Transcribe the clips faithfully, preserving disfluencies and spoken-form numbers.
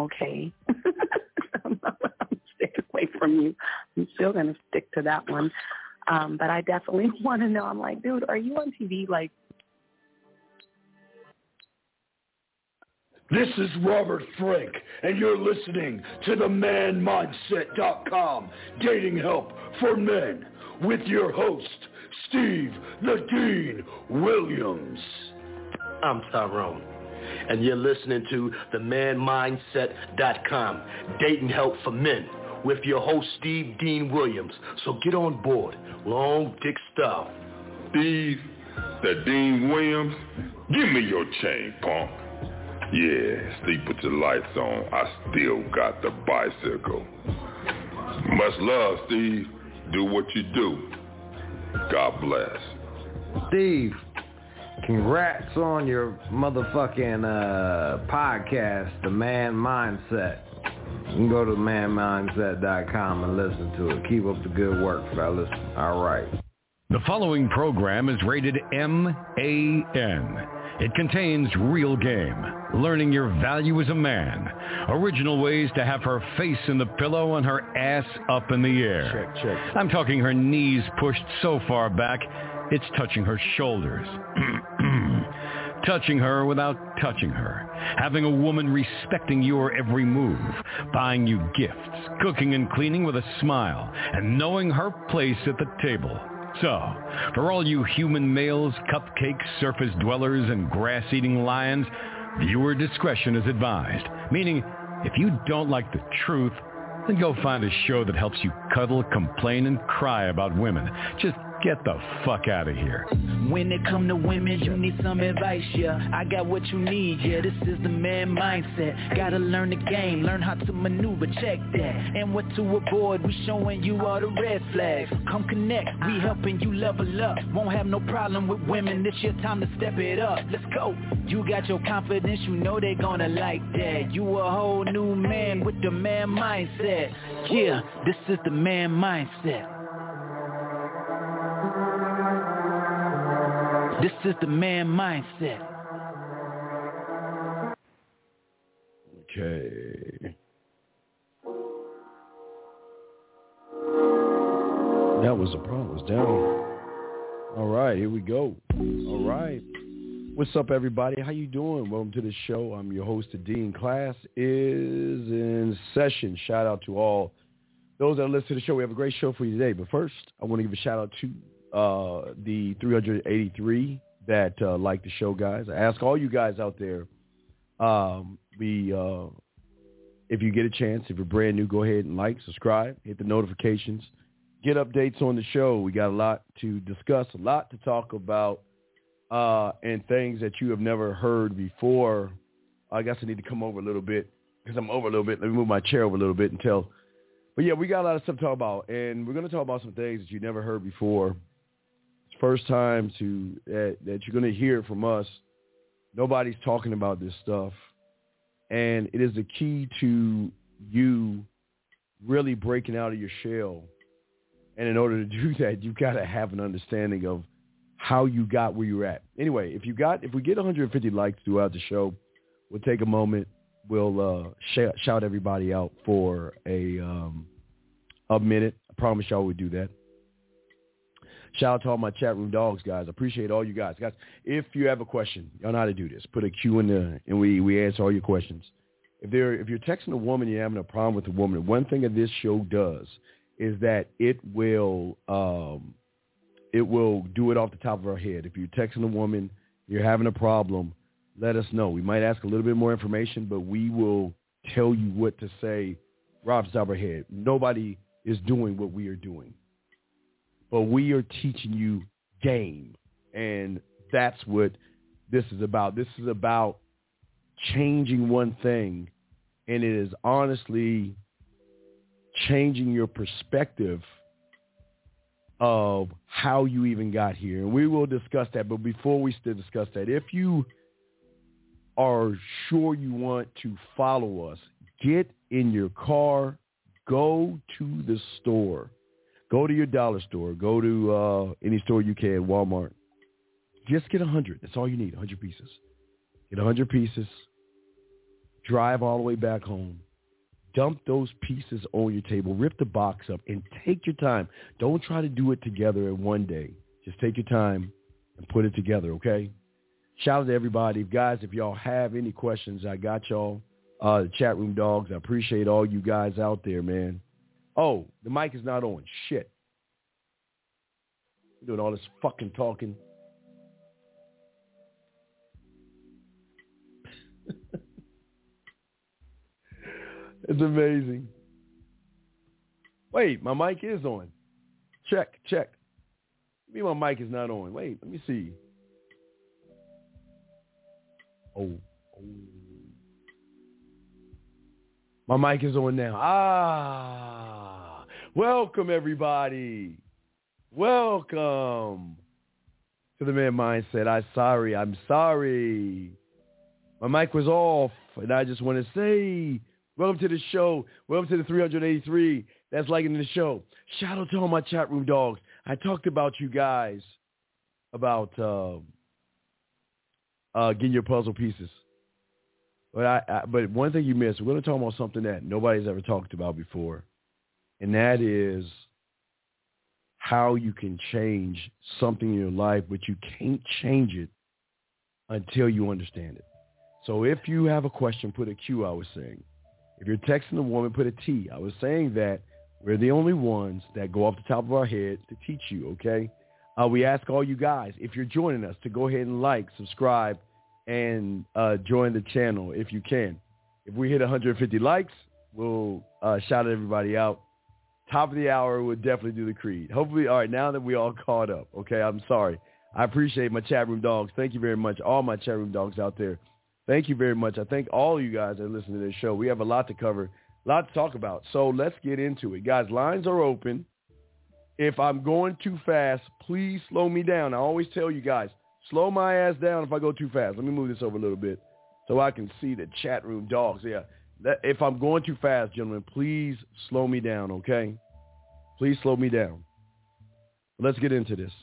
okay. I'm staying away from you. I'm still going to stick to that one. Um, but I definitely want to know. I'm like, dude, are you on T V? Like, this is Robert Frank, and you're listening to the man mindset dot com Dating Help for Men with your host, Steve the Dean Williams. I'm Tyrone, and you're listening to the man mindset dot com Dating Help for Men with your host, Steve Dean Williams. So get on board. Long dick stuff. Steve, the Dean Williams, give me your chain, punk. Yeah, Steve, put your lights on. I still got the bicycle. Much love, Steve. Do what you do. God bless. Steve, congrats on your motherfucking uh, podcast, The Man Mindset. You can go to man mindset dot com and listen to it. Keep up the good work, fellas. All right. The following program is rated M A N. It contains real game, learning your value as a man, original ways to have her face in the pillow and her ass up in the air. Check, check. I'm talking her knees pushed so far back, it's touching her shoulders. Touching her without touching her. Having a woman respecting your every move. Buying you gifts. Cooking and cleaning with a smile. And knowing her place at the table. So, for all you human males, cupcake surface dwellers, and grass-eating lions, viewer discretion is advised. Meaning, if you don't like the truth, then go find a show that helps you cuddle, complain, and cry about women. Just get the fuck out of here. When it come to women, you need some advice, yeah. I got what you need, yeah. This is the man mindset. Gotta learn the game, learn how to maneuver, check that. And what to avoid, we showing you all the red flags. Come connect, we helping you level up. Won't have no problem with women, this your time to step it up. Let's go. You got your confidence, you know they gonna like that. You a whole new man with the man mindset. Yeah, this is the man mindset. This is the man mindset. Okay. That was the problem. It was down. All right, here we go. All right. What's up, everybody? How you doing? Welcome to the show. I'm your host, the Dean. Class is in session. Shout out to all those that listen to the show. We have a great show for you today. But first, I want to give a shout out to Uh, the three hundred eighty-three that uh, like the show, guys. I ask all you guys out there, um, we, uh, if you get a chance, if you're brand new, go ahead and like, subscribe, hit the notifications, get updates on the show. We got a lot to discuss, a lot to talk about, uh, and things that you have never heard before. I guess I need to come over a little bit because I'm over a little bit. Let me move my chair over a little bit and tell. But, yeah, we got a lot of stuff to talk about, and we're going to talk about some things that you never heard before. First time to that, that you're going to hear from us. Nobody's talking about this stuff, and it is the key to you really breaking out of your shell. And in order to do that, you've got to have an understanding of how you got where you're at. Anyway, if you got if we get one hundred fifty likes throughout the show, we'll take a moment. We'll uh, sh- shout everybody out for a um, a minute. I promise y'all we'll do that. Shout out to all my chat room dogs, guys. I appreciate all you guys. Guys, if you have a question, y'all know how to do this. Put a Q in there, and we, we answer all your questions. If they're if you're texting a woman, you're having a problem with a woman, one thing that this show does is that it will um, it will do it off the top of our head. If you're texting a woman, you're having a problem, let us know. We might ask a little bit more information, but we will tell you what to say right off the top of our head. Nobody is doing what we are doing. But we are teaching you game, and that's what this is about. This is about changing one thing, and it is honestly changing your perspective of how you even got here. And we will discuss that, but before we still discuss that, if you are sure you want to follow us, get in your car, go to the store. Go to your dollar store. Go to uh, any store you can, Walmart. Just get one hundred. That's all you need, one hundred pieces. Get one hundred pieces. drive all the way back home, dump those pieces on your table, rip the box up, and take your time. Don't try to do it together in one day. Just take your time and put it together, okay? Shout out to everybody. Guys, if y'all have any questions, I got y'all. Uh, the chat room dogs, I appreciate all you guys out there, man. Oh, the mic is not on. Shit. I'm doing all this fucking talking. It's amazing. Wait, my mic is on. Check, check. Maybe my mic is not on. Wait, let me see. Oh, oh. My mic is on now. Ah, welcome everybody. Welcome to the Man Mindset. I'm sorry. I'm sorry. My mic was off, and I just want to say, welcome to the show. Welcome to the three hundred eighty-three. That's liking the show. Shout out to all my chat room dogs. I talked about you guys about uh, uh, getting your puzzle pieces. But I, I, but one thing you missed, we're going to talk about something that nobody's ever talked about before, and that is how you can change something in your life, but you can't change it until you understand it. So if you have a question, put a Q, I was saying. If you're texting a woman, put a T. I was saying that we're the only ones that go off the top of our head to teach you, okay? Uh, we ask all you guys, if you're joining us, to go ahead and like, subscribe, and uh, join the channel if you can. If we hit one hundred fifty likes, we'll uh, shout everybody out. Top of the hour, we'll definitely do the creed. Hopefully, all right, now that we all caught up, okay, I'm sorry. I appreciate my chat room dogs. Thank you very much, all my chat room dogs out there. Thank you very much. I thank all of you guys that listen to this show. We have a lot to cover, a lot to talk about. So let's get into it. Guys, lines are open. If I'm going too fast, please slow me down. I always tell you guys, slow my ass down if I go too fast. Let me move this over a little bit so I can see the chat room dogs. Yeah. That, if I'm going too fast, gentlemen, please slow me down, okay? Please slow me down. Let's get into this.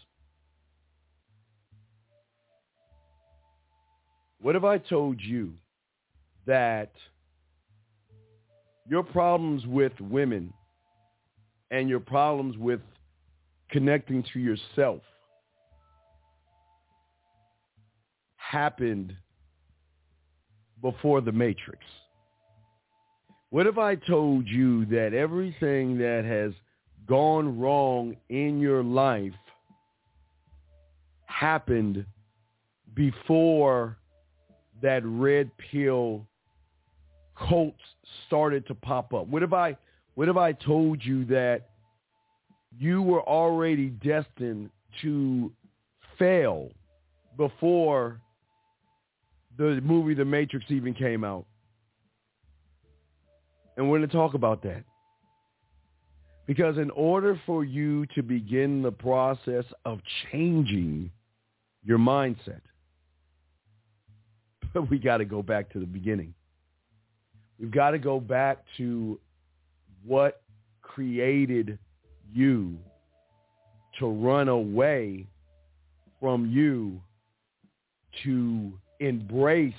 What if I told you that your problems with women and your problems with connecting to yourself happened before the Matrix? What if I told you that everything that has gone wrong in your life happened before that red pill cults started to pop up? What if I what if I told you that you were already destined to fail before the movie The Matrix even came out? And we're going to talk about that. Because in order for you to begin the process of changing your mindset, we got to go back to the beginning. We've got to go back to what created you to run away from you, to embrace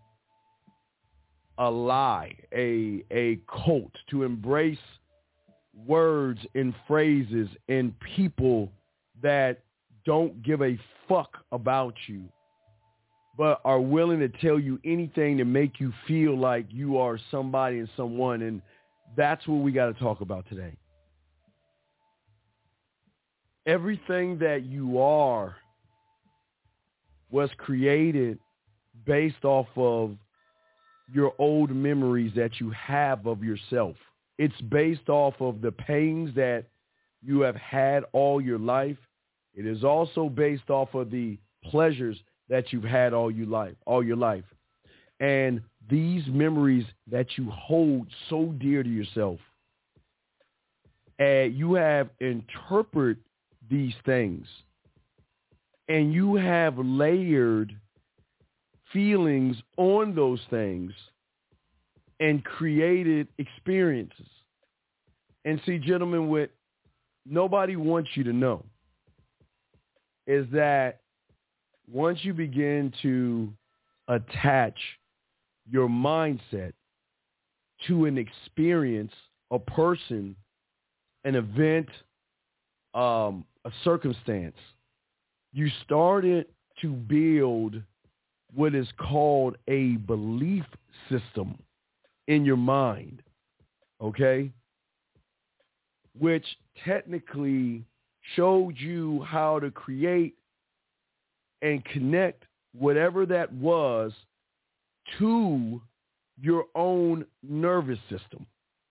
a lie, a a cult, to embrace words and phrases and people that don't give a fuck about you, but are willing to tell you anything to make you feel like you are somebody and someone. And that's what we got to talk about today. Everything that you are was created based off of your old memories that you have of yourself. It's based off of the pains that you have had all your life. It is also based off of the pleasures that you've had all your life, all your life. And these memories that you hold so dear to yourself, and you have interpreted these things, and you have layered feelings on those things and created experiences. And see, gentlemen, what nobody wants you to know is that once you begin to attach your mindset to an experience, a person, an event, um, a circumstance. You started to build what is called a belief system in your mind, okay? Which technically showed you how to create and connect whatever that was to your own nervous system.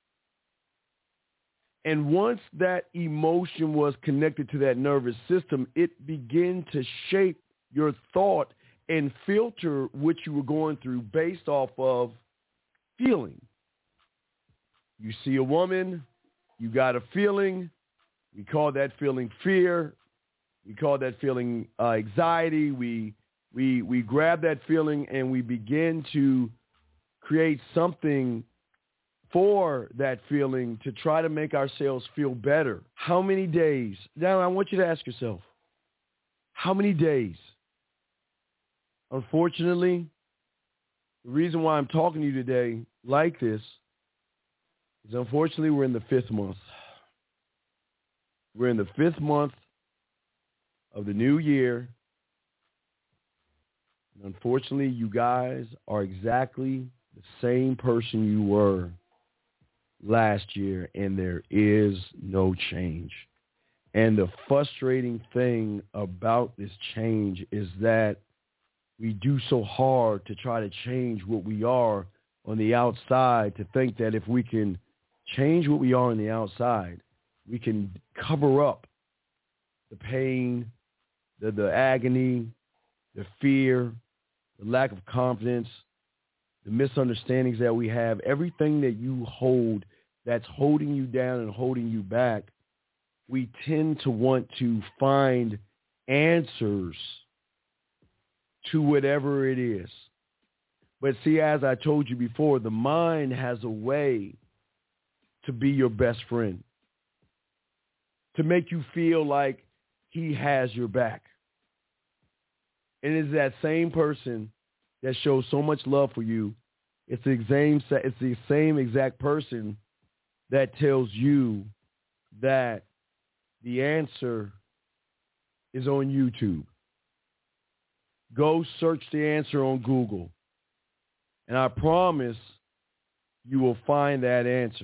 And once that emotion was connected to that nervous system, it began to shape your thought and filter what you were going through based off of feeling. You see a woman, you got a feeling. We call that feeling fear. We call that feeling uh, anxiety. We we we grab that feeling and we begin to create something for that feeling to try to make ourselves feel better. How many days? Now I want you to ask yourself, how many days? Unfortunately, the reason why I'm talking to you today like this is unfortunately we're in the fifth month. We're in the fifth month of the new year. And unfortunately, you guys are exactly the same person you were last year, and there is no change. And the frustrating thing about this change is that we do so hard to try to change what we are on the outside, to think that if we can change what we are on the outside, we can cover up the pain, the, the agony, the fear, the lack of confidence, the misunderstandings that we have, everything that you hold that's holding you down and holding you back. We tend to want to find answers to whatever it is. But see, as I told you before, the mind has a way to be your best friend, to make you feel like he has your back. And it's that same person that shows so much love for you. It's the same, it's the same exact person that tells you that the answer is on YouTube. Go search the answer on Google. And I promise you will find that answer.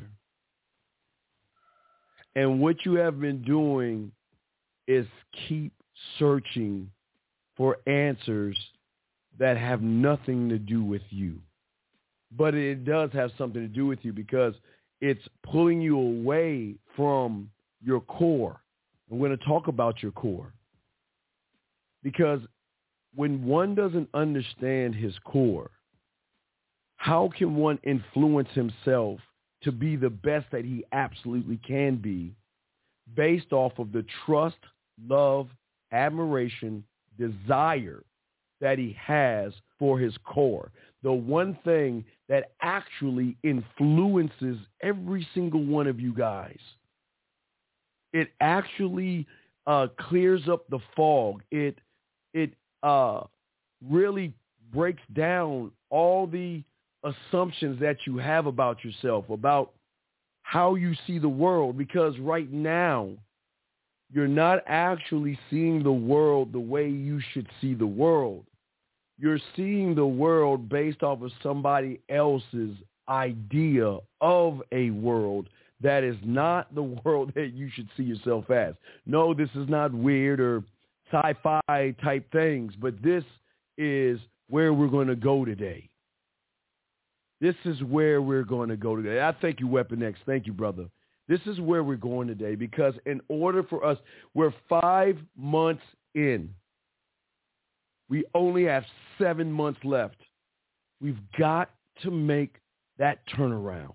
And what you have been doing is keep searching for answers that have nothing to do with you. But it does have something to do with you because it's pulling you away from your core. I'm going to talk about your core. Because when one doesn't understand his core, how can one influence himself to be the best that he absolutely can be based off of the trust, love, admiration, desire that he has for his core? The one thing that actually influences every single one of you guys. It actually uh, clears up the fog. It it uh, really breaks down all the assumptions that you have about yourself, about how you see the world, because right now you're not actually seeing the world the way you should see the world. You're seeing the world based off of somebody else's idea of a world that is not the world that you should see yourself as. No, this is not weird or sci-fi type things, but this is where we're going to go today. This is where we're going to go today. I thank you, Weapon X. Thank you, brother. This is where we're going today because in order for us, we're five months in. We only have seven months left. We've got to make that turnaround.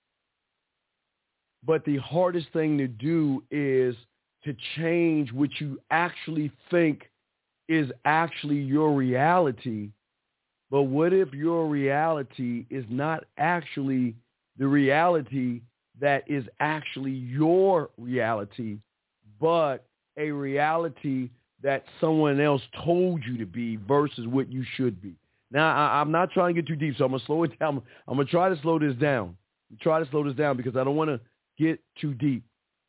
But the hardest thing to do is to change what you actually think is actually your reality. But what if your reality is not actually the reality that is actually your reality, but a reality that someone else told you to be versus what you should be? Now, I, I'm not trying to get too deep, so I'm going to slow it down. I'm going to try to slow this down. Try to slow this down because I don't want to get too deep.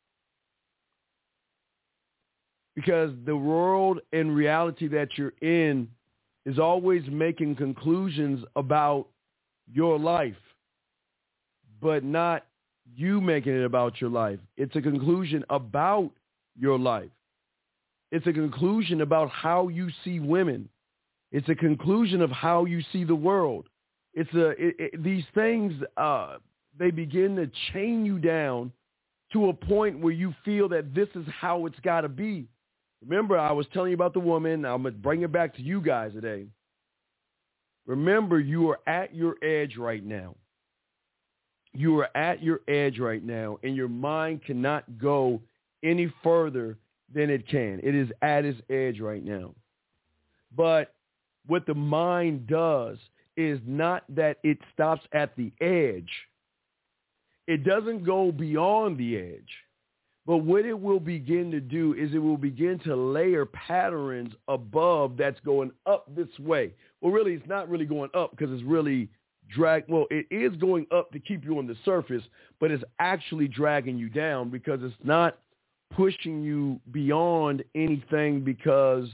Because the world and reality that you're in is always making conclusions about your life, but not you making it about your life. It's a conclusion about your life. It's a conclusion about how you see women. It's a conclusion of how you see the world. It's a it, it, these things, uh, they begin to chain you down to a point where you feel that this is how it's got to be. Remember, I was telling you about the woman. I'm going to bring it back to you guys today. Remember, you are at your edge right now. You are at your edge right now, and your mind cannot go any further than it can. It is at its edge right now. But what the mind does is not that it stops at the edge. It doesn't go beyond the edge. But what it will begin to do is it will begin to layer patterns above that's going up this way. Well, really, it's not really going up because it's really drag. Well, it is going up to keep you on the surface, but it's actually dragging you down because it's not pushing you beyond anything, because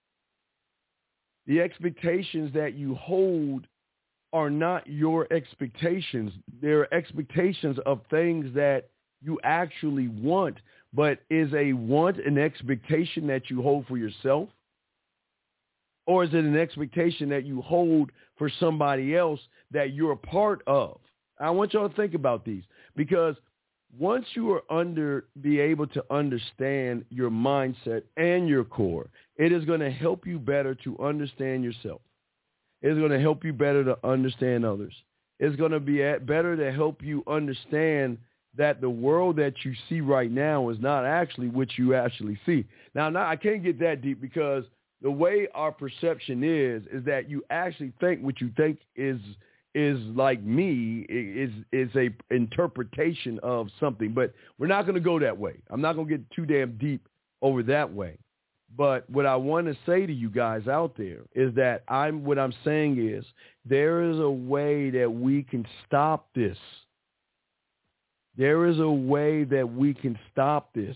the expectations that you hold are not your expectations. They're expectations of things that you actually want, but is a want an expectation that you hold for yourself? Or is it an expectation that you hold for somebody else that you're a part of? I want y'all to think about these, because once you are under, be able to understand your mindset and your core, it is going to help you better to understand yourself. It's going to help you better to understand others. It's going to be better to help you understand that the world that you see right now is not actually what you actually see. Now, now I can't get that deep, because the way our perception is, is that you actually think what you think is is like me, is is a interpretation of something. But we're not going to go that way. I'm not going to get too damn deep over that way. But what I want to say to you guys out there is that I'm what I'm saying is there is a way that we can stop this. There is a way that we can stop this.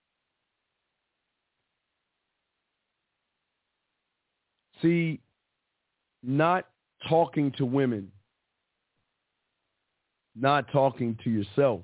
See, not talking to women, not talking to yourself,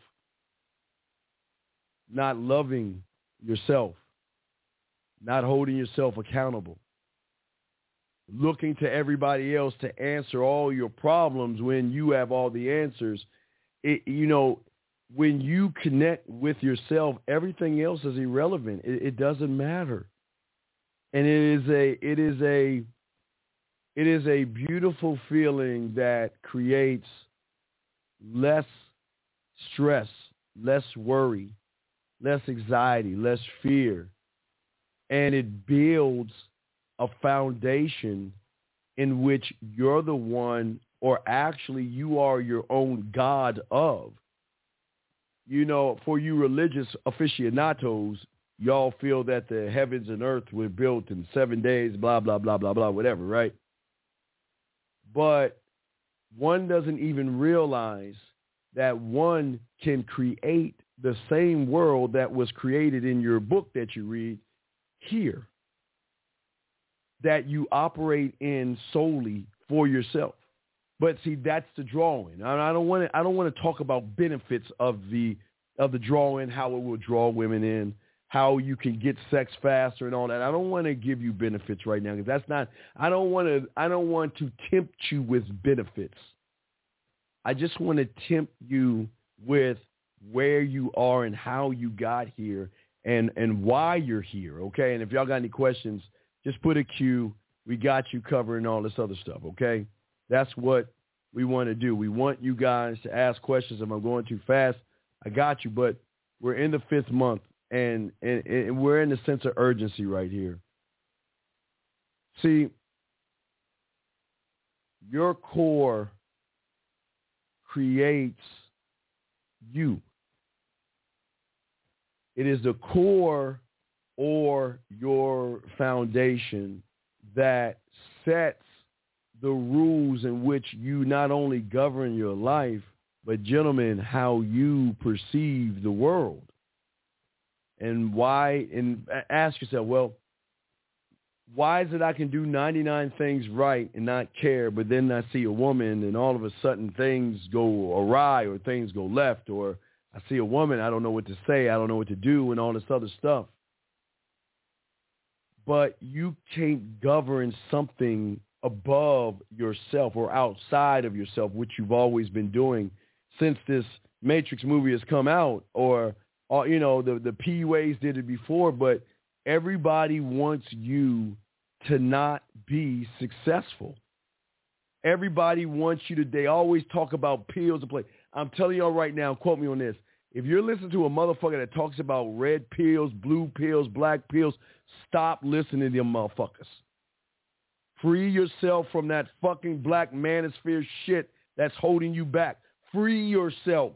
not loving yourself, not holding yourself accountable, looking to everybody else to answer all your problems when you have all the answers. It, you know, when you connect with yourself, everything else is irrelevant. It, it doesn't matter. And it is a, it is a, it is a beautiful feeling that creates less stress, less worry, less anxiety, less fear. And it builds a foundation in which you're the one, or actually you are your own God of. You know, for you religious aficionados, y'all feel that the heavens and earth were built in seven days, blah, blah, blah, blah, blah, whatever, right? But one doesn't even realize that one can create the same world that was created in your book that you read here, that you operate in solely for yourself. But see, that's the drawing. I don't want to. I don't want to talk about benefits of the of the drawing, how it will draw women in, how you can get sex faster and all that. I don't want to give you benefits right now, because that's not. I don't want to. I don't want to tempt you with benefits. I just want to tempt you with where you are and how you got here and and why you're here. Okay. And if y'all got any questions, just put a Q. We got you covering all this other stuff. Okay. That's what we want to do. We want you guys to ask questions. If I'm going too fast, I got you. But we're in the fifth month, and, and, and we're in the sense of urgency right here. See, your core creates you. It is the core or your foundation that sets the rules in which you not only govern your life, but, gentlemen, how you perceive the world. And why, and ask yourself, well, why is it I can do ninety-nine things right and not care, but then I see a woman and all of a sudden things go awry or things go left, or I see a woman, I don't know what to say, I don't know what to do, and all this other stuff. But you can't govern something above yourself or outside of yourself, which you've always been doing since this Matrix movie has come out, or, or you know, the, the P U As did it before, but everybody wants you to not be successful. Everybody wants you to, they always talk about pills to play. I'm telling y'all right now, quote me on this. If you're listening to a motherfucker that talks about red pills, blue pills, black pills, stop listening to them motherfuckers. Free yourself from that fucking black manosphere shit that's holding you back. Free yourself.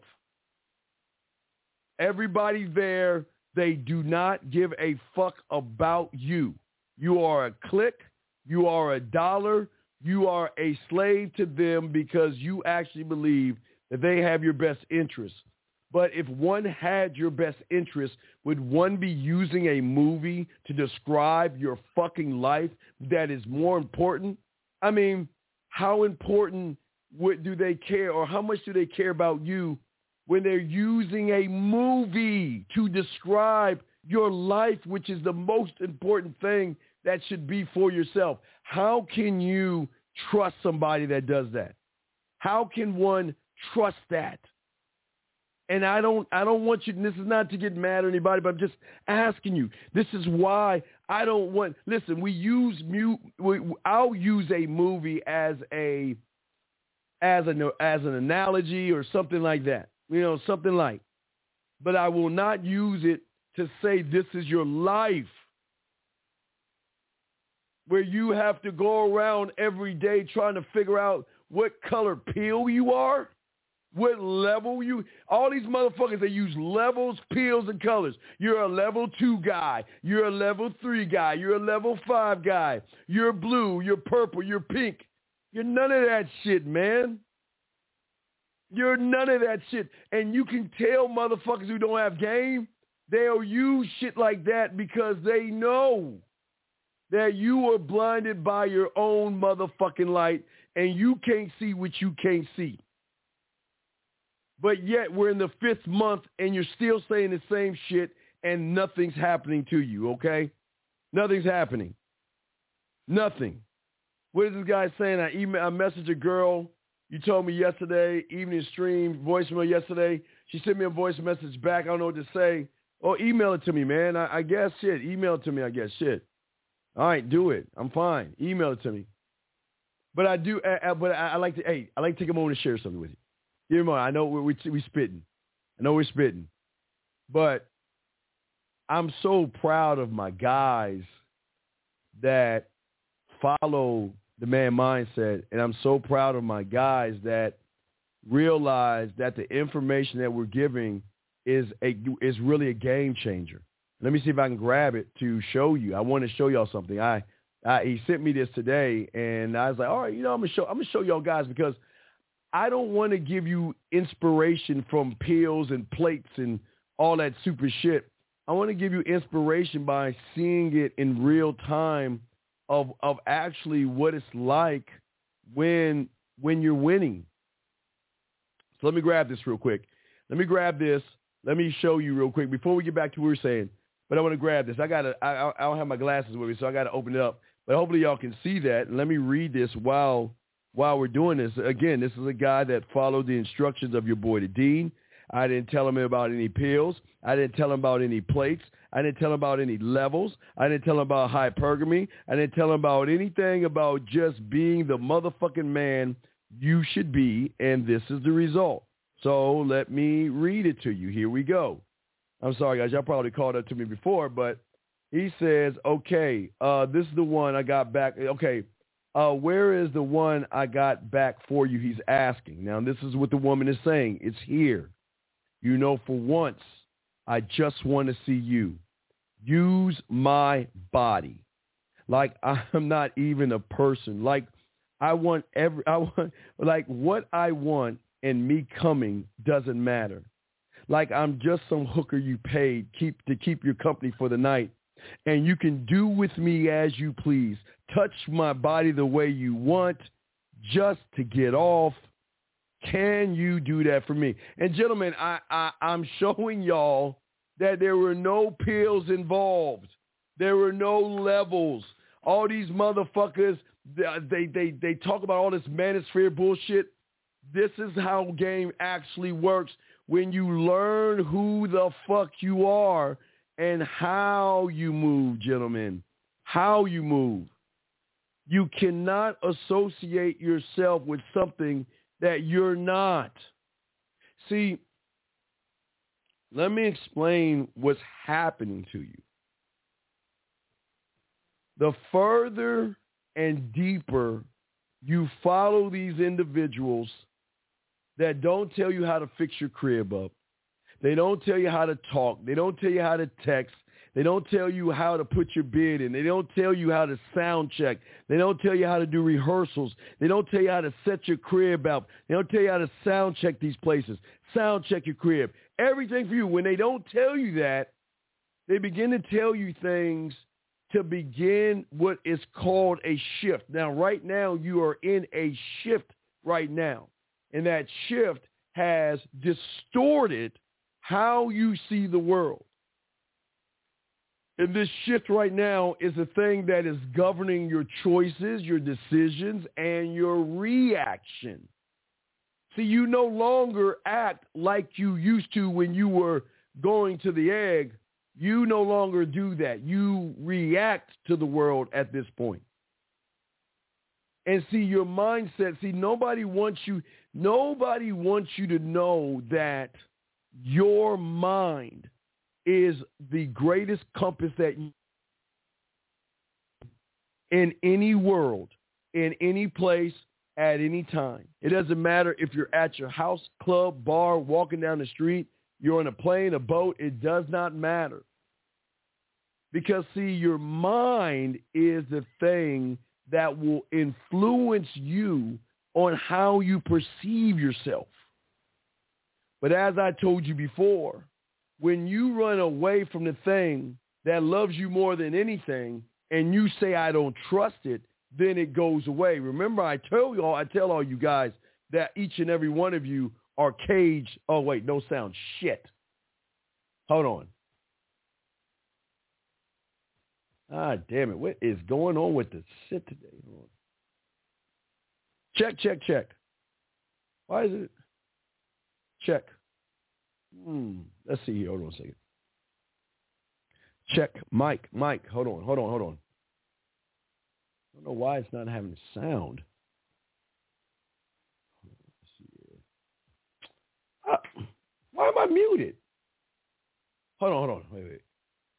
Everybody there, they do not give a fuck about you. You are a clique. You are a dollar. You are a slave to them because you actually believe that they have your best interests. But if one had your best interest, would one be using a movie to describe your fucking life that is more important? I mean, how important what do they care, or how much do they care about you when they're using a movie to describe your life, which is the most important thing that should be for yourself? How can you trust somebody that does that? How can one trust that? And I don't I don't want you, this is not to get mad at anybody, but I'm just asking you. This is why I don't want, listen, we use, mute, we, I'll use a movie as a, as an, as an analogy or something like that. You know, something like, but I will not use it to say this is your life, where you have to go around every day trying to figure out what color pill you are. What level you, all these motherfuckers, they use levels, pills, and colors. You're a level two guy. You're a level three guy. You're a level five guy. You're blue. You're purple. You're pink. You're none of that shit, man. You're none of that shit. And you can tell motherfuckers who don't have game, they'll use shit like that because they know that you are blinded by your own motherfucking light and you can't see what you can't see. But yet we're in the fifth month and you're still saying the same shit and nothing's happening to you, okay? Nothing's happening. Nothing. What is this guy saying? I email, I messaged a girl. You told me yesterday, evening stream, voicemail yesterday. She sent me a voice message back. I don't know what to say. Oh, email it to me, man. I, I guess shit. Email it to me, I guess. Shit. All right, do it. I'm fine. Email it to me. But I do, I, I, but I, I like to, hey, I like to take a moment to share something with you. Give me a moment. I know we're, we we spitting. I know we're spitting. But I'm so proud of my guys that follow the man mindset. And I'm so proud of my guys that realize that the information that we're giving is a is really a game changer. Let me see if I can grab it to show you. I want to show y'all something. I, I he sent me this today, and I was like, all right, you know, I'm gonna show I'm gonna show y'all guys because I don't want to give you inspiration from pills and plates and all that super shit. I want to give you inspiration by seeing it in real time of of actually what it's like when when you're winning. So let me grab this real quick. Let me grab this. Let me show you real quick before we get back to what we were saying. But I want to grab this. I got to. I, I don't have my glasses with me, so I got to open it up. But hopefully y'all can see that. And let me read this while while we're doing this. Again, this is a guy that followed the instructions of your boy, the Dean. I didn't tell him about any pills. I didn't tell him about any plates. I didn't tell him about any levels. I didn't tell him about hypergamy. I didn't tell him about anything about just being the motherfucking man you should be, and this is the result. So let me read it to you. Here we go. I'm sorry, guys. Y'all probably called up to me before, but he says, okay, uh, this is the one I got back. Okay, uh, where is the one I got back for you? He's asking. Now, this is what the woman is saying. It's here. You know, for once, I just want to see you. Use my body. Like I'm not even a person. Like I want every, I want, like what I want and me coming doesn't matter. Like I'm just some hooker you paid keep to keep your company for the night. And you can do with me as you please. Touch my body the way you want just to get off. Can you do that for me? And gentlemen, I, I, I'm showing y'all that there were no pills involved. There were no levels. All these motherfuckers, they, they, they talk about all this manosphere bullshit. This is how game actually works when you learn who the fuck you are and how you move, gentlemen, how you move. You cannot associate yourself with something that you're not. See, let me explain what's happening to you. The further and deeper you follow these individuals that don't tell you how to fix your crib up, they don't tell you how to talk, they don't tell you how to text, they don't tell you how to put your bid in, they don't tell you how to sound check, they don't tell you how to do rehearsals, they don't tell you how to set your crib out, they don't tell you how to sound check these places, sound check your crib, everything for you. When they don't tell you that, they begin to tell you things to begin what is called a shift. Now, right now, you are in a shift right now, and that shift has distorted how you see the world. And this shift right now is the thing that is governing your choices, your decisions, and your reaction. See, you no longer act like you used to when you were going to the egg. You no longer do that. You react to the world at this point. And see, your mindset, see, nobody wants you, nobody wants you to know that your mind is the greatest compass that you, in any world, in any place, at any time. It doesn't matter if you're at your house, club, bar, walking down the street, you're on a plane, a boat, it does not matter. Because, see, your mind is the thing that will influence you on how you perceive yourself. But as I told you before, when you run away from the thing that loves you more than anything and you say, I don't trust it, then it goes away. Remember, I tell you all, I tell all you guys that each and every one of you are caged. Oh, wait, no sound. Shit. Hold on. Ah, damn it. What is going on with the shit today? Hold on. Check, check, check. Why is it? Check. Hmm. Let's see here. Hold on a second. Check. Mike, Mike. Hold on, hold on, hold on. I don't know why it's not having sound. Let's see here. Uh, why am I muted? Hold on, hold on. Wait, wait.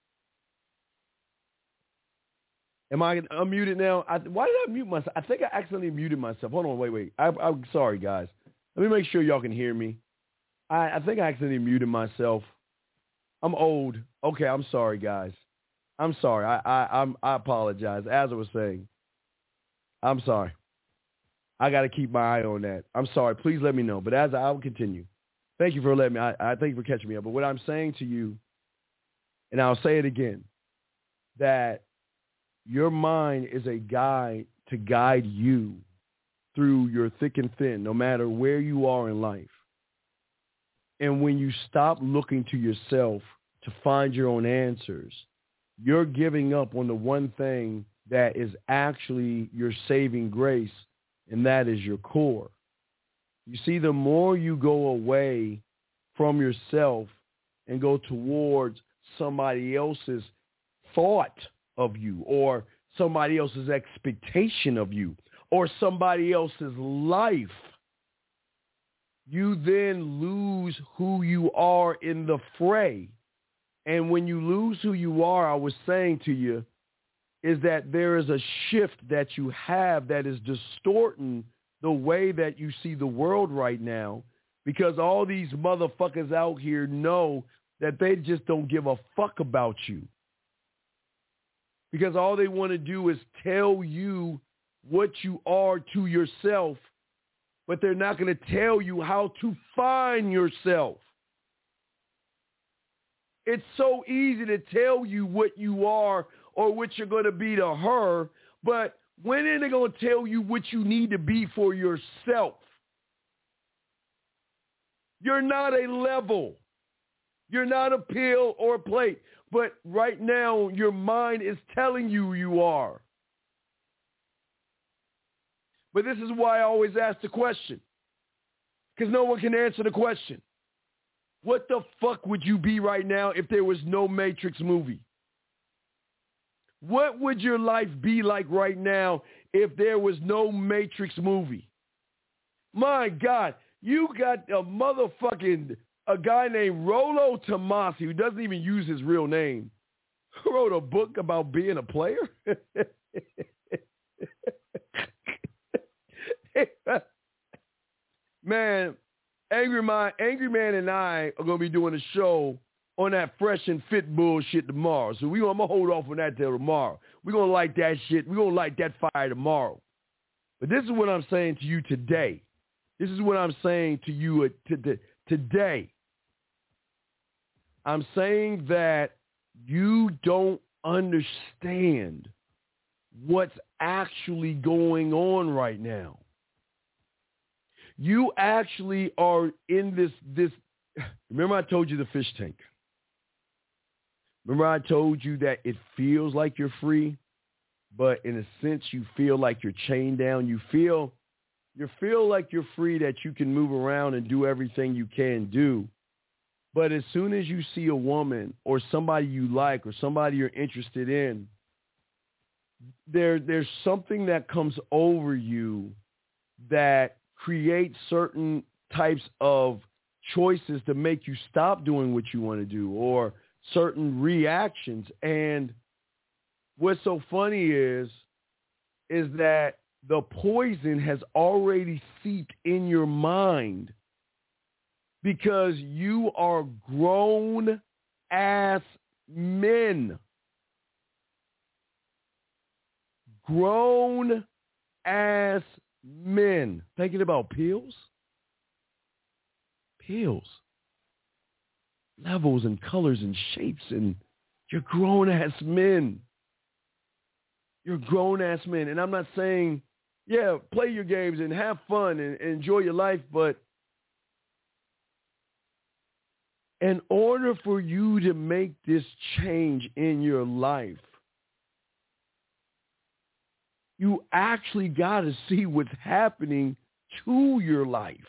Am I unmuted now? I, why did I mute myself? I think I accidentally muted myself. Hold on, wait, wait. I, I'm sorry, guys. Let me make sure y'all can hear me. I, I think I accidentally muted myself. I'm old. Okay, I'm sorry, guys. I'm sorry. I, I, I'm, I apologize. As I was saying, I'm sorry. I got to keep my eye on that. I'm sorry. Please let me know. But as I, I will continue. Thank you for letting me. I, I thank you for catching me up. But what I'm saying to you, and I'll say it again, that your mind is a guide to guide you through your thick and thin, no matter where you are in life. And when you stop looking to yourself to find your own answers, you're giving up on the one thing that is actually your saving grace, and that is your core. You see, the more you go away from yourself and go towards somebody else's thought of you, or somebody else's expectation of you, or somebody else's life, you then lose who you are in the fray. And when you lose who you are, I was saying to you, is that there is a shift that you have that is distorting the way that you see the world right now, because all these motherfuckers out here know that they just don't give a fuck about you. Because all they want to do is tell you what you are to yourself, but they're not going to tell you how to find yourself. It's so easy to tell you what you are or what you're going to be to her, but when are they going to tell you what you need to be for yourself? You're not a level. You're not a pill or a plate. But right now, your mind is telling you you are. But this is why I always ask the question, because no one can answer the question. What the fuck would you be right now if there was no Matrix movie? What would your life be like right now if there was no Matrix movie? My God, you got a motherfucking, a guy named Rollo Tomassi, who doesn't even use his real name, who wrote a book about being a player. Man, Angry Man, Angry Man and I are going to be doing a show on that fresh and fit bullshit tomorrow. So we, I'm going to hold off on that till tomorrow. We're going to light that shit. We're going to light that fire tomorrow. But this is what I'm saying to you today. This is what I'm saying to you uh, to, to, today. I'm saying that you don't understand what's actually going on right now. You actually are in this, this, remember I told you the fish tank. Remember I told you that it feels like you're free, but in a sense you feel like you're chained down. You feel, you feel like you're free, that you can move around and do everything you can do. But as soon as you see a woman or somebody you like or somebody you're interested in, there, there's something that comes over you that create certain types of choices to make you stop doing what you want to do, or certain reactions. And what's so funny is, is that the poison has already seeped in your mind, because you are grown ass men. Grown ass men. Thinking about pills? Pills. Levels and colors and shapes, and you're grown-ass men. You're grown-ass men. And I'm not saying, yeah, play your games and have fun and, and enjoy your life, but in order for you to make this change in your life, you actually got to see what's happening to your life.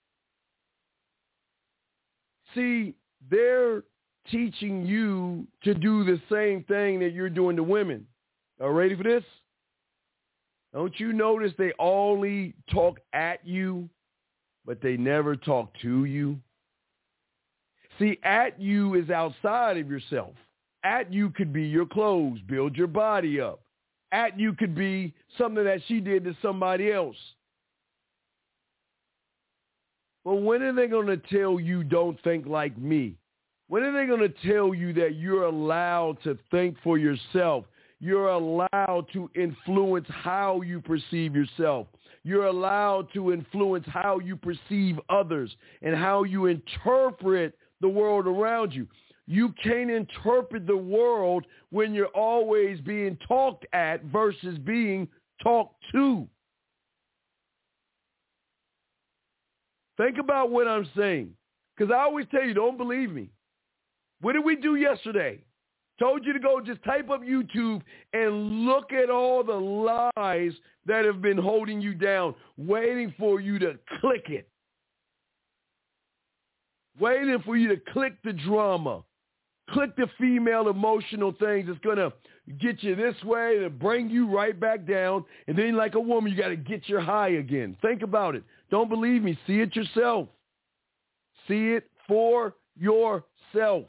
See, they're teaching you to do the same thing that you're doing to women. Are you ready for this? Don't you notice they only talk at you, but they never talk to you? See, at you is outside of yourself. At you could be your clothes, build your body up. At you could be something that she did to somebody else. But when are they going to tell you don't think like me? When are they going to tell you that you're allowed to think for yourself? You're allowed to influence how you perceive yourself. You're allowed to influence how you perceive others and how you interpret the world around you. You can't interpret the world when you're always being talked at versus being talked to. Think about what I'm saying, because I always tell you, don't believe me. What did we do yesterday? Told you to go just type up YouTube and look at all the lies that have been holding you down, waiting for you to click it. Waiting for you to click the drama. Click the female emotional things that's going to get you this way to bring you right back down. And then like a woman, you got to get your high again. Think about it. Don't believe me. See it yourself. See it for yourself.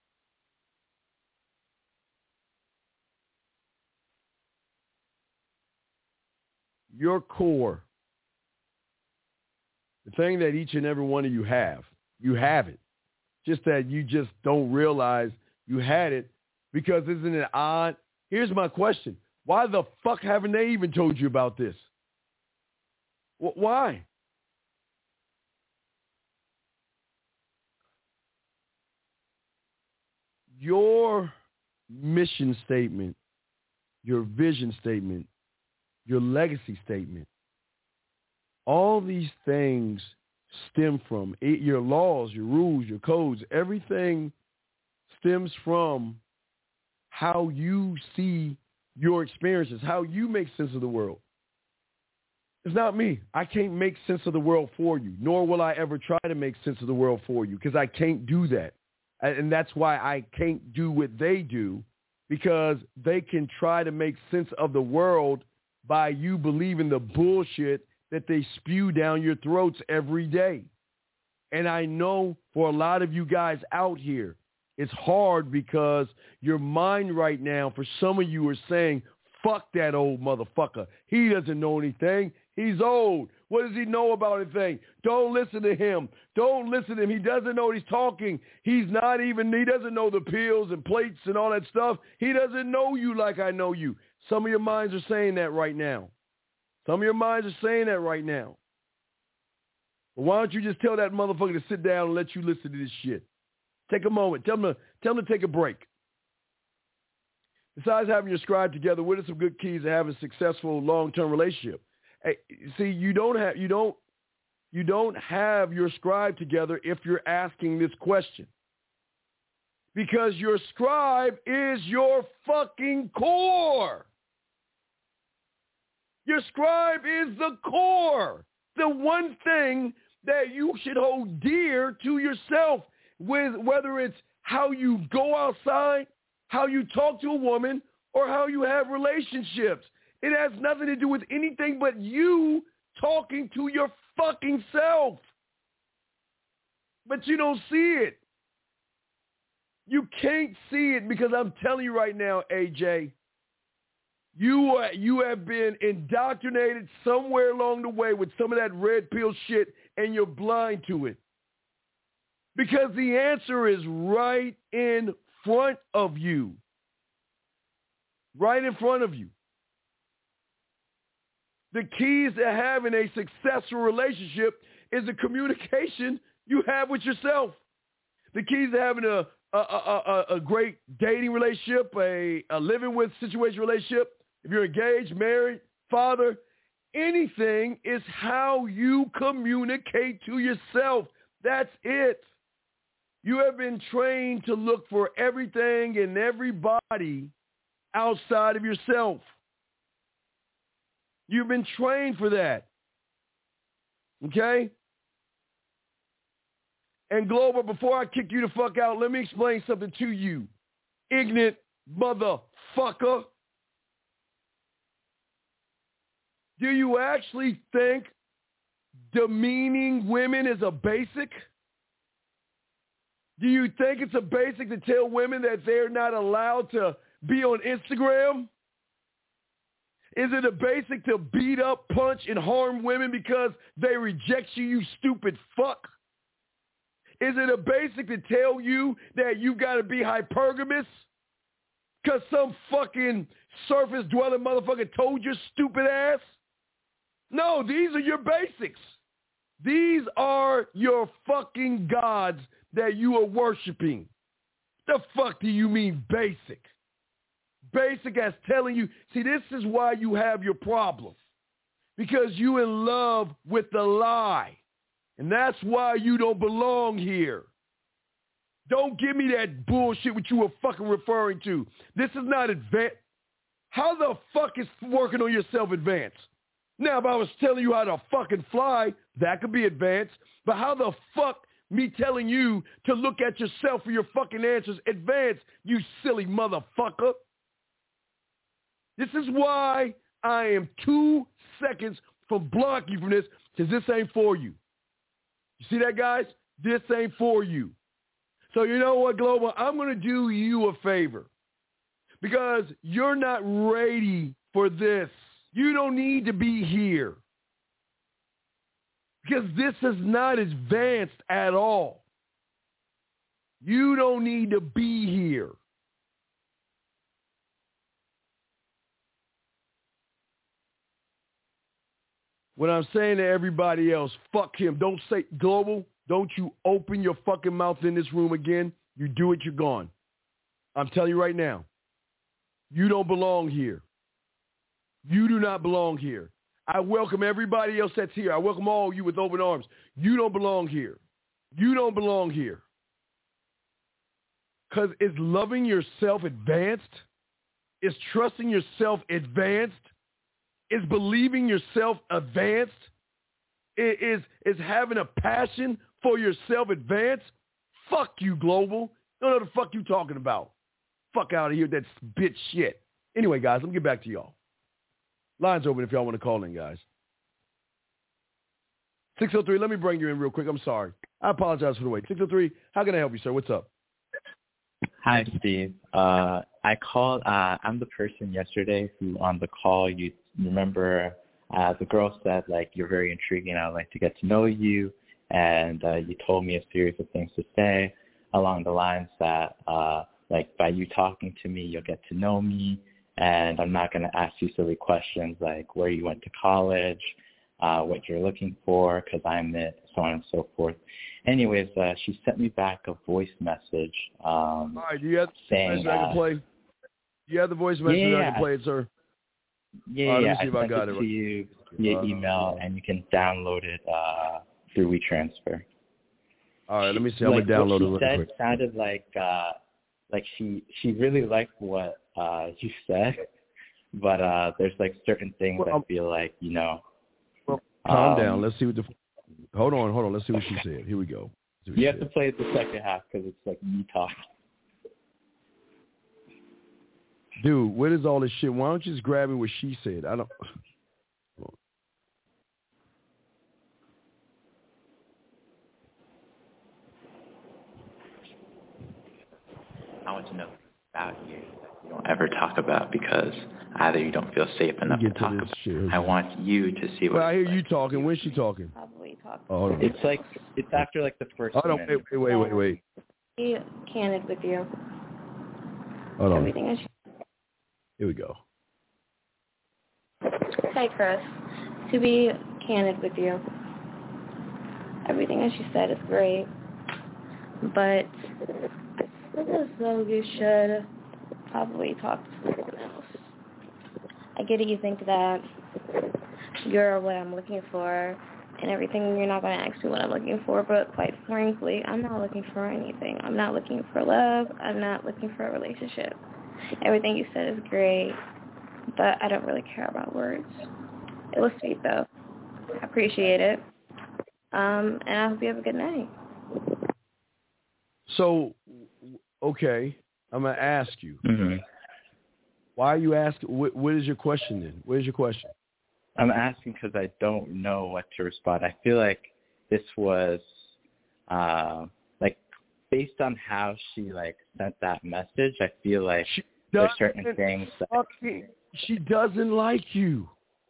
Your core, the thing that each and every one of you have, you have it. Just that you just don't realize you had it, because isn't it odd? Here's my question. Why the fuck haven't they even told you about this? W- why? Your mission statement, your vision statement, your legacy statement, all these things stem from it, your laws, your rules, your codes, everything stems from how you see your experiences, how you make sense of the world. It's not me. I can't make sense of the world for you, nor will I ever try to make sense of the world for you, because I can't do that. And that's why I can't do what they do, because they can try to make sense of the world by you believing the bullshit that they spew down your throats every day. And I know for a lot of you guys out here, it's hard because your mind right now, for some of you, are saying, fuck that old motherfucker. He doesn't know anything. He's old. What does he know about anything? Don't listen to him. Don't listen to him. He doesn't know what he's talking. He's not even, he doesn't know the pills and plates and all that stuff. He doesn't know you like I know you. Some of your minds are saying that right now. Some of your minds are saying that right now. But why don't you just tell that motherfucker to sit down and let you listen to this shit? Take a moment. Tell him to, tell him to take a break. Besides having your scribe together, what are some good keys to having a successful long-term relationship? Hey, see, you don't have you don't you don't have your scribe together if you're asking this question. Because your scribe is your fucking core. Your scribe is the core. The one thing that you should hold dear to yourself, with whether it's how you go outside, how you talk to a woman, or how you have relationships. It has nothing to do with anything but you talking to your fucking self. But you don't see it. You can't see it because I'm telling you right now, A J, you are, you have been indoctrinated somewhere along the way with some of that red pill shit, and you're blind to it. Because the answer is right in front of you. Right in front of you. The keys to having a successful relationship is the communication you have with yourself. The keys to having a a, a, a, a great dating relationship, a, a living with situation relationship, if you're engaged, married, father, anything is how you communicate to yourself. That's it. You have been trained to look for everything and everybody outside of yourself. You've been trained for that. Okay? And Global, before I kick you the fuck out, let me explain something to you. Ignorant motherfucker. Do you actually think demeaning women is a basic? Do you think it's a basic to tell women that they're not allowed to be on Instagram? Is it a basic to beat up, punch, and harm women because they reject you, you stupid fuck? Is it a basic to tell you that you got to be hypergamous because some fucking surface-dwelling motherfucker told your stupid ass? No, these are your basics. These are your fucking gods that you are worshiping. The fuck do you mean basic? Basic as telling you, see, this is why you have your problem. Because you in love with the lie. And that's why you don't belong here. Don't give me that bullshit which you were fucking referring to. This is not advanced. How the fuck is working on yourself advanced? Now, if I was telling you how to fucking fly, that could be advanced. But how the fuck me telling you to look at yourself for your fucking answers advanced, you silly motherfucker? This is why I am two seconds from blocking you from this, because this ain't for you. You see that, guys? This ain't for you. So you know what, Global? I'm going to do you a favor because you're not ready for this. You don't need to be here because this is not advanced at all. You don't need to be here. What I'm saying to everybody else, fuck him. Don't say, Global, don't you open your fucking mouth in this room again. You do it, you're gone. I'm telling you right now. You don't belong here. You do not belong here. I welcome everybody else that's here. I welcome all of you with open arms. You don't belong here. You don't belong here. Because is loving yourself advanced? Is trusting yourself advanced? Is believing yourself advanced? Is, is having a passion for yourself advanced? Fuck you, Global. Don't know what the fuck you talking about. Fuck out of here, that bitch shit. Anyway, guys, let me get back to y'all. Lines open if y'all want to call in, guys. six oh three, let me bring you in real quick. I'm sorry. I apologize for the wait. six oh three, how can I help you, sir? What's up? Hi, Steve. Uh, I called, uh, I'm the person yesterday who on the call, you remember uh, the girl said, like, you're very intriguing. I would like to get to know you. And uh, you told me a series of things to say along the lines that, uh, like, by you talking to me, you'll get to know me. And I'm not going to ask you silly questions like where you went to college, uh, what you're looking for, because I'm it, so on and so forth. Anyways, uh, she sent me back a voice message um, All right, do you have the saying, message I can uh, play? Do you have the voice message yeah, I can play it, sir? Yeah, All right, yeah, let me see I if I sent got it it to right. you via Uh, email, and you can download it uh, through WeTransfer. All right, let me see. I'm like, going to download it what real she quick. said sounded like, uh, like she, she really liked what uh, you said, but uh, there's like certain things Well, I feel like, you know. Well, calm um, down. Let's see what the. Hold on, hold on. Let's see what she said. Here we go. You have to play the second half because it's like me talking. Dude, what is all this shit? Why don't you just grab me what she said? I don't. I want to know about you that you don't ever talk about because either you don't feel safe enough to, to talk about. Shit. I want you to see what. Well, I hear like. you talking. When's she talking? Probably talk. Oh, hold on. It's like it's after like the first. Hold on, wait, wait, wait, wait, wait. Be candid with you. Hold on. Everything is. Here we go. Hi, Chris. To be candid with you, everything as you said is great, but I feel as though you should probably talk to someone else. I get it, you think that you're what I'm looking for and everything. You're not going to ask me what I'm looking for, but quite frankly, I'm not looking for anything. I'm not looking for love. I'm not looking for a relationship. Everything you said is great, but I don't really care about words. It was sweet, though. I appreciate it. Um, and I hope you have a good night. So, okay, I'm going to ask you. Mm-hmm. Why are you asking? What, what is your question then? What is your question? I'm asking because I don't know what to respond. I feel like this was, uh, like, based on how she, like, sent that message, I feel like she there's certain things that... Fucking, she doesn't like you.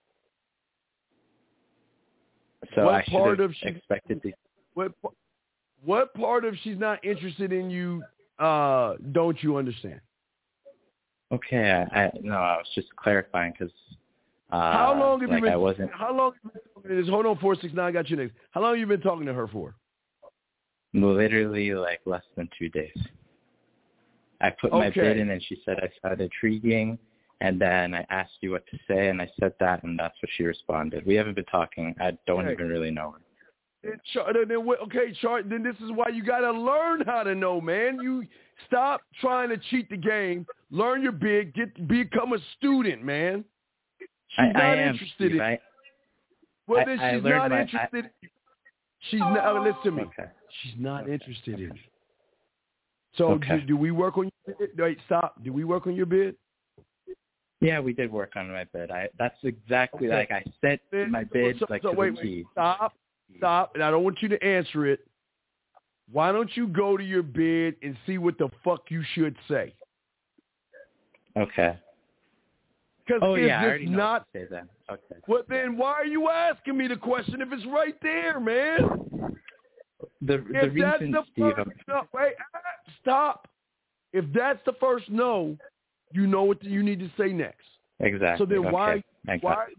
So what I should part have of she, expected to... What, what part of she's not interested in you uh, don't you understand? Okay, I, I no, I was just clarifying because uh, how long have like you been? I wasn't. How long have you been talking to this? Hold on, four six nine. I got you next. How long have you been talking to her for? Literally like less than two days. I put my Okay. bid in, and she said I sounded intriguing, and then I asked you what to say, and I said that, and that's what she responded. We haven't been talking. I don't Okay. even really know her. Then, Char- then, what- okay, Chart. Then this is why you got to learn how to know, man. You stop trying to cheat the game. Learn your bid. Get become a student, man. She's I, not I am, interested Steve, in. I, well, I, then I she's learned not my, interested. I, she's not. Uh, listen to me. Okay. She's not Okay. interested Okay. in. So Okay. do, do we work on your bid? Wait, stop. Do we work on your bid? Yeah, we did work on my bid. I that's exactly Okay. like I sent my bid so, like so to wait, the wait, T. stop, stop, and I don't want you to answer it. Why don't you go to your bid and see what the fuck you should say? Okay. Because Oh if yeah, I it's already know not, what to say then. Okay. well then why are you asking me the question if it's right there, man? The the If that's reason, the Steve, first I'm, no, wait, ah, stop. If that's the first no, you know what you need to say next. exactly. So then okay. why I got why it.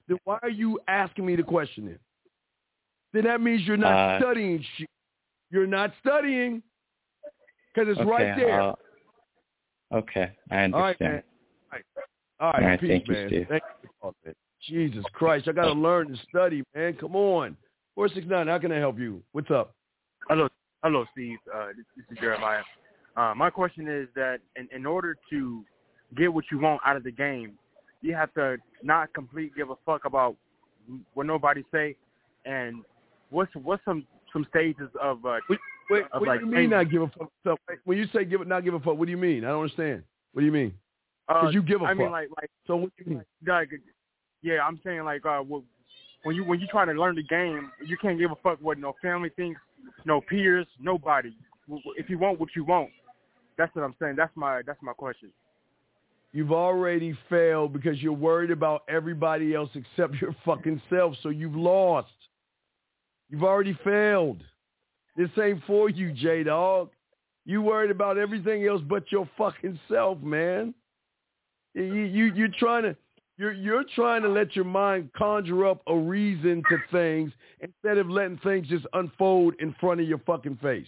then why are you asking me the question then? Then that means you're not Uh, studying shit. You're not studying because it's okay, right there. I'll, okay, I understand. All right, man. All right, All right, All right, peace, thank you, man. Steve. Thank you. Oh, man. Jesus Christ, I got to learn to study, man. Come on. four six nine, how can I help you? What's up? Hello, hello, Steve. Uh, this, this is Jeremiah. Uh, my question is that in, in order to get what you want out of the game, you have to not completely give a fuck about what nobody say. And what's what's some, some stages of uh, wait, wait, of what like do you mean not give a fuck? So, when you say give not give a fuck, what do you mean? I don't understand. What do you mean? Because uh, you give a I fuck. mean, like, like so what do you mean? Like, yeah, I'm saying like uh, when you when you try to learn the game, you can't give a fuck what no family thinks, no peers, nobody. If you want what you want, that's what I'm saying. That's my that's my question. You've already failed because you're worried about everybody else except your fucking self. So you've lost. You've already failed. This ain't for you, J-Dog. You worried about everything else but your fucking self, man. You, you, you're trying to, you're, you're trying to let your mind conjure up a reason to things instead of letting things just unfold in front of your fucking face.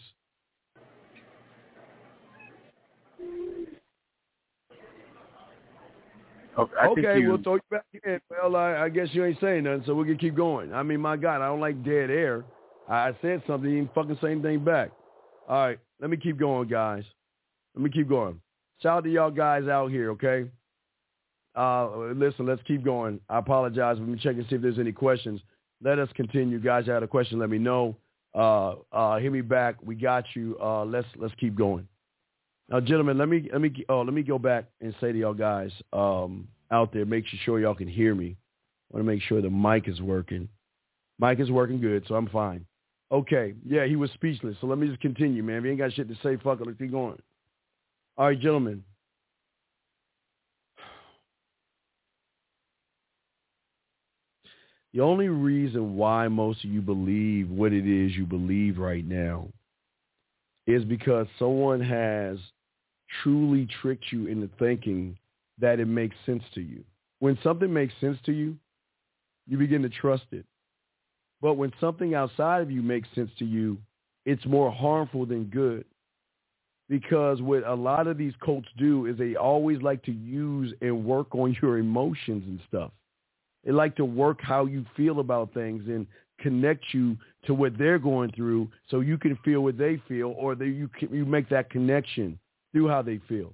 Okay, I okay think you... we'll throw you back in. Well, I, I guess you ain't saying nothing, so we can keep going. I mean, my God, I don't like dead air. I said something, you didn't fucking say anything back. All right, let me keep going, guys. Let me keep going. Shout out to y'all guys out here, okay? Uh, listen, let's keep going. I apologize. Let me check and see if there's any questions. Let us continue. Guys, I had a question. Let me know. Uh, uh, hit me back. We got you. Uh, let's let's keep going. Now, gentlemen, let me let me oh, let me go back and say to y'all guys um, out there, make sure y'all can hear me. I want to make sure the mic is working. Mic is working good, so I'm fine. Okay, yeah, he was speechless. So let me just continue, man. If you ain't got shit to say, fuck it. Let's keep going. All right, gentlemen. The only reason why most of you believe what it is you believe right now is because someone has truly tricked you into thinking that it makes sense to you. When something makes sense to you, you begin to trust it. But when something outside of you makes sense to you, it's more harmful than good. Because what a lot of these cults do is they always like to use and work on your emotions and stuff. They like to work how you feel about things and connect you to what they're going through so you can feel what they feel, or that you can, you make that connection through how they feel.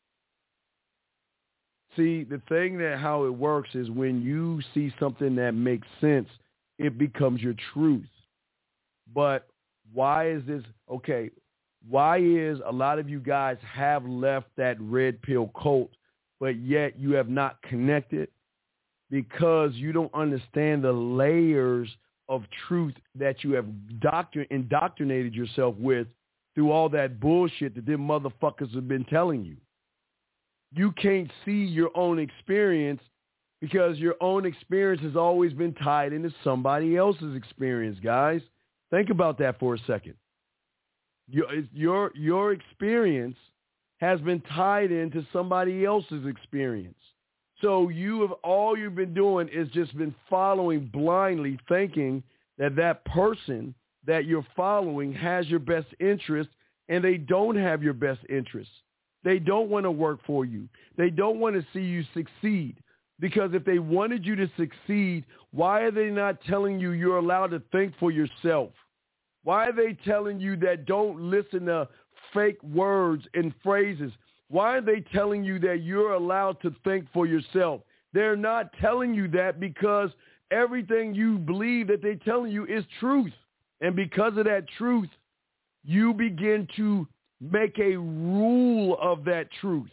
See, the thing that how it works is when you see something that makes sense, it becomes your truth. But why is this? Okay, why is a lot of you guys have left that red pill cult, but yet you have not connected? Because you don't understand the layers of truth that you have doctor- indoctrinated yourself with through all that bullshit that them motherfuckers have been telling you. You can't see your own experience because your own experience has always been tied into somebody else's experience, guys. Think about that for a second. Your, your, your experience has been tied into somebody else's experience. So you have all you've been doing is just been following blindly, thinking that that person that you're following has your best interest, and they don't have your best interest. They don't want to work for you. They don't want to see you succeed. Because if they wanted you to succeed, why are they not telling you you're allowed to think for yourself? Why are they telling you that don't listen to fake words and phrases? Why are they telling you that you're allowed to think for yourself? They're not telling you that because everything you believe that they're telling you is truth. And because of that truth, you begin to make a rule of that truth.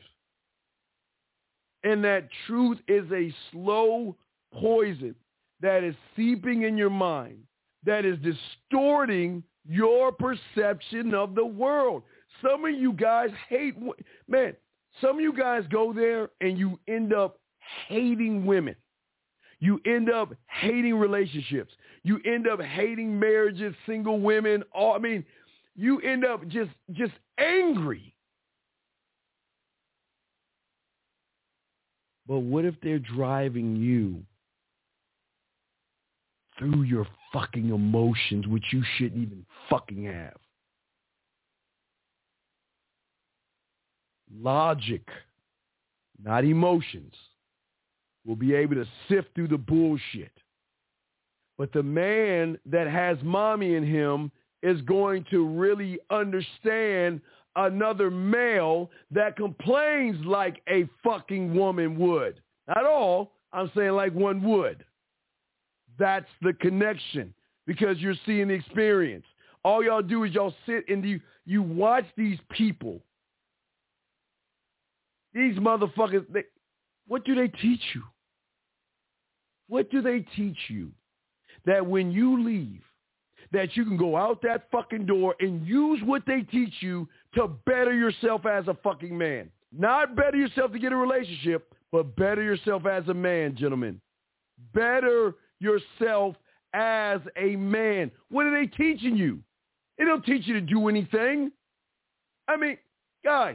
And that truth is a slow poison that is seeping in your mind, that is distorting your perception of the world. Some of you guys hate, man, some of you guys go there and you end up hating women. You end up hating relationships. You end up hating marriages, single women. All, I mean, you end up just, just angry. But what if they're driving you through your fucking emotions, which you shouldn't even fucking have. Logic, not emotions, will be able to sift through the bullshit. But the man that has mommy in him is going to really understand another male that complains like a fucking woman would. Not all, I'm saying like one would. That's the connection, because you're seeing the experience. All y'all do is y'all sit and you, you watch these people. These motherfuckers, they, what do they teach you? What do they teach you? That when you leave, that you can go out that fucking door and use what they teach you to better yourself as a fucking man. Not better yourself to get a relationship, but better yourself as a man, gentlemen. Better yourself as a man. What are they teaching you? They don't teach you to do anything. I mean, guys,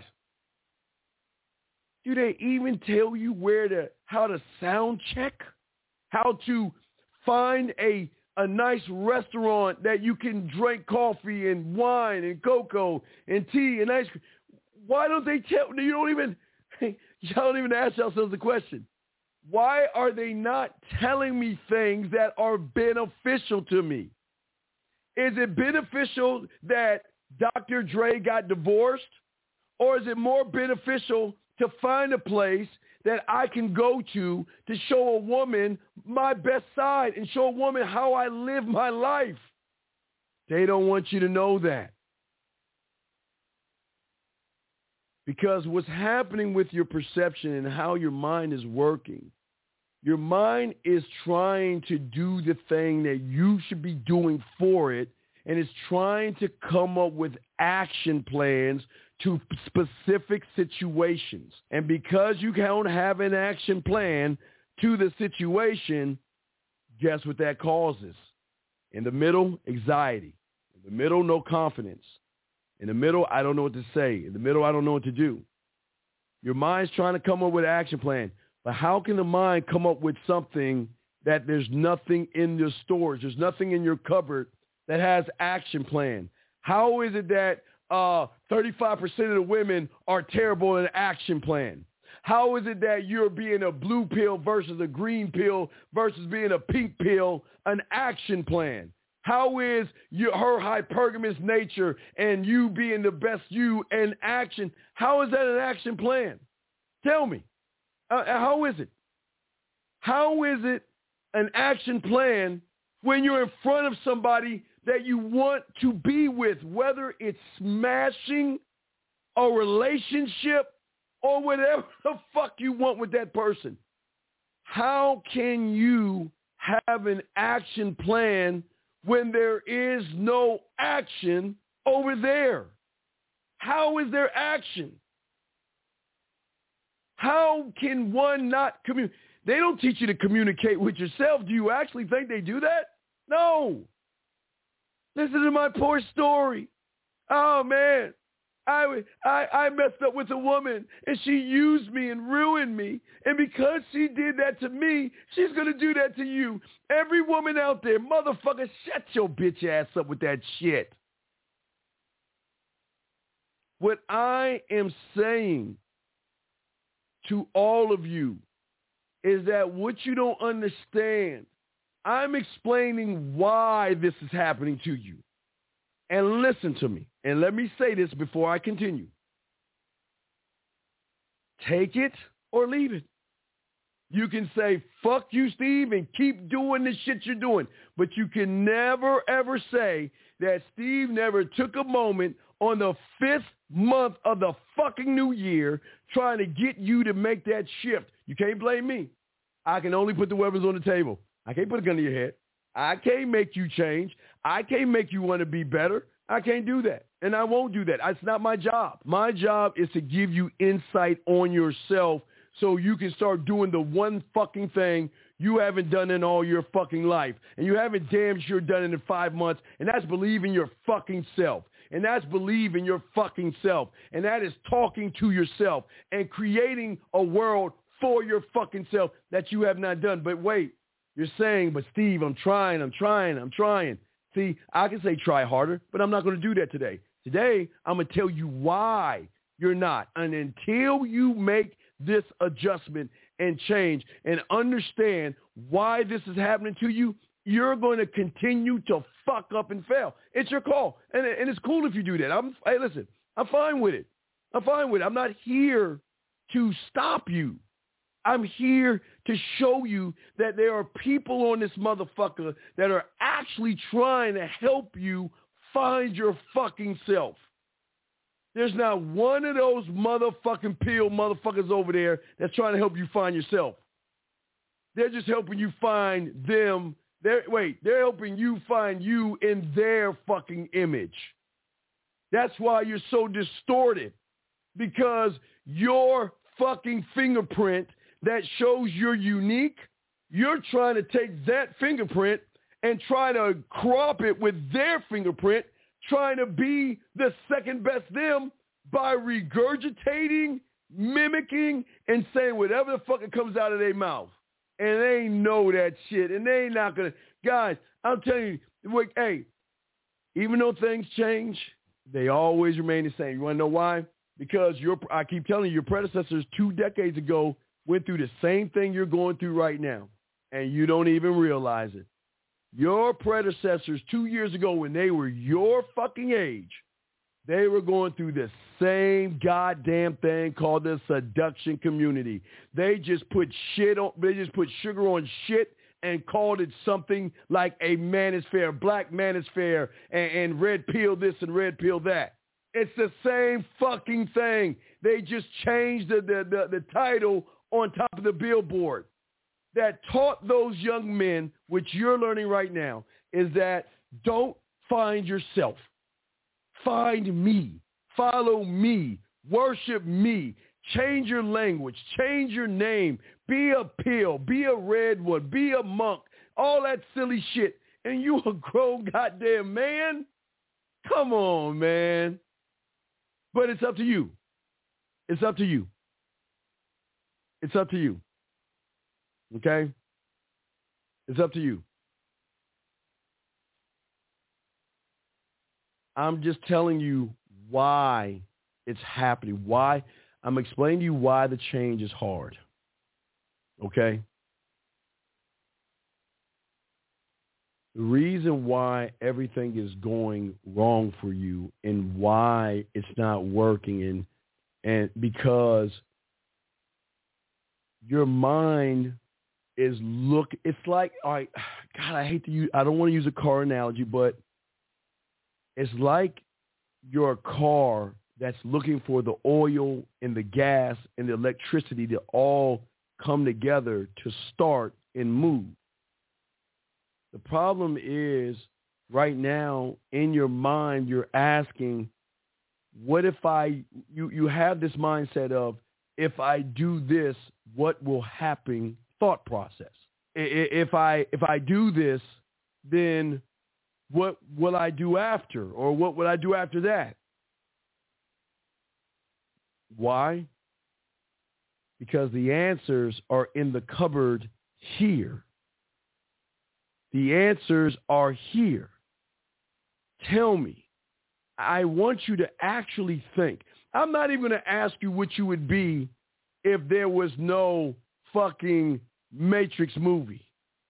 do they even tell you where to, how to sound check? How to find a a nice restaurant that you can drink coffee and wine and cocoa and tea and ice cream? Why don't they tell you? Don't even y'all don't even ask yourselves the question. Why are they not telling me things that are beneficial to me? Is it beneficial that Doctor Dre got divorced? Or is it more beneficial to find a place that I can go to to show a woman my best side and show a woman how I live my life? They don't want you to know that. Because what's happening with your perception and how your mind is working, your mind is trying to do the thing that you should be doing for it, and it's trying to come up with action plans to specific situations. And because you don't have an action plan to the situation, guess what that causes? In the middle, anxiety. In the middle, no confidence. In the middle, I don't know what to say. In the middle, I don't know what to do. Your mind's trying to come up with an action plan. But how can the mind come up with something that there's nothing in your storage, there's nothing in your cupboard that has action plan? How is it that uh, thirty-five percent of the women are terrible in an action plan? How is it that you're being a blue pill versus a green pill versus being a pink pill an action plan? How is your, her hypergamous nature and you being the best you in action? How is that an action plan? Tell me. Uh, how is it? How is it an action plan when you're in front of somebody that you want to be with, whether it's smashing a relationship or whatever the fuck you want with that person? How can you have an action plan when there is no action over there? How is there action? How can one not communicate? They don't teach you to communicate with yourself. Do you actually think they do that? No. Listen to my poor story. Oh, man. I, I, I messed up with a woman, and she used me and ruined me. And because she did that to me, she's going to do that to you. Every woman out there, motherfucker, shut your bitch ass up with that shit. What I am saying to all of you is that what you don't understand, I'm explaining why this is happening to you. And listen to me. And let me say this before I continue. Take it or leave it. You can say, fuck you, Steve, and keep doing the shit you're doing. But you can never, ever say that Steve never took a moment on the fifth month of the fucking new year trying to get you to make that shift. You can't blame me. I can only put the weapons on the table. I can't put a gun to your head. I can't make you change. I can't make you want to be better. I can't do that. And I won't do that. It's not my job. My job is to give you insight on yourself so you can start doing the one fucking thing you haven't done in all your fucking life. And you haven't damn sure done it in five months. And that's believing your fucking self. And that's believing your fucking self. And that is talking to yourself and creating a world for your fucking self that you have not done. But wait, You're saying, but Steve, I'm trying, I'm trying, I'm trying. See, I can say try harder, but I'm not going to do that today. Today, I'm going to tell you why you're not. And until you make this adjustment and change and understand why this is happening to you, you're going to continue to fuck up and fail. It's your call. And, and it's cool if you do that. I'm, hey, listen, I'm fine with it. I'm fine with it. I'm not here to stop you. I'm here to show you that there are people on this motherfucker that are actually trying to help you find your fucking self. There's not one of those motherfucking pill motherfuckers over there that's trying to help you find yourself. They're just helping you find them. They're, wait, they're helping you find you in their fucking image. That's why you're so distorted, because your fucking fingerprint that shows you're unique, you're trying to take that fingerprint and try to crop it with their fingerprint, trying to be the second best them by regurgitating, mimicking, and saying whatever the fuck it comes out of their mouth. And they know that shit, and they ain't not going to. Guys, I'm telling you, hey, even though things change, they always remain the same. You want to know why? Because your, I keep telling you, your predecessors two decades ago went through the same thing you're going through right now, and you don't even realize it. Your predecessors two years ago, when they were your fucking age, they were going through the same goddamn thing called the seduction community. They just put shit on, they just put sugar on shit and called it something like a manosphere, black manosphere, and, and red pill this and red pill that. It's the same fucking thing. They just changed the, the, the, the title on top of the billboard. That taught those young men, which you're learning right now, is that don't find yourself. Find me. Follow me. Worship me. Change your language. Change your name. Be a pill. Be a redwood. Be a monk. All that silly shit. And you a grown goddamn man? Come on, man. But it's up to you. It's up to you. It's up to you. Okay? It's up to you. I'm just telling you why it's happening. Why? I'm explaining to you why the change is hard. Okay? The reason why everything is going wrong for you and why it's not working, and and because your mind is look, it's like, all right, God, I hate to use, I don't want to use a car analogy, but it's like your car that's looking for the oil and the gas and the electricity to all come together to start and move. The problem is right now in your mind, you're asking, what if I, you, you have this mindset of, if I do this, what will happen thought process. If I, if I do this, then what will I do after? Or what will I do after that? Why? Because the answers are in the cupboard here. The answers are here. Tell me. I want you to actually think. I'm not even going to ask you what you would be if there was no fucking Matrix movie.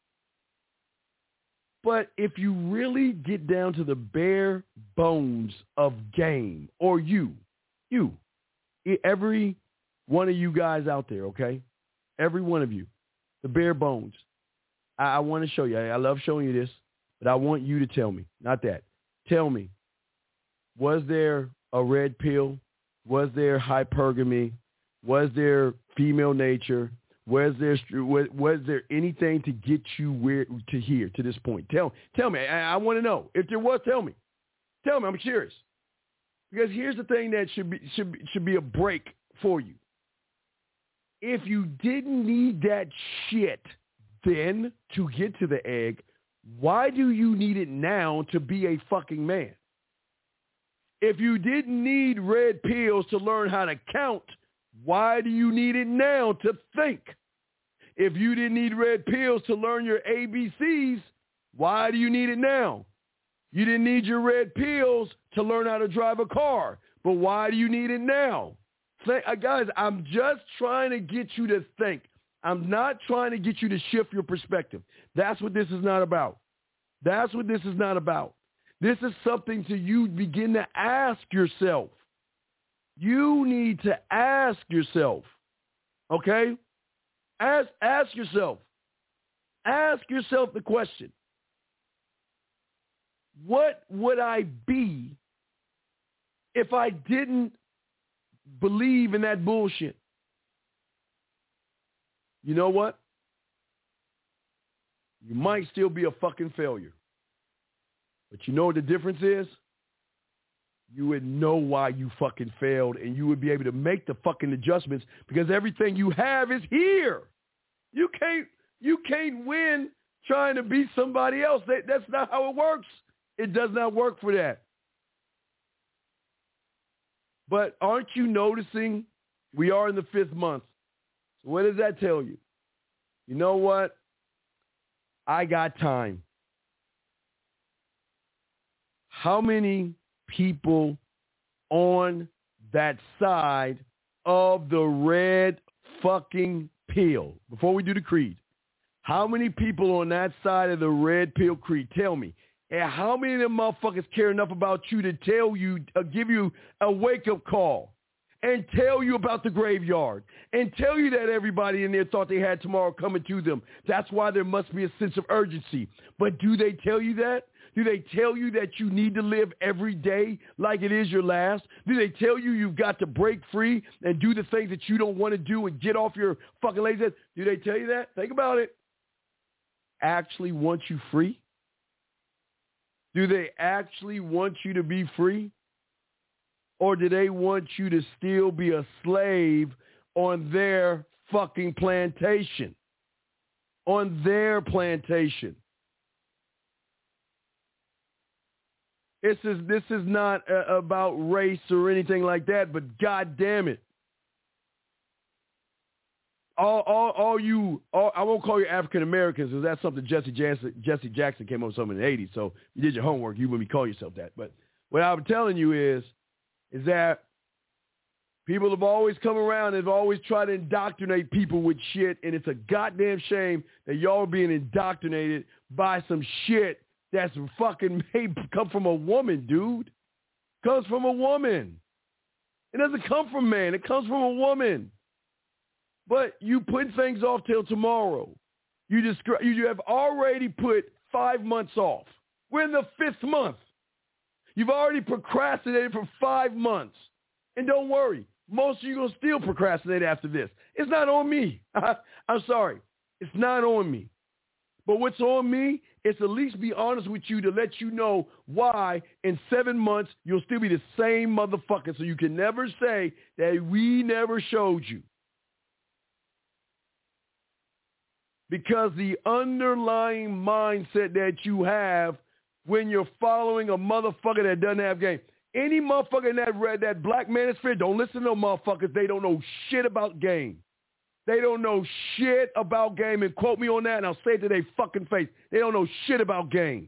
But if you really get down to the bare bones of game, or you, you, every one of you guys out there, okay? Every one of you, the bare bones. I, I want to show you. I, I love showing you this, but I want you to tell me, not that. Tell me, was there a red pill? Was there hypergamy? Was there female nature? Was there was, was there anything to get you where to here to this point? Tell tell me. I, I want to know. If there was, tell me. Tell me. I'm curious. Because here's the thing that should be should be, should be a break for you. If you didn't need that shit then to get to the egg, why do you need it now to be a fucking man? If you didn't need red pills to learn how to count, why do you need it now to think? if you didn't need red pills to learn your A B Cs, why do you need it now? You didn't need your red pills to learn how to drive a car, but why do you need it now? Think, uh, guys, I'm just trying to get you to think. I'm not trying to get you to shift your perspective. That's what this is not about. That's what this is not about. This is something to you begin to ask yourself. You need to ask yourself, okay? Ask, ask yourself. Ask yourself the question. What would I be if I didn't believe in that bullshit? You know what? You might still be a fucking failure. But you know what the difference is? You would know why you fucking failed, and you would be able to make the fucking adjustments because everything you have is here. You can't, you can't win trying to be somebody else. That, that's not how it works. It does not work for that. But aren't you noticing we are in the fifth month? So what does that tell you? You know what? I got time. How many people on that side of the red fucking pill, before we do the creed, how many people on that side of the red pill creed, tell me, and how many of them motherfuckers care enough about you to tell you, uh, give you a wake-up call and tell you about the graveyard and tell you that everybody in there thought they had tomorrow coming to them? That's why there must be a sense of urgency. But do they tell you that? Do they tell you that you need to live every day like it is your last? Do they tell you you've got to break free and do the things that you don't want to do and get off your fucking lazy ass? Do they tell you that? Think about it. Actually want you free? Do they actually want you to be free? Or do they want you to still be a slave on their fucking plantation? On their plantation. This is, this is not uh, about race or anything like that, but God damn it. All, all, all you, all, I won't call you African Americans because that's something Jesse Jackson, Jesse Jackson came up with something in the eighties. So you did your homework. You wouldn't call yourself that. But what I'm telling you is, is that people have always come around and have always tried to indoctrinate people with shit. And it's a goddamn shame that y'all are being indoctrinated by some shit that's fucking made come from a woman, dude. Comes from a woman. It doesn't come from man. It comes from a woman. But you put things off till tomorrow. You just you have already put five months off. We're in the fifth month. You've already procrastinated for five months. And don't worry, most of you are going to still procrastinate after this. It's not on me. I'm sorry. It's not on me. But what's on me is at least be honest with you to let you know why in seven months you'll still be the same motherfucker. So you can never say that we never showed you. Because the underlying mindset that you have when you're following a motherfucker that doesn't have game. Any motherfucker in that red, that black manosphere, don't listen to no motherfuckers. They don't know shit about game. They don't know shit about game. And quote me on that, and I'll say it to their fucking face. They don't know shit about game.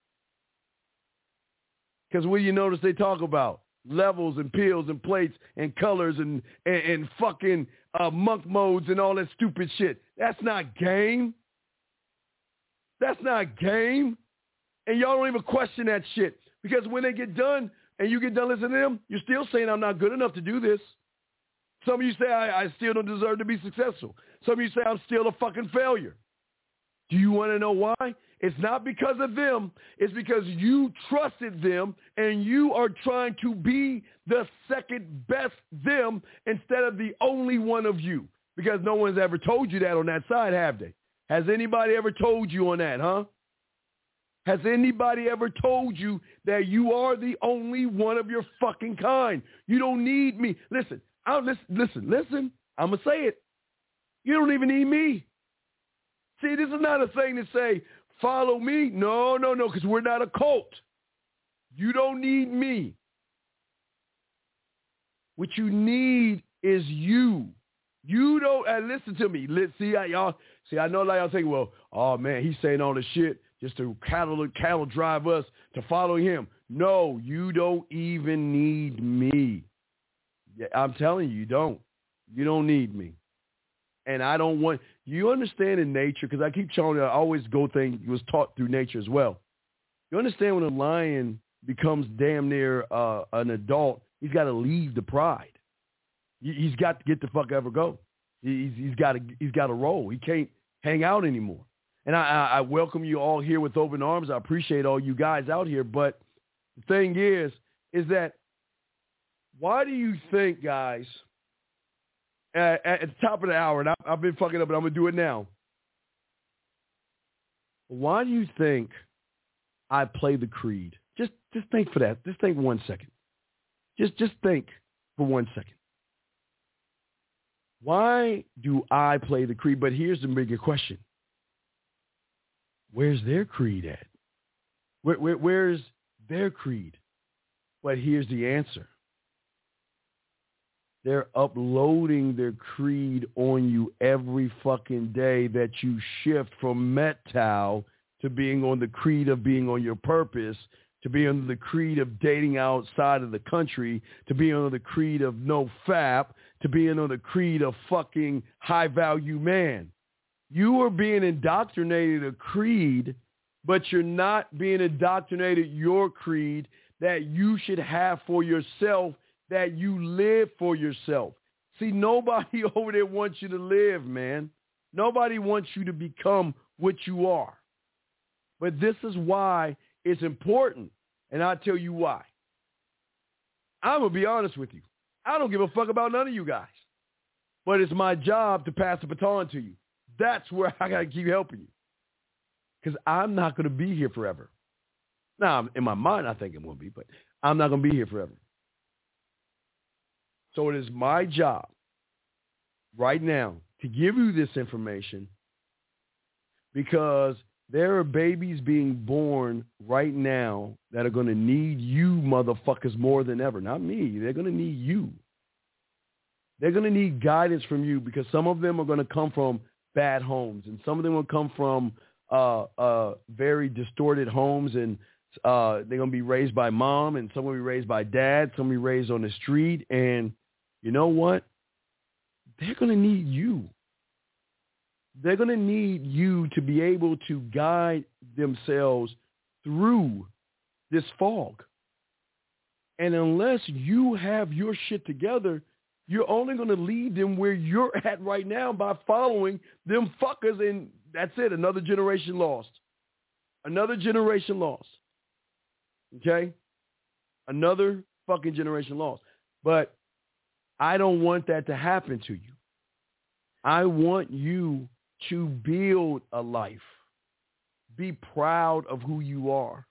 Because what do you notice they talk about? Levels and pills and plates and colors and, and, and fucking uh, monk modes and all that stupid shit. That's not game. That's not game. And y'all don't even question that shit. Because when they get done and you get done listening to them, you're still saying I'm not good enough to do this. Some of you say I, I still don't deserve to be successful. Some of you say I'm still a fucking failure. Do you want to know why? It's not because of them. It's because you trusted them and you are trying to be the second best them instead of the only one of you. Because no one's ever told you that on that side, have they? Has anybody ever told you on that, huh? Has anybody ever told you that you are the only one of your fucking kind? You don't need me. Listen, I'll listen, listen, listen. I'm going to say it. You don't even need me. See, this is not a thing to say, follow me. No, no, no, because we're not a cult. You don't need me. What you need is you. You don't, and listen to me. Let's see how y'all, see, I know like y'all think, well, oh man, he's saying all this shit just to cattle, cattle drive us to follow him. No, you don't even need me. I'm telling you, you don't. You don't need me. And I don't want, you understand in nature, because I keep telling you, I always go thing, it was taught through nature as well. You understand when a lion becomes damn near uh, an adult, he's got to leave the pride. He's got to get the fuck ever go. He's, he's got to he's got to roll. He can't hang out anymore. And I, I welcome you all here with open arms. I appreciate all you guys out here. But the thing is, is that why do you think, guys, at, at the top of the hour, and I, I've been fucking up, but I'm going to do it now. Why do you think I play the creed? Just just think for that. Just think one second. Just just think for one second. Why do I play the creed? But here's the bigger question. Where's their creed at? Where, where, where's their creed? But here's the answer. They're uploading their creed on you every fucking day that you shift from Mettal to being on the creed of being on your purpose, to be under the creed of dating outside of the country, to be under the creed of no fap, to be under the creed of fucking high-value man. You are being indoctrinated a creed, but you're not being indoctrinated your creed that you should have for yourself, that you live for yourself. See, nobody over there wants you to live, man. Nobody wants you to become what you are. But this is why it's important, and I'll tell you why. I'm going to be honest with you. I don't give a fuck about none of you guys. But it's my job to pass the baton to you. That's where I got to keep helping you. Because I'm not going to be here forever. Now, in my mind, I think it will be, but I'm not going to be here forever. So it is my job right now to give you this information, because there are babies being born right now that are going to need you motherfuckers more than ever. Not me. They're going to need you. They're going to need guidance from you, because some of them are going to come from bad homes, and some of them will come from uh, uh, very distorted homes, and uh, they're going to be raised by mom, and some will be raised by dad, some will be raised on the street, and you know what? They're going to need you. They're going to need you to be able to guide themselves through this fog. And unless you have your shit together, you're only going to lead them where you're at right now by following them fuckers, and that's it. Another generation lost. Another generation lost. Okay? Another fucking generation lost. But I don't want that to happen to you. I want you to build a life. Be proud of who you are.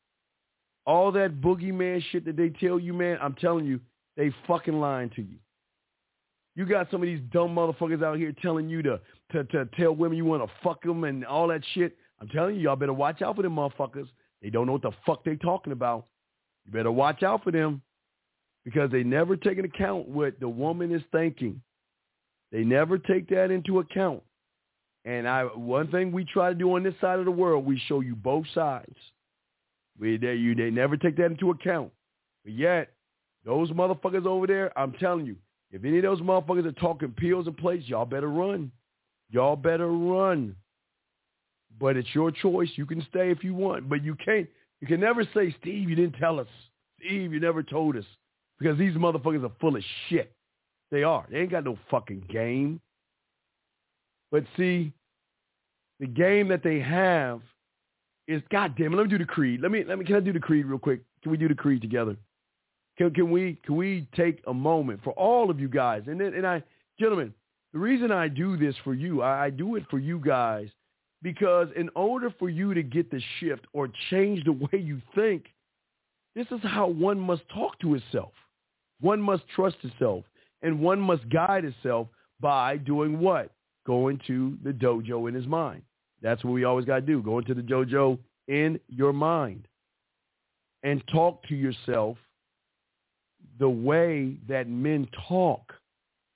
All that boogeyman shit that they tell you, man, I'm telling you, they fucking lying to you. You got some of these dumb motherfuckers out here telling you to, to, to tell women you want to fuck them and all that shit. I'm telling you, y'all better watch out for them motherfuckers. They don't know what the fuck they talking about. You better watch out for them, because they never take into account what the woman is thinking. They never take that into account. And I, one thing we try to do on this side of the world, we show you both sides. We, they, you, they never take that into account. But yet, those motherfuckers over there, I'm telling you, if any of those motherfuckers are talking pills and plates, y'all better run. Y'all better run. But it's your choice. You can stay if you want. But you can't, you can never say, Steve, you didn't tell us. Steve, you never told us. Because these motherfuckers are full of shit. They are. They ain't got no fucking game. But see, the game that they have is, goddamn it, let me do the creed. Let me, let me, can I do the creed real quick? Can we do the creed together? Can, can we, can we take a moment for all of you guys? And then, and I, gentlemen, the reason I do this for you, I, I do it for you guys, because in order for you to get the shift or change the way you think, this is how one must talk to itself. One must trust itself, and one must guide itself by doing what? Going to the dojo in his mind. That's what we always got to do. Go into the dojo in your mind and talk to yourself the way that men talk.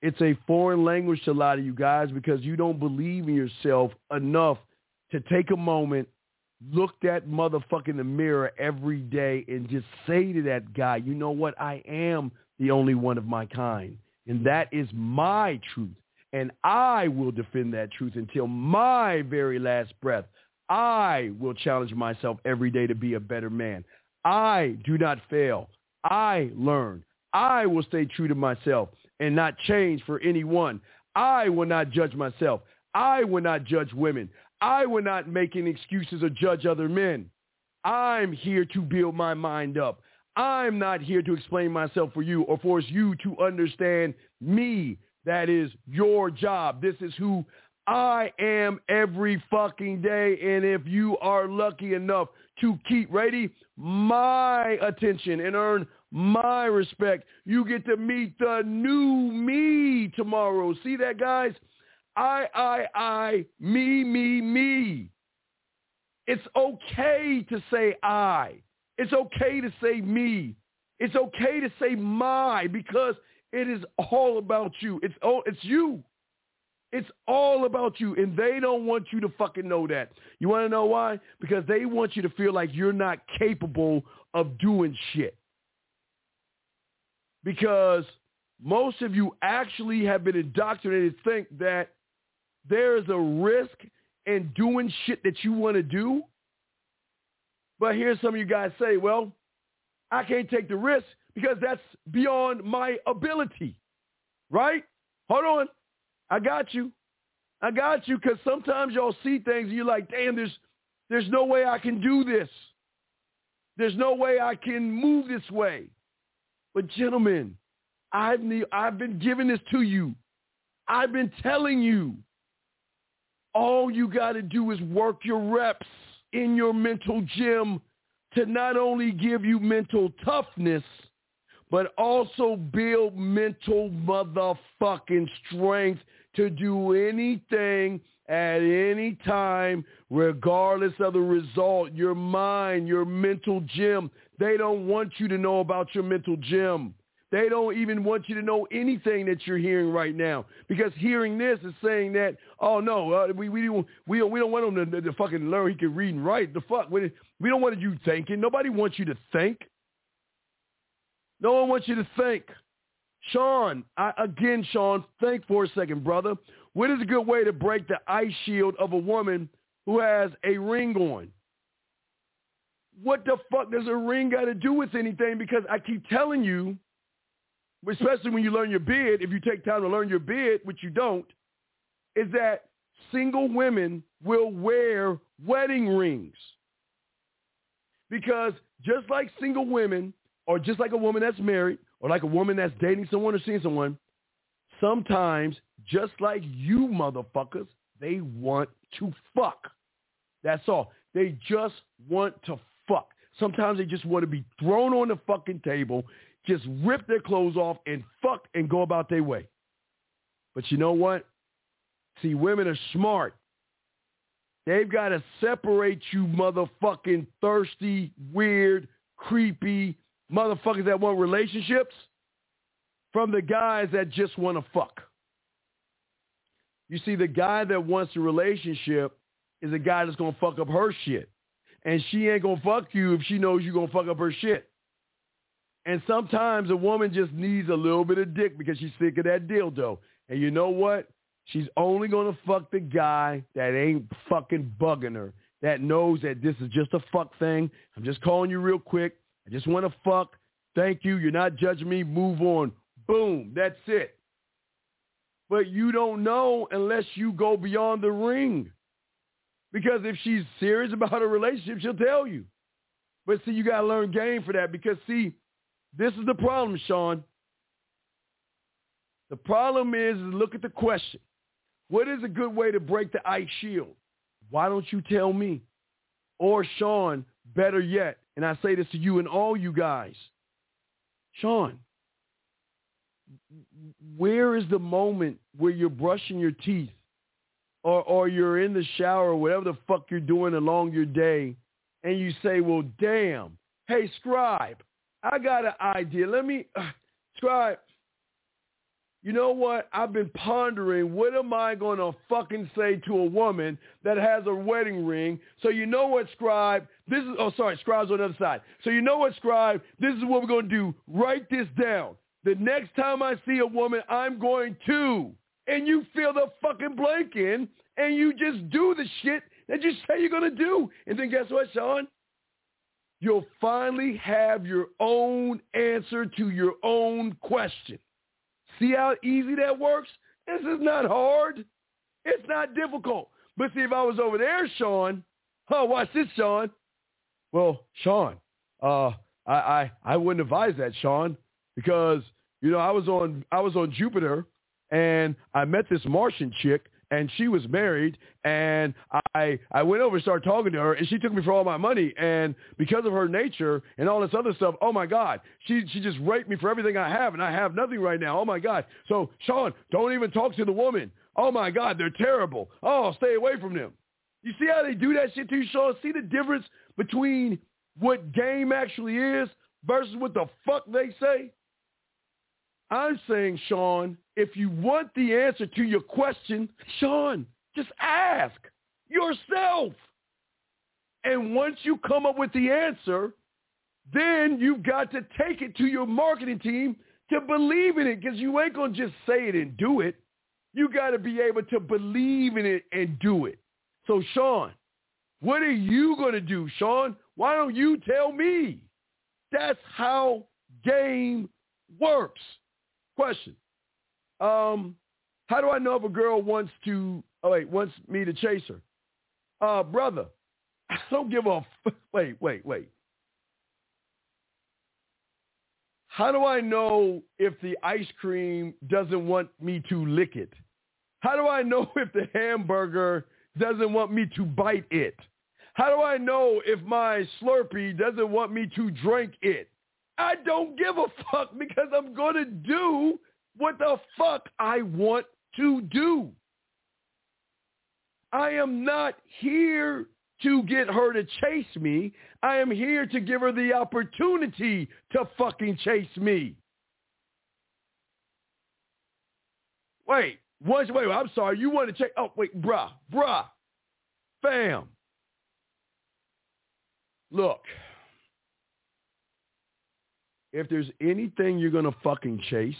It's a foreign language to a lot of you guys because you don't believe in yourself enough to take a moment, look that motherfucker in the mirror every day and just say to that guy, you know what? I am the only one of my kind. And that is my truth. And I will defend that truth until my very last breath. I will challenge myself every day to be a better man. I do not fail. I learn. I will stay true to myself and not change for anyone. I will not judge myself. I will not judge women. I will not make any excuses or judge other men. I'm here to build my mind up. I'm not here to explain myself for you or force you to understand me. That is your job. This is who I am every fucking day. And if you are lucky enough to keep ready my attention and earn my respect, you get to meet the new me tomorrow. See that, guys? I, I, I, me, me, me. It's okay to say I. It's okay to say me. It's okay to say my because it is all about you. It's all, it's you. It's all about you, and they don't want you to fucking know that. You want to know why? Because they want you to feel like you're not capable of doing shit. Because most of you actually have been indoctrinated to think that there is a risk in doing shit that you want to do. But here's some of you guys say, well, I can't take the risk because that's beyond my ability, right? Hold on. I got you. I got you because sometimes y'all see things and you're like, damn, there's, there's no way I can do this. There's no way I can move this way. But gentlemen, I've, I've been giving this to you. I've been telling you. All you got to do is work your reps in your mental gym to not only give you mental toughness, but also build mental motherfucking strength to do anything at any time, regardless of the result. Your mind, your mental gym, they don't want you to know about your mental gym. They don't even want you to know anything that you're hearing right now, because hearing this is saying that, oh no, uh, we we don't we don't we don't want him to, to fucking learn he can read and write. The fuck, we, we don't want you thinking. Nobody wants you to think. No one wants you to think. Sean, I, again, Sean, think for a second, brother. What is a good way to break the ice shield of a woman who has a ring on? What the fuck does a ring got to do with anything? Because I keep telling you, especially when you learn your bid, if you take time to learn your bid, which you don't, is that single women will wear wedding rings. Because just like single women, or just like a woman that's married, or like a woman that's dating someone or seeing someone, sometimes, just like you motherfuckers, they want to fuck. That's all. They just want to fuck. Sometimes they just want to be thrown on the fucking table, just rip their clothes off and fuck and go about their way. But you know what? See, women are smart. They've got to separate you motherfucking thirsty, weird, creepy motherfuckers that want relationships from the guys that just want to fuck. You see, the guy that wants a relationship is a guy that's going to fuck up her shit. And she ain't going to fuck you if she knows you're going to fuck up her shit. And sometimes a woman just needs a little bit of dick because she's sick of that dildo. And you know what? She's only going to fuck the guy that ain't fucking bugging her, that knows that this is just a fuck thing. I'm just calling you real quick. I just want to fuck. Thank you. You're not judging me. Move on. Boom. That's it. But you don't know unless you go beyond the ring. Because if she's serious about a relationship, she'll tell you. But see, you got to learn game for that because, see, this is the problem, Sean. The problem is, look at the question. What is a good way to break the ice shield? Why don't you tell me? Or Sean, better yet, and I say this to you and all you guys. Sean, where is the moment where you're brushing your teeth or, or you're in the shower or whatever the fuck you're doing along your day and you say, well, damn, hey, Scribe, I got an idea. Let me, uh, Scribe, you know what? I've been pondering, what am I going to fucking say to a woman that has a wedding ring? So you know what, Scribe? This is, oh, sorry, Scribe's on the other side. So you know what, Scribe? This is what we're going to do. Write this down. The next time I see a woman, I'm going to. And you fill the fucking blank in, and you just do the shit that you say you're going to do. And then guess what, Sean? You'll finally have your own answer to your own question. See how easy that works? This is not hard. It's not difficult. But see, if I was over there, Sean, oh, watch this, Sean. Well, Sean, uh, I, I, I wouldn't advise that, Sean, because, you know, I was on I was on Jupiter, and I met this Martian chick, and she was married, and I I went over and started talking to her, and she took me for all my money, and because of her nature and all this other stuff, oh, my God, she she just raped me for everything I have, and I have nothing right now. Oh, my God. So, Sean, don't even talk to the woman. Oh, my God, they're terrible. Oh, stay away from them. You see how they do that shit to you, Sean? See the difference between what game actually is versus what the fuck they say? I'm saying, Sean, if you want the answer to your question, Sean, just ask yourself. And once you come up with the answer, then you've got to take it to your marketing team to believe in it, because you ain't going to just say it and do it. You got to be able to believe in it and do it. So, Sean, what are you going to do, Sean? Why don't you tell me? That's how game works. Question. Um, how do I know if a girl wants to, oh wait, wants me to chase her? Uh, brother, I don't give a, f- wait, wait, wait. How do I know if the ice cream doesn't want me to lick it? How do I know if the hamburger doesn't want me to bite it? How do I know if my Slurpee doesn't want me to drink it? I don't give a fuck, because I'm going to do what the fuck I want to do. I am not here to get her to chase me. I am here to give her the opportunity to fucking chase me. Wait, once, wait, I'm sorry. You want to chase? Oh, wait, bruh, bruh, fam. Look. If there's anything you're going to fucking chase,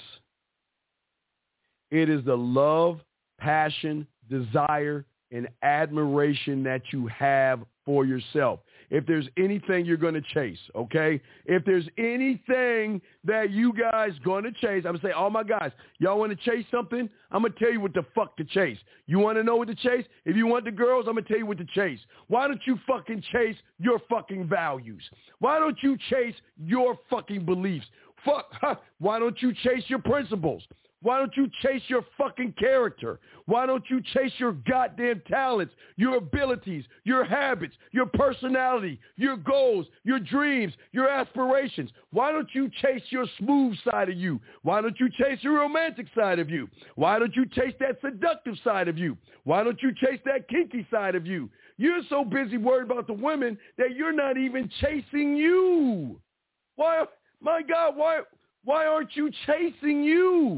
it is the love, passion, desire, and admiration that you have for yourself. If there's anything you're going to chase, okay? If there's anything that you guys going to chase, I'm going to say, oh, my guys, y'all want to chase something? I'm going to tell you what the fuck to chase. You want to know what to chase? If you want the girls, I'm going to tell you what to chase. Why don't you fucking chase your fucking values? Why don't you chase your fucking beliefs? Fuck, huh? Why don't you chase your principles? Why don't you chase your fucking character? Why don't you chase your goddamn talents, your abilities, your habits, your personality, your goals, your dreams, your aspirations? Why don't you chase your smooth side of you? Why don't you chase your romantic side of you? Why don't you chase that seductive side of you? Why don't you chase that kinky side of you? You're so busy worried about the women that you're not even chasing you. Why, my God, why, why aren't you chasing you?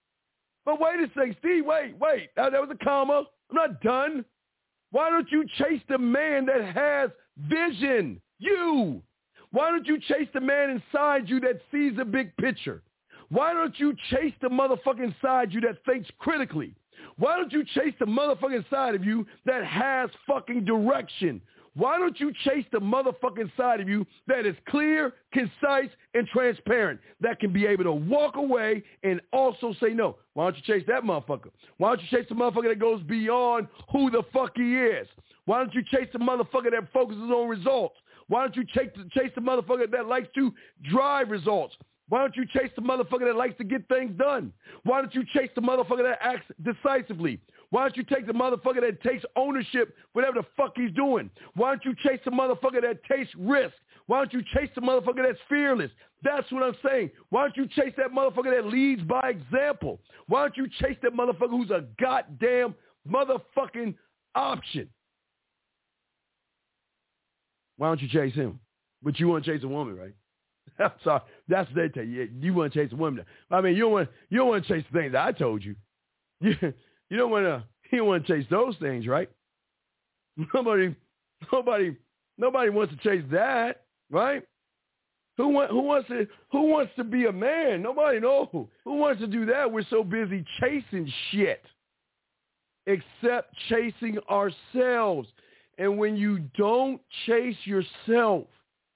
But wait a second, Steve, wait, wait. That, that was a comma. I'm not done. Why don't you chase the man that has vision? You. Why don't you chase the man inside you that sees the big picture? Why don't you chase the motherfucking inside you that thinks critically? Why don't you chase the motherfucking side of you that has fucking direction? Why don't you chase the motherfucking side of you that is clear, concise, and transparent, that can be able to walk away and also say no? Why don't you chase that motherfucker? Why don't you chase the motherfucker that goes beyond who the fuck he is? Why don't you chase the motherfucker that focuses on results? Why don't you chase the, chase the motherfucker that likes to drive results? Why don't you chase the motherfucker that likes to get things done? Why don't you chase the motherfucker that acts decisively? Why don't you take the motherfucker that takes ownership, whatever the fuck he's doing? Why don't you chase the motherfucker that takes risk? Why don't you chase the motherfucker that's fearless? That's what I'm saying. Why don't you chase that motherfucker that leads by example? Why don't you chase that motherfucker who's a goddamn motherfucking option? Why don't you chase him? But you want to chase a woman, right? I'm sorry. That's what they tell you. You want to chase women. I mean, you don't want you don't want to chase the things that I told you. You, you don't want to you don't want to chase those things, right? Nobody, nobody, nobody wants to chase that, right? Who want, who wants to who wants to be a man? Nobody knows. Who wants to do that? We're so busy chasing shit, except chasing ourselves. And when you don't chase yourself,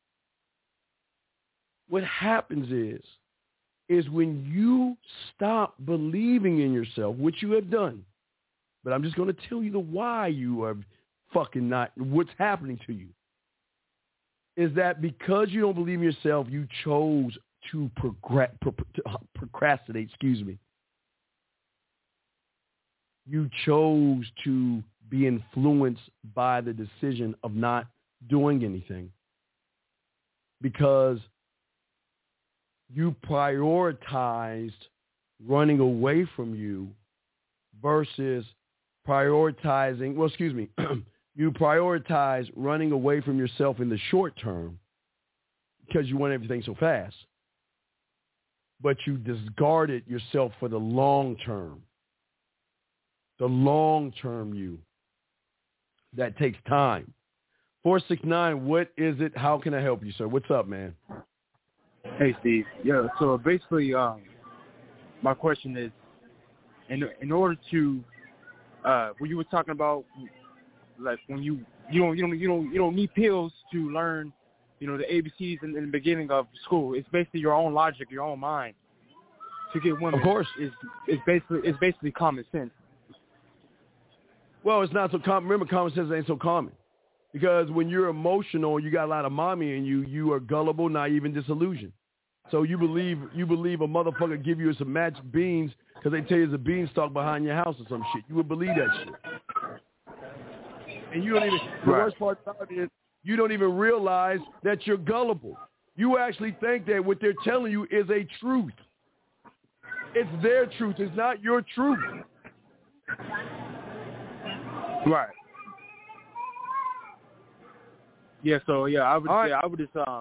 what happens is, is when you stop believing in yourself, which you have done, but I'm just going to tell you the why you are fucking not, what's happening to you, is that because you don't believe in yourself, you chose to progress, pro, pro, procrastinate, excuse me. You chose to be influenced by the decision of not doing anything because you prioritized running away from you versus prioritizing, well, excuse me, you prioritize running away from yourself in the short term because you want everything so fast, but you discarded yourself for the long term, the long-term you. That takes time. four six nine, what is it? How can I help you, sir? What's up, man? Hey, Steve. Yeah, so basically, um, my question is, in in order to, uh, when you were talking about, like when you you don't you don't you don't you don't need pills to learn, you know, the A B Cs in, in the beginning of school. It's basically your own logic, your own mind. To get women, of course, is is basically it's basically common sense. Well, it's not so common. Remember, common sense ain't so common. Because when you're emotional, you got a lot of mommy in you, you are gullible, naive, and disillusioned. So you believe you believe a motherfucker give you some magic beans because they tell you there's a beanstalk behind your house or some shit. You would believe that shit. And you don't even, the right. worst part about it is you don't even realize that you're gullible. You actually think that what they're telling you is a truth. It's their truth. It's not your truth. Right. Yeah. So yeah, I would. Right. Yeah, I would just. Um.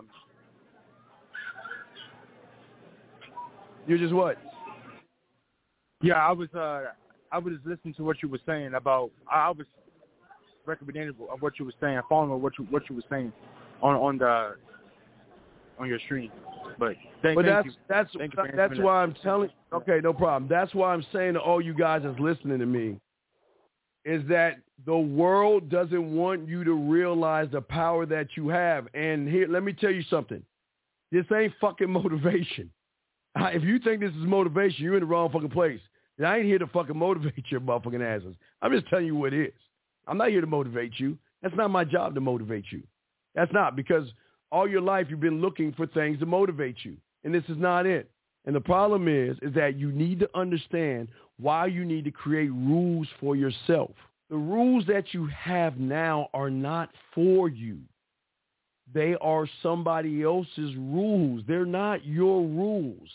You're just what? Yeah, I was. Uh, I was just listening to what you were saying about. I was recommending of what you were saying, following what you what you were saying on on the on your stream. But thank, but thank that's you. that's thank you that's why I'm telling. Okay, no problem. That's why I'm saying to all you guys that's listening to me, is that the world doesn't want you to realize the power that you have. And here, let me tell you something. This ain't fucking motivation. If you think this is motivation, you're in the wrong fucking place. And I ain't here to fucking motivate your motherfucking asses. I'm just telling you what it is. I'm not here to motivate you. That's not my job to motivate you. That's not, because all your life you've been looking for things to motivate you. And this is not it. And the problem is, is that you need to understand why you need to create rules for yourself. The rules that you have now are not for you. They are somebody else's rules. They're not your rules.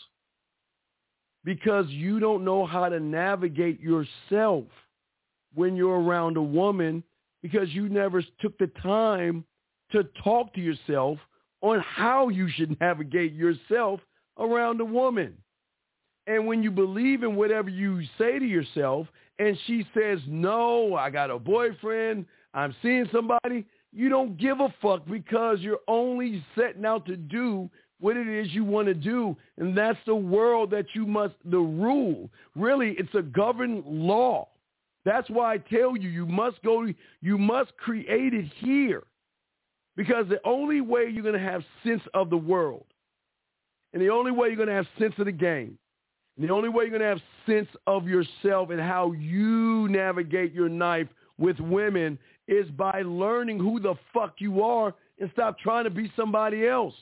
Because you don't know how to navigate yourself when you're around a woman, because you never took the time to talk to yourself on how you should navigate yourself around a woman. And when you believe in whatever you say to yourself and she says, no, I got a boyfriend, I'm seeing somebody, you don't give a fuck because you're only setting out to do what it is you want to do. And that's the world that you must, the rule. Really, it's a governed law. That's why I tell you, you must go, you must create it here. Because the only way you're going to have sense of the world, and the only way you're going to have sense of the game, and the only way you're going to have sense of yourself and how you navigate your life with women is by learning who the fuck you are and stop trying to be somebody else.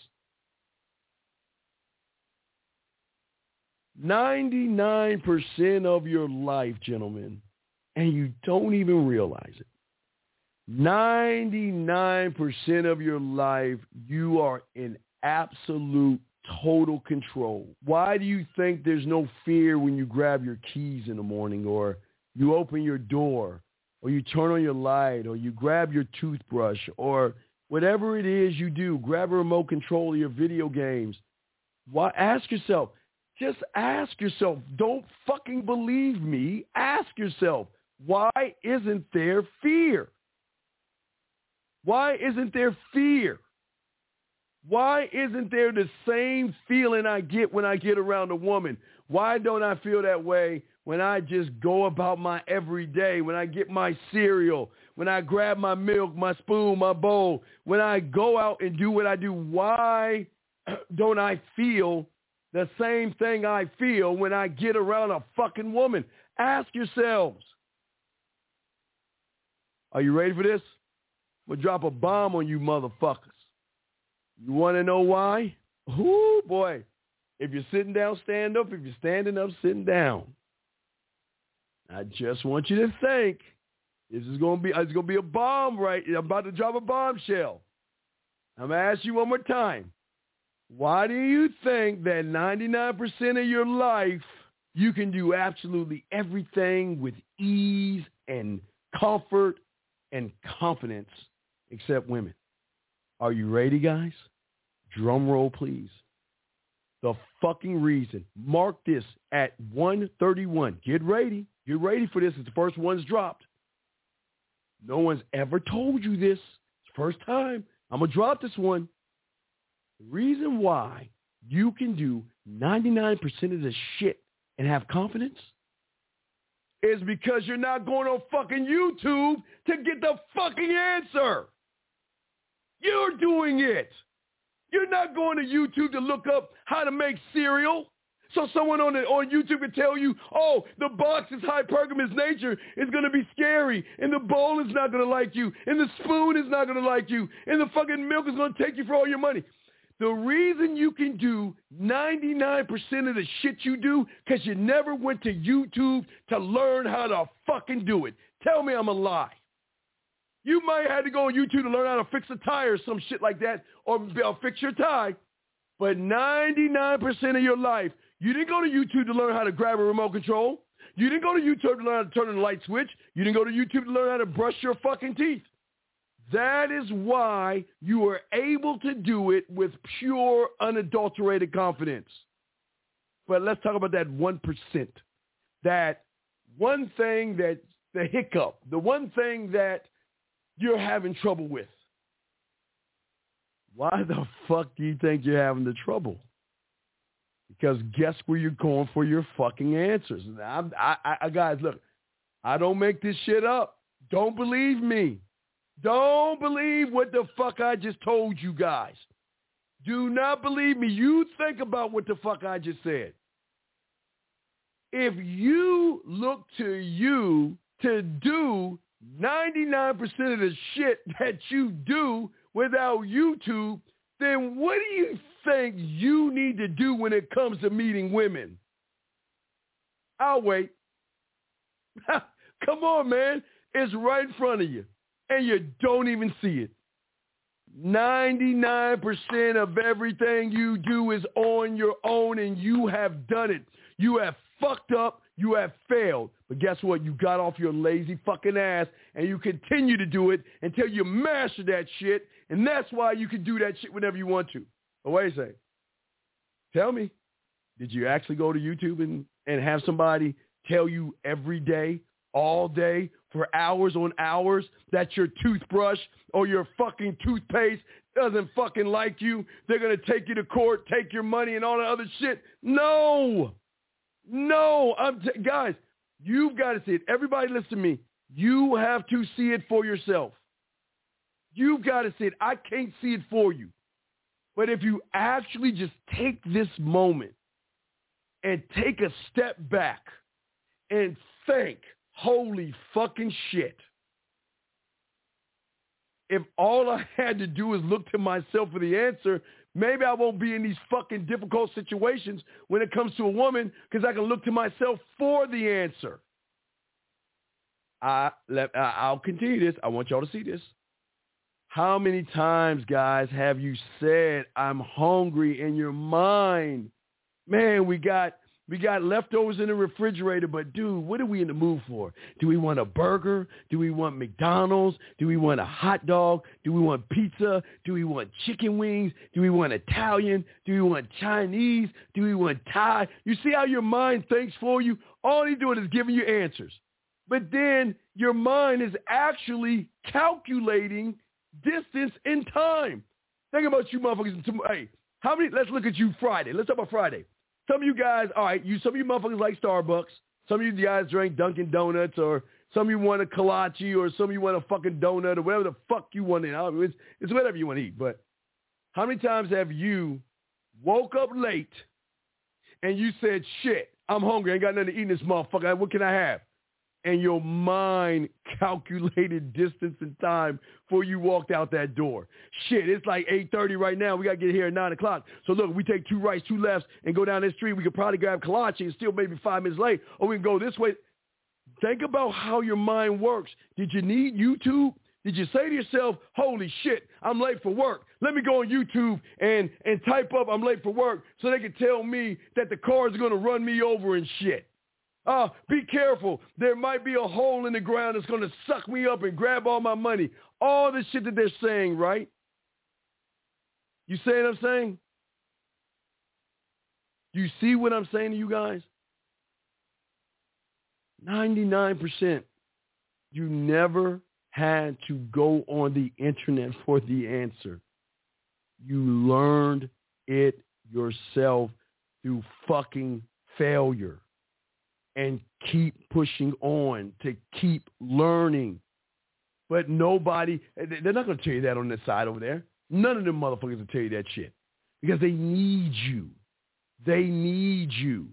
ninety-nine percent of your life, gentlemen, and you don't even realize it. ninety-nine percent of your life, you are in absolute total control. Why do you think there's no fear when you grab your keys in the morning, or you open your door, or you turn on your light, or you grab your toothbrush, or whatever it is you do, grab a remote control of your video games. Why? Ask yourself. Just ask yourself. Don't fucking believe me. Ask yourself, why isn't there fear? Why isn't there fear? Why isn't there the same feeling I get when I get around a woman? Why don't I feel that way when I just go about my everyday, when I get my cereal, when I grab my milk, my spoon, my bowl, when I go out and do what I do? Why don't I feel the same thing I feel when I get around a fucking woman? Ask yourselves. Are you ready for this? I'm going to drop a bomb on you motherfuckers. You want to know why? Ooh, boy. If you're sitting down, stand up. If you're standing up, sitting down. I just want you to think. This is going to be, it's going to be a bomb, right? I'm about to drop a bombshell. I'm going to ask you one more time. Why do you think that ninety-nine percent of your life you can do absolutely everything with ease and comfort and confidence except women? Are you ready, guys? Drum roll, please. The fucking reason. Mark this at one thirty-one. Get ready. Get ready for this. It's the first one's dropped. No one's ever told you this. It's the first time. I'm going to drop this one. The reason why you can do ninety-nine percent of the shit and have confidence is because you're not going on fucking YouTube to get the fucking answer. You're doing it. You're not going to YouTube to look up how to make cereal. So someone on the, on YouTube can tell you, oh, the box is hypergamous nature. It's going to be scary. And the bowl is not going to like you. And the spoon is not going to like you. And the fucking milk is going to take you for all your money. The reason you can do ninety-nine percent of the shit you do because you never went to YouTube to learn how to fucking do it. Tell me I'm a lie. You might have had to go on YouTube to learn how to fix a tire or some shit like that, or fix your tie. But ninety-nine percent of your life, you didn't go to YouTube to learn how to grab a remote control. You didn't go to YouTube to learn how to turn on the light switch. You didn't go to YouTube to learn how to brush your fucking teeth. That is why you are able to do it with pure, unadulterated confidence. But let's talk about that one percent. That one thing that, the hiccup, the one thing that you're having trouble with. Why the fuck do you think you're having the trouble? Because guess where you're going for your fucking answers. I, I, I, guys, look, I don't make this shit up. Don't believe me. Don't believe what the fuck I just told you guys. Do not believe me. You think about what the fuck I just said. If you look to you to do ninety-nine percent of the shit that you do without YouTube, then what do you think you need to do when it comes to meeting women? I'll wait. Come on, man. It's right in front of you, and you don't even see it. ninety-nine percent of everything you do is on your own, and you have done it. You have fucked up. You have failed. But guess what? You got off your lazy fucking ass, and you continue to do it until you master that shit, and that's why you can do that shit whenever you want to. But wait a second. Tell me, did you actually go to YouTube and, and have somebody tell you every day, all day, for hours on hours that your toothbrush or your fucking toothpaste doesn't fucking like you? They're going to take you to court, take your money, and all that other shit? No. No. I'm t- guys, you've got to see it. Everybody listen to me. You have to see it for yourself. You've got to see it. I can't see it for you. But if you actually just take this moment and take a step back and think, holy fucking shit, if all I had to do is look to myself for the answer, maybe I won't be in these fucking difficult situations when it comes to a woman because I can look to myself for the answer. I, let, I, I'll continue this. I want y'all to see this. How many times, guys, have you said, I'm hungry in your mind? Man, we got We got leftovers in the refrigerator, but dude, what are we in the mood for? Do we want a burger? Do we want McDonald's? Do we want a hot dog? Do we want pizza? Do we want chicken wings? Do we want Italian? Do we want Chinese? Do we want Thai? You see how your mind thinks for you? All he's doing is giving you answers. But then your mind is actually calculating distance and time. Think about you motherfuckers. Hey, how many, let's look at you Friday. Let's talk about Friday. Some of you guys, all right, you some of you motherfuckers like Starbucks. Some of you guys drink Dunkin' Donuts, or some of you want a kolache, or some of you want a fucking donut, or whatever the fuck you want to eat. It's, it's whatever you want to eat. But how many times have you woke up late and you said, shit, I'm hungry. I ain't got nothing to eat in this motherfucker. What can I have? And your mind calculated distance and time before you walked out that door. Shit, it's like eight thirty right now. We got to get here at nine o'clock. So, look, we take two rights, two lefts, and go down this street. We could probably grab kolache and still maybe five minutes late. Or we can go this way. Think about how your mind works. Did you need YouTube? Did you say to yourself, holy shit, I'm late for work. Let me go on YouTube and, and type up I'm late for work so they can tell me that the cars are going to run me over and shit. Uh, be careful. There might be a hole in the ground that's going to suck me up and grab all my money. All the shit that they're saying, right? You see what I'm saying? You see what I'm saying to you guys? ninety-nine percent. You never had to go on the internet for the answer. You learned it yourself through fucking failure. And keep pushing on to keep learning. But nobody, they're not going to tell you that on this side over there. None of them motherfuckers will tell you that shit. Because they need you. They need you.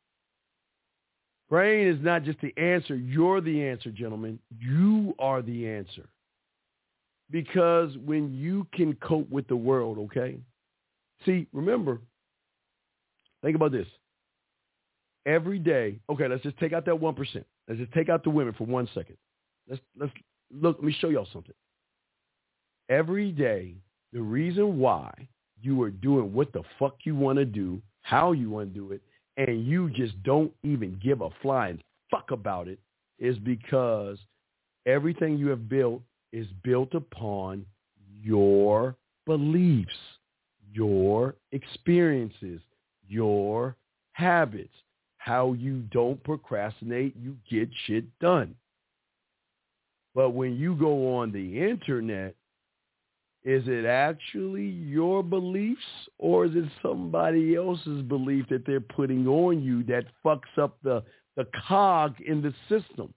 Brain is not just the answer. You're the answer, gentlemen. You are the answer. Because when you can cope with the world, okay? See, remember, think about this. Every day, okay, let's just take out that one percent. Let's just take out the women for one second. Let's, let's look, let me show y'all something. Every day, the reason why you are doing what the fuck you want to do, how you want to do it, and you just don't even give a flying fuck about it is because everything you have built is built upon your beliefs, your experiences, your habits. How you don't procrastinate, you get shit done. But when you go on the internet, is it actually your beliefs or is it somebody else's belief that they're putting on you that fucks up the, the cog in the system?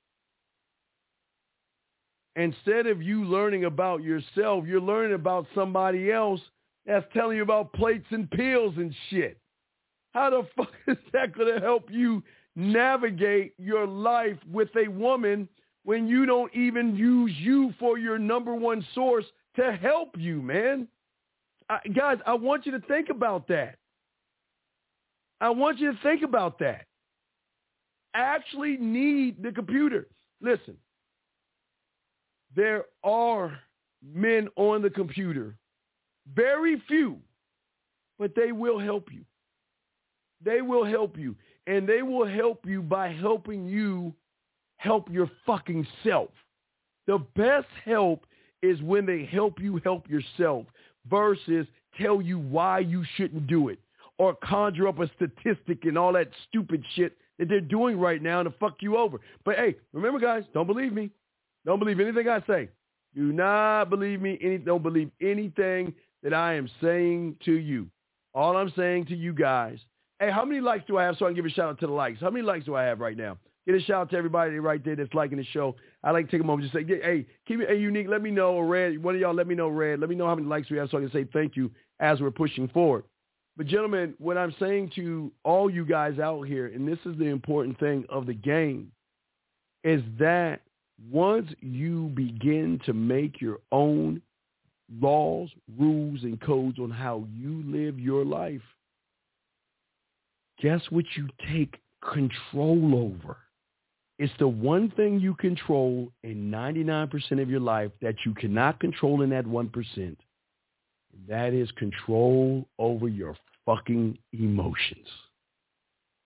Instead of you learning about yourself, you're learning about somebody else that's telling you about plates and pills and shit. How the fuck is that going to help you navigate your life with a woman when you don't even use you for your number one source to help you, man? I, guys, I want you to think about that. I want you to think about that. Actually need the computer. Listen, there are men on the computer, very few, but they will help you. They will help you, and they will help you by helping you help your fucking self. The best help is when they help you help yourself versus tell you why you shouldn't do it or conjure up a statistic and all that stupid shit that they're doing right now to fuck you over. But, hey, remember, guys, don't believe me. Don't believe anything I say. Do not believe me. Any, don't believe anything that I am saying to you. All I'm saying to you guys, hey, how many likes do I have so I can give a shout out to the likes? How many likes do I have right now? Get a shout out to everybody right there that's liking the show. I like to take a moment and just say, hey, keep it hey, unique. Let me know, or Red. One of y'all let me know, Red. Let me know how many likes we have so I can say thank you as we're pushing forward. But, gentlemen, what I'm saying to all you guys out here, and this is the important thing of the game, is that once you begin to make your own laws, rules, and codes on how you live your life, guess what you take control over? It's the one thing you control in ninety-nine percent of your life that you cannot control in that one percent. That is control over your fucking emotions.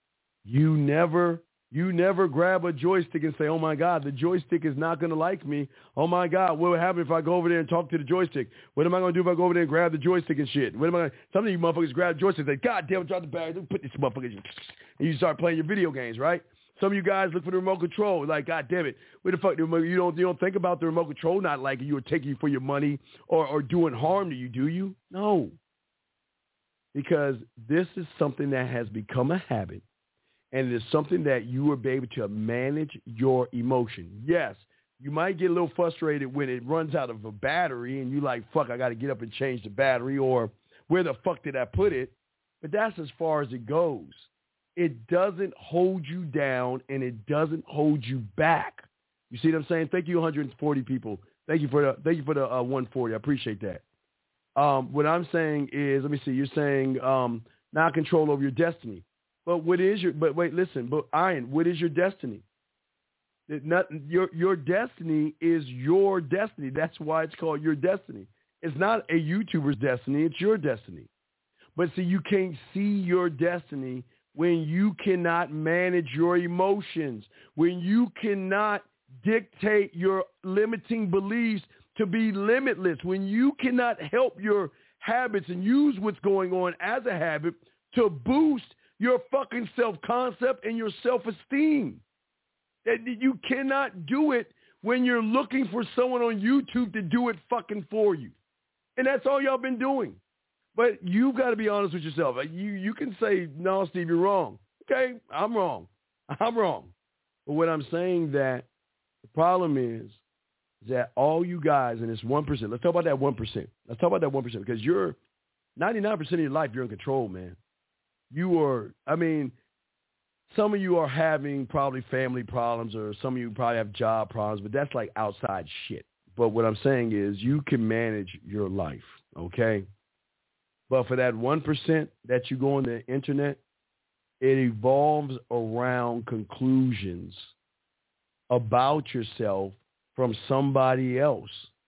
You never, you never grab a joystick and say, oh, my God, the joystick is not going to like me. Oh, my God, what would happen if I go over there and talk to the joystick? What am I going to do if I go over there and grab the joystick and shit? What am I going to, some of you motherfuckers grab the joystick and say, God damn it, drop the bag, put this motherfucker, and you start playing your video games, right? Some of you guys look for the remote control, like, God damn it, where the fuck, you don't, you don't think about the remote control not liking you or taking you for your money or, or doing harm to you, do you? No. Because this is something that has become a habit, and it is something that you will be able to manage your emotion. Yes, you might get a little frustrated when it runs out of a battery and you like, fuck, I got to get up and change the battery, or where the fuck did I put it? But that's as far as it goes. It doesn't hold you down, and it doesn't hold you back. You see what I'm saying? Thank you, one hundred forty people. Thank you for the thank you for the uh, one forty. I appreciate that. Um, what I'm saying is, let me see. You're saying um, not control over your destiny. But what is your? But wait, listen. But Iron, what is your destiny? It not your your destiny is your destiny. That's why it's called your destiny. It's not a YouTuber's destiny. It's your destiny. But see, you can't see your destiny when you cannot manage your emotions, when you cannot dictate your limiting beliefs to be limitless, when you cannot help your habits and use what's going on as a habit to boost your fucking self-concept and your self-esteem. That you cannot do it when you're looking for someone on YouTube to do it fucking for you. And that's all y'all been doing. But you've got to be honest with yourself. You you can say, no, Steve, you're wrong. Okay, I'm wrong. I'm wrong. But what I'm saying that the problem is, is that all you guys in this one percent, let's talk about that one percent. Let's talk about that one percent because you're ninety-nine percent of your life, you're in control, man. You are, I mean, some of you are having probably family problems or some of you probably have job problems, but that's like outside shit. But what I'm saying is you can manage your life, okay? But for that one percent that you go on the internet, it evolves around conclusions about yourself from somebody else.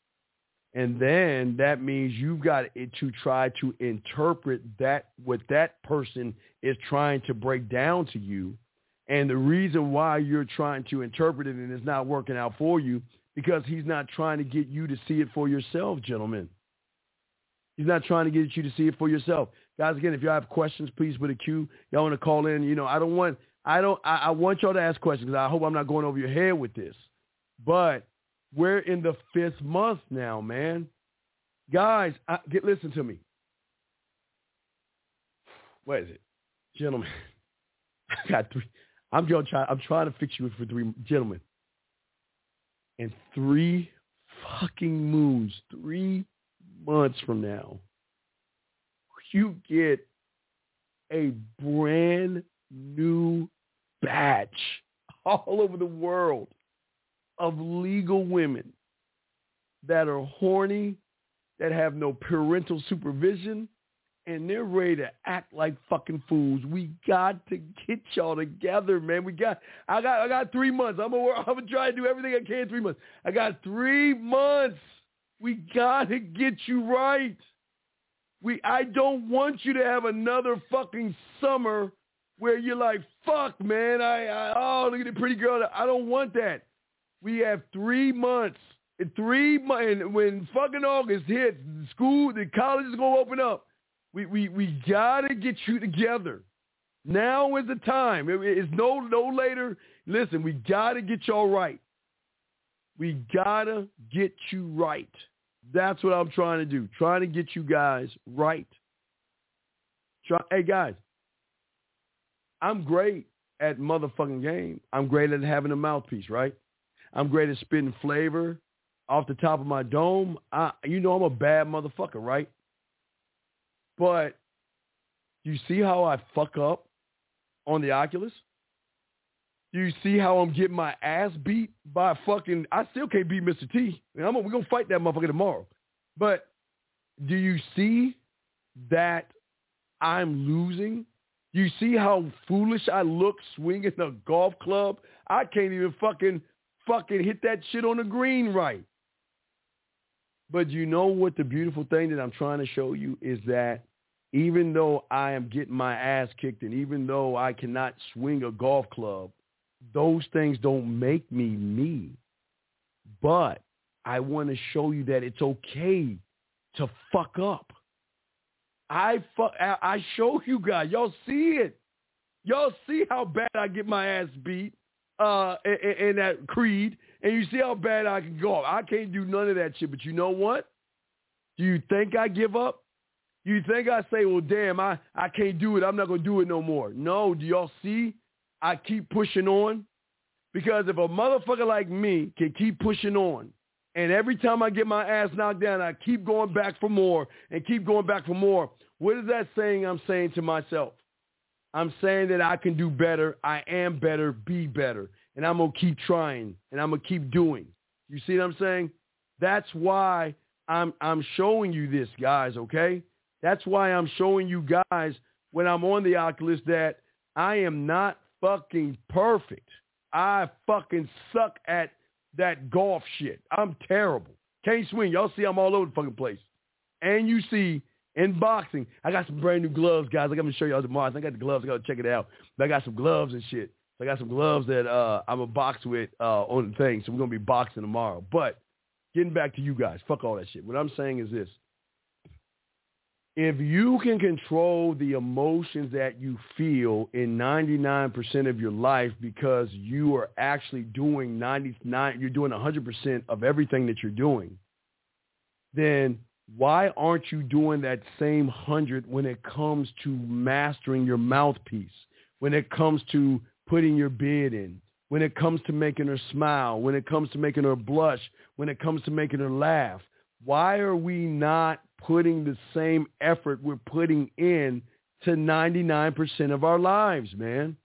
And then that means you've got to try to interpret that, what that person is trying to break down to you. And the reason why you're trying to interpret it and it's not working out for you, because he's not trying to get you to see it for yourself, gentlemen. He's not trying to get you to see it for yourself. Guys, again, if y'all have questions, please put a queue. Y'all want to call in. You know, I don't want, I don't, I, I want y'all to ask questions because I hope I'm not going over your head with this. But we're in the fifth month now, man. Guys, I, get listen to me. What is it? Gentlemen, I got three. I'm going to try, I'm trying to fix you for three. Gentlemen, in three fucking moons, three months from now, you get a brand new batch all over the world of legal women that are horny, that have no parental supervision, and they're ready to act like fucking fools. We got to get y'all together, man. We got, I got, I got three months. I'm gonna, I'm gonna try to do everything I can in three months. I got three months. We got to get you right. We, I don't want you to have another fucking summer where you're like, fuck, man. I, I oh, look at the pretty girl. I don't want that. We have three months. In three months, when fucking August hits, school, the college is gonna open up. We we we gotta get you together. Now is the time. It, it's no no later. Listen, we gotta get y'all right. We gotta get you right. That's what I'm trying to do. Trying to get you guys right. Try, hey, guys, I'm great at motherfucking game. I'm great at having a mouthpiece, right? I'm great at spitting flavor off the top of my dome. I, you know I'm a bad motherfucker, right? But you see how I fuck up on the Oculus? You see how I'm getting my ass beat by fucking, I still can't beat Mister T. I mean, I'm, we're going to fight that motherfucker tomorrow. But do you see that I'm losing? Do you see how foolish I look swinging a golf club? I can't even fucking, fucking hit that shit on the green right. But you know what the beautiful thing that I'm trying to show you is that even though I am getting my ass kicked and even though I cannot swing a golf club, those things don't make me me. But I want to show you that it's okay to fuck up. I fuck. I show you guys. Y'all see it. Y'all see how bad I get my ass beat uh, in, in that Creed, and you see how bad I can go. I can't do none of that shit. But you know what? Do you think I give up? You think I say, well, damn, I, I can't do it. I'm not going to do it no more. No, do y'all see? I keep pushing on. Because if a motherfucker like me can keep pushing on, and every time I get my ass knocked down, I keep going back for more and keep going back for more, what is that saying I'm saying to myself? I'm saying that I can do better. I am better. Be better. And I'm going to keep trying, and I'm going to keep doing. You see what I'm saying? That's why I'm I'm showing you this, guys, okay? That's why I'm showing you guys when I'm on the Oculus that I am not fucking perfect. I fucking suck at that golf shit. I'm terrible. Can't swing. Y'all see I'm all over the fucking place. And you see in boxing, I got some brand new gloves, guys. I got to show y'all tomorrow. I think I got the gloves. I got to check it out. But I got some gloves and shit. So I got some gloves that uh, I'm going to box with uh, on the thing. So we're going to be boxing tomorrow. But getting back to you guys, fuck all that shit. What I'm saying is this. If you can control the emotions that you feel in ninety-nine percent of your life because you are actually doing ninety-nine, you're doing one hundred percent of everything that you're doing, then why aren't you doing that same one hundred when it comes to mastering your mouthpiece, when it comes to putting your bid in, when it comes to making her smile, when it comes to making her blush, when it comes to making her laugh? Why are we not putting the same effort we're putting in to ninety-nine percent of our lives, man?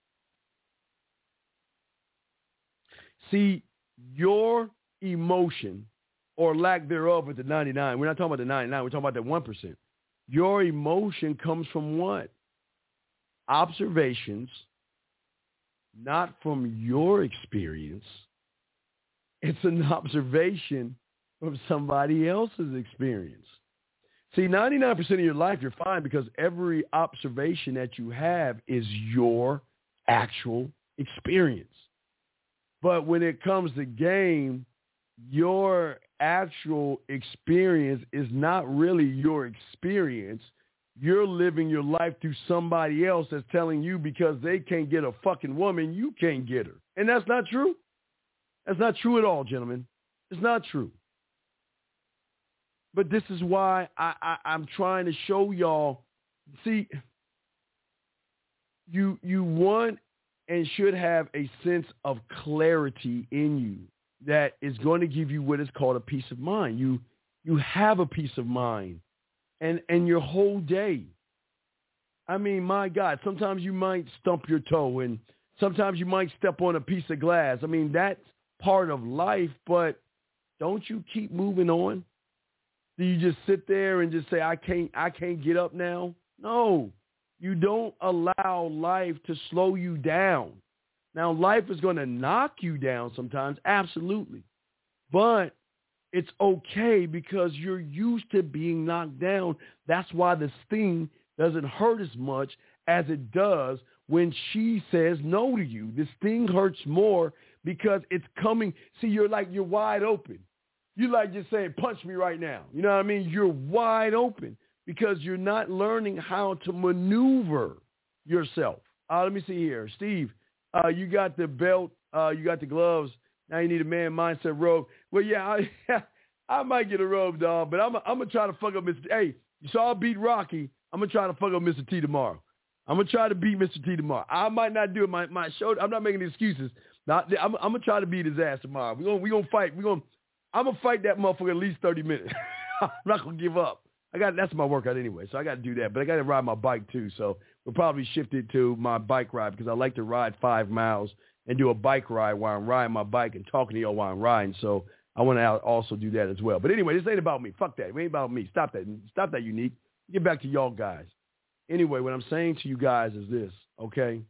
See, your emotion or lack thereof with the ninety-nine, we're not talking about the ninety-nine, we're talking about the one percent. Your emotion comes from what? Observations, not from your experience. It's an observation from somebody else's experience. See, ninety-nine percent of your life, you're fine because every observation that you have is your actual experience. But when it comes to game, your actual experience is not really your experience. You're living your life through somebody else that's telling you because they can't get a fucking woman, you can't get her. And that's not true. That's not true at all, gentlemen. It's not true. But this is why I, I, I'm trying to show y'all, see, you you want and should have a sense of clarity in you that is going to give you what is called a peace of mind. You you have a peace of mind and, and your whole day. I mean, my God, sometimes you might stump your toe and sometimes you might step on a piece of glass. I mean, that's part of life, but don't you keep moving on? Do you just sit there and just say, I can't, I can't get up now? No, you don't allow life to slow you down. Now, life is going to knock you down sometimes, absolutely. But it's okay because you're used to being knocked down. That's why the sting doesn't hurt as much as it does when she says no to you. The sting hurts more because it's coming. See, you're like, you're wide open. You like just saying, punch me right now. You know what I mean? You're wide open because you're not learning how to maneuver yourself. Uh, let me see here. Steve, uh, you got the belt. Uh, you got the gloves. Now you need a man mindset robe. Well, yeah, I, I might get a robe, dog, but I'm I'm going to try to fuck up Mister T. Hey, you saw I beat Rocky. I'm going to try to fuck up Mister T tomorrow. I'm going to try to beat Mister T tomorrow. I might not do it. My, my show, I'm not making excuses. Not, I'm, I'm going to try to beat his ass tomorrow. We're going we gonna fight. We're going to. I'm going to fight that motherfucker at least thirty minutes. I'm not going to give up. I got That's my workout anyway, so I got to do that. But I got to ride my bike too, so we'll probably shift it to my bike ride because I like to ride five miles and do a bike ride while I'm riding my bike and talking to y'all while I'm riding. So I want to also do that as well. But anyway, this ain't about me. Fuck that. It ain't about me. Stop that. Stop that, Unique. Get back to y'all guys. Anyway, what I'm saying to you guys is this, okay?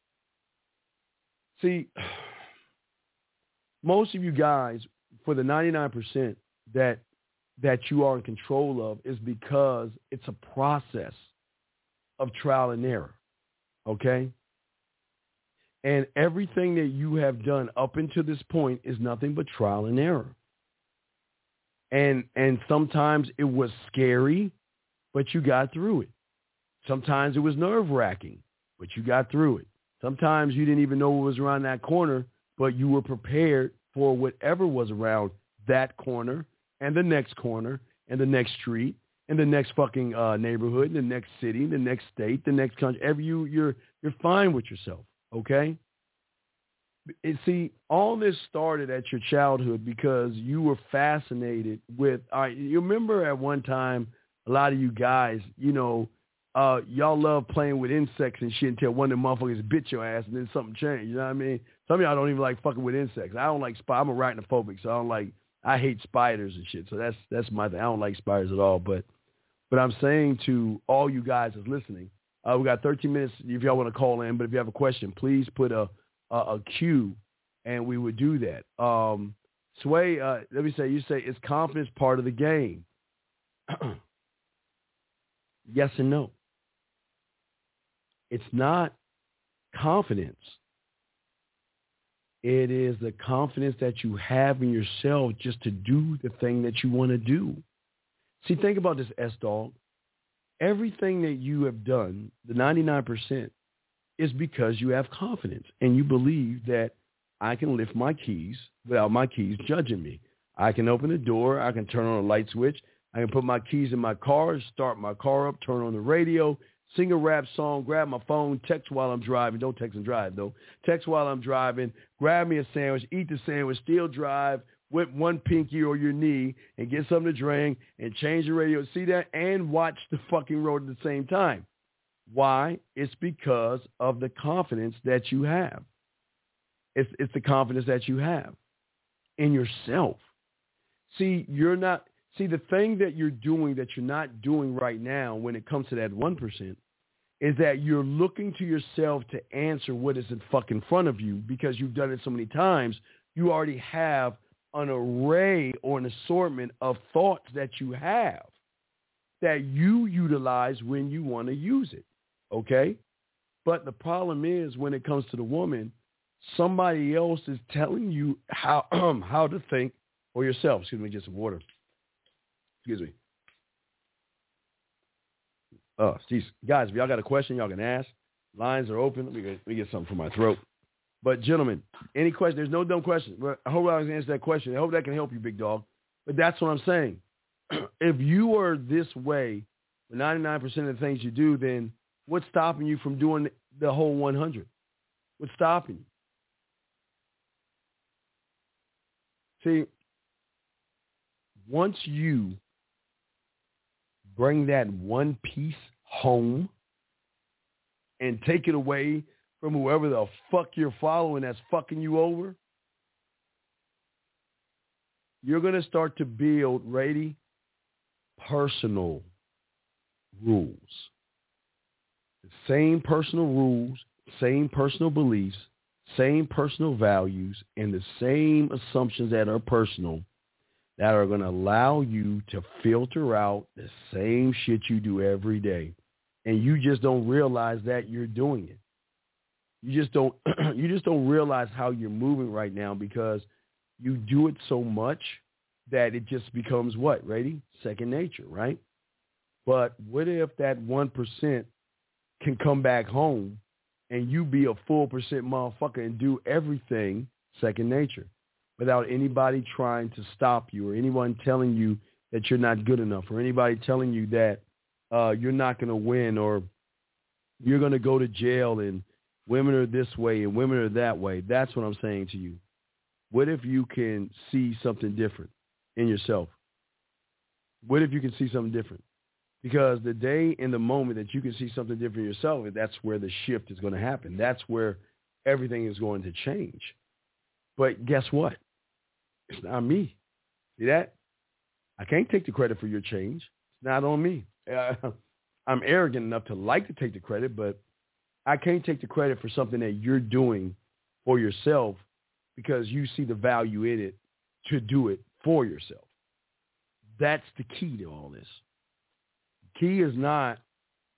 See, most of you guys, for the ninety-nine percent that that you are in control of, is because it's a process. of trial and error, okay? And everything that you have done up until this point is nothing but trial and error. And and sometimes it was scary, but you got through it. Sometimes it was nerve-wracking, but you got through it. Sometimes you didn't even know what was around that corner, but you were prepared for whatever was around that corner and the next corner and the next street and the next fucking uh, neighborhood, and the next city, the next state, the next country. Every you, you're you're fine with yourself, okay? And see, all this started at your childhood because you were fascinated with. All right, you remember at one time, a lot of you guys, you know, uh, y'all love playing with insects and shit until one of them motherfuckers bit your ass and then something changed. You know what I mean? Some of y'all don't even like fucking with insects. I don't like spiders. I'm a arachnophobic, so I don't like. I hate spiders and shit. So that's that's my thing. I don't like spiders at all. But but I'm saying to all you guys that's listening, uh, we got thirteen minutes if y'all want to call in. But if you have a question, please put a a, a cue, and we would do that. Um, Sway, uh, let me say, you say, is confidence part of the game? Yes and no. It's not confidence. It is the confidence that you have in yourself just to do the thing that you want to do. See, think about this, S-Dog. Everything that you have done, the ninety-nine percent, is because you have confidence and you believe that I can lift my keys without my keys judging me. I can open the door. I can turn on a light switch. I can put my keys in my car, start my car up, turn on the radio, sing a rap song, grab my phone, text while I'm driving. Don't text and drive, though. Text while I'm driving, grab me a sandwich, eat the sandwich, still drive with one pinky or your knee and get something to drink and change the radio. See that? And watch the fucking road at the same time. Why? It's because of the confidence that you have. It's, it's the confidence that you have in yourself. See, you're not... See, the thing that you're doing that you're not doing right now when it comes to that one percent is that you're looking to yourself to answer what is in fucking front of you because you've done it so many times. You already have an array or an assortment of thoughts that you have that you utilize when you want to use it, okay? But the problem is when it comes to the woman, somebody else is telling you how um, how to think, or yourself. Excuse me, just some water. Excuse me. Oh, geez. Guys, if y'all got a question, y'all can ask. Lines are open. Let me get, let me get something from my throat. But, gentlemen, any question? There's no dumb questions. I hope I can answer that question. I hope that can help you, big dog. But that's what I'm saying. If you are this way with ninety-nine percent of the things you do, then what's stopping you from doing the whole one hundred? What's stopping you? See, once you bring that one piece home and take it away from whoever the fuck you're following that's fucking you over, you're going to start to build, ready, personal rules. The same personal rules, same personal beliefs, same personal values, and the same assumptions that are personal that are going to allow you to filter out the same shit you do every day. And you just don't realize that you're doing it. You just don't you just don't realize how you're moving right now because you do it so much that it just becomes what? Ready? Second nature, right? But what if that one percent can come back home and you be a full percent motherfucker and do everything second nature without anybody trying to stop you or anyone telling you that you're not good enough or anybody telling you that uh, you're not going to win or you're going to go to jail and women are this way and women are that way. That's what I'm saying to you. What if you can see something different in yourself? What if you can see something different? Because the day in the moment that you can see something different in yourself, that's where the shift is going to happen. That's where everything is going to change. But guess what? It's not me. See that? I can't take the credit for your change. It's not on me. Uh, I'm arrogant enough to like to take the credit, but I can't take the credit for something that you're doing for yourself because you see the value in it to do it for yourself. That's the key to all this. Key is not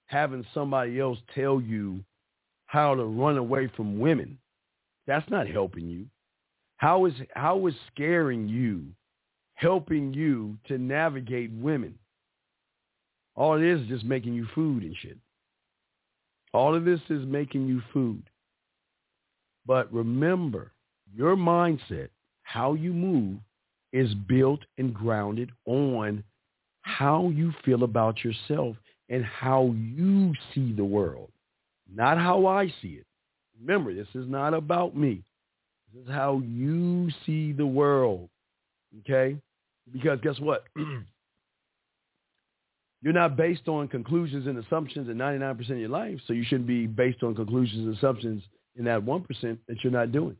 having somebody else tell you how to run away from women. That's not helping you. How is how is scaring you helping you to navigate women? All it is is just making you food and shit. All of this is making you food. But remember, your mindset, how you move, is built and grounded on how you feel about yourself and how you see the world, not how I see it. Remember, this is not about me. This is how you see the world, okay? Because guess what? You're not based on conclusions and assumptions in ninety-nine percent of your life, so you shouldn't be based on conclusions and assumptions in that one percent that you're not doing.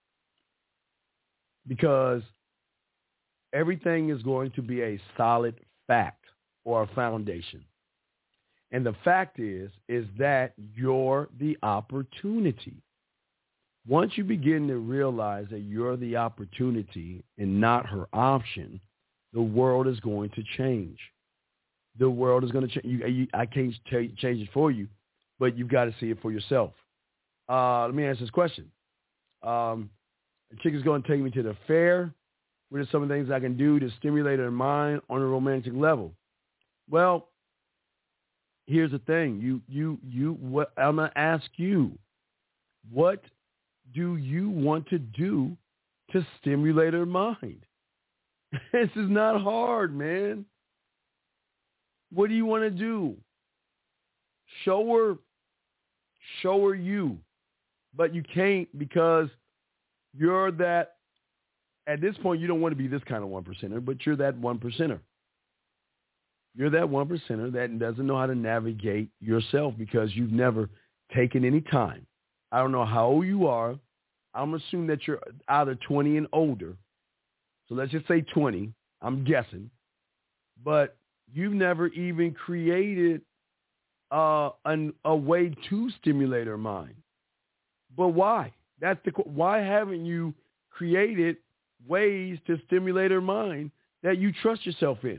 Because everything is going to be a solid fact or a foundation. And the fact is, is that you're the opportunity. Once you begin to realize that you're the opportunity and not her option, the world is going to change. The world is going to change. You, you, I can't ch- change it for you, but you've got to see it for yourself. Uh, let me answer this question. Um, a chick is going to take me to the fair. What are some of the things I can do to stimulate her mind on a romantic level? Well, here's the thing. You, you, you. What I'm going to ask you, what do you want to do to stimulate her mind? This is not hard, man. What do you want to do? Show her, show her you. But you can't because you're that, at this point, you don't want to be this kind of one percenter, but you're that one percenter. You're that one percenter that doesn't know how to navigate yourself because you've never taken any time. I don't know how old you are. I'm assuming that you're either twenty and older. So let's just say twenty. I'm guessing. But you've never even created uh, an, a way to stimulate her mind. But why? That's the why haven't you created ways to stimulate her mind that you trust yourself in?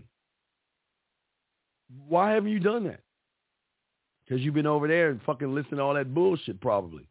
Why haven't you done that? Because you've been over there and fucking listening to all that bullshit, probably.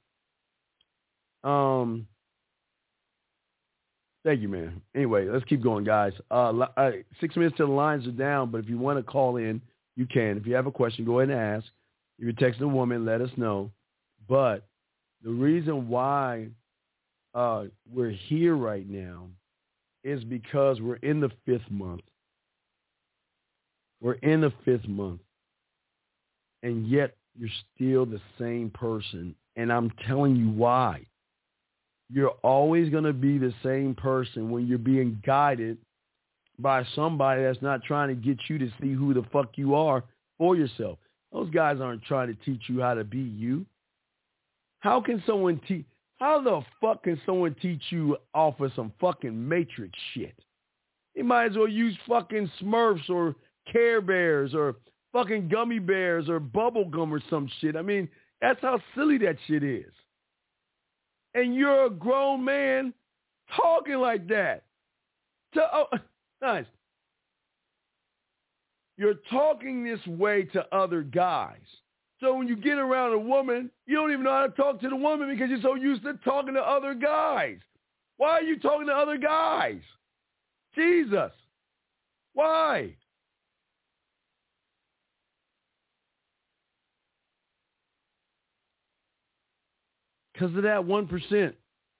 Um. Thank you, man. Anyway, let's keep going, guys. Uh, six minutes till the lines are down, but if you want to call in, you can. If you have a question, go ahead and ask. If you're texting a woman, let us know. But the reason why uh, we're here right now is because we're in the fifth month. We're in the fifth month. And yet you're still the same person. And I'm telling you why. You're always going to be the same person when you're being guided by somebody that's not trying to get you to see who the fuck you are for yourself. Those guys aren't trying to teach you how to be you. How can someone teach? How the fuck can someone teach you off of some fucking Matrix shit? They might as well use fucking Smurfs or Care Bears or fucking gummy bears or bubble gum or some shit. I mean, that's how silly that shit is. And you're a grown man talking like that. To, oh, nice. You're talking this way to other guys. So when you get around a woman, you don't even know how to talk to the woman because you're so used to talking to other guys. Why are you talking to other guys? Jesus. Why? Because of that one percent.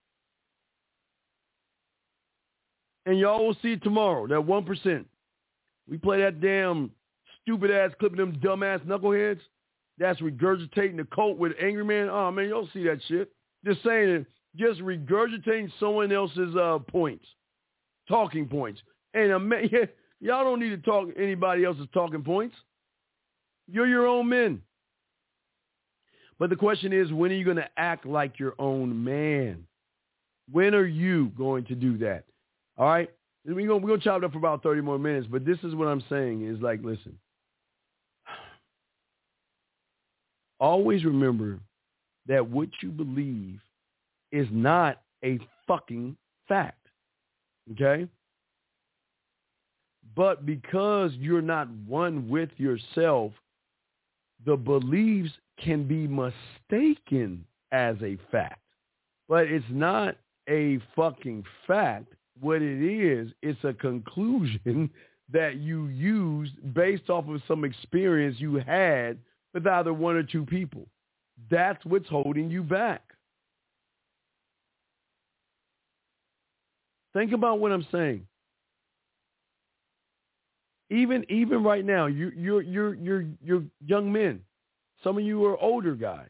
And y'all will see it tomorrow, that one percent. We play that damn stupid-ass clip of them dumb-ass knuckleheads. That's regurgitating the coat with Angry Man. Oh, man, y'all see that shit. Just saying it. Just regurgitating someone else's uh, points, talking points. And uh, man, yeah, y'all don't need to talk anybody else's talking points. You're your own men. But the question is, when are you going to act like your own man? When are you going to do that? All right? We're going we're to chop it up for about thirty more minutes, but this is what I'm saying is like, listen. Always remember that what you believe is not a fucking fact. Okay? But because you're not one with yourself, the beliefs can be mistaken as a fact, but it's not a fucking fact. What it is, it's a conclusion that you used based off of some experience you had with either one or two people. That's what's holding you back. Think about what I'm saying. Even even right now, you you're you're you're you're young men. Some of you are older guys.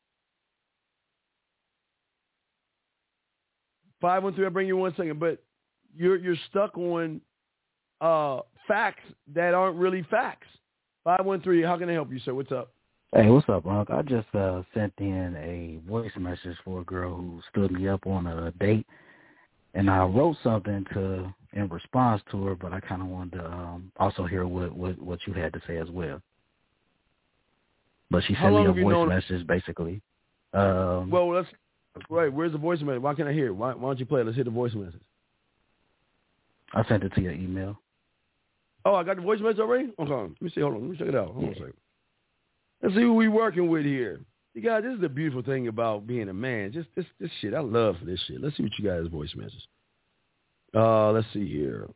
Five one three, I'll bring you one second, but you're you're stuck on uh, facts that aren't really facts. Five one three, how can I help you, sir? What's up? Hey, what's up, Unc? I just uh, sent in a voice message for a girl who stood me up on a date, and I wrote something to in response to her, but I kind of wanted to um, also hear what, what, what you had to say as well. But she sent me a voice message, basically. Um, well, let's right. Where's the voice message? Why can't I hear it? Why, why don't you play it? Let's hear the voice message. I sent it to your email. Oh, I got the voice message already? Okay, let me see. Hold on. Let me check it out. Hold yeah. on a second. Let's see who we working with here. You guys, this is the beautiful thing about being a man. Just this this shit. I love for this shit. Let's see what you guys' voice message. Uh, let's see here.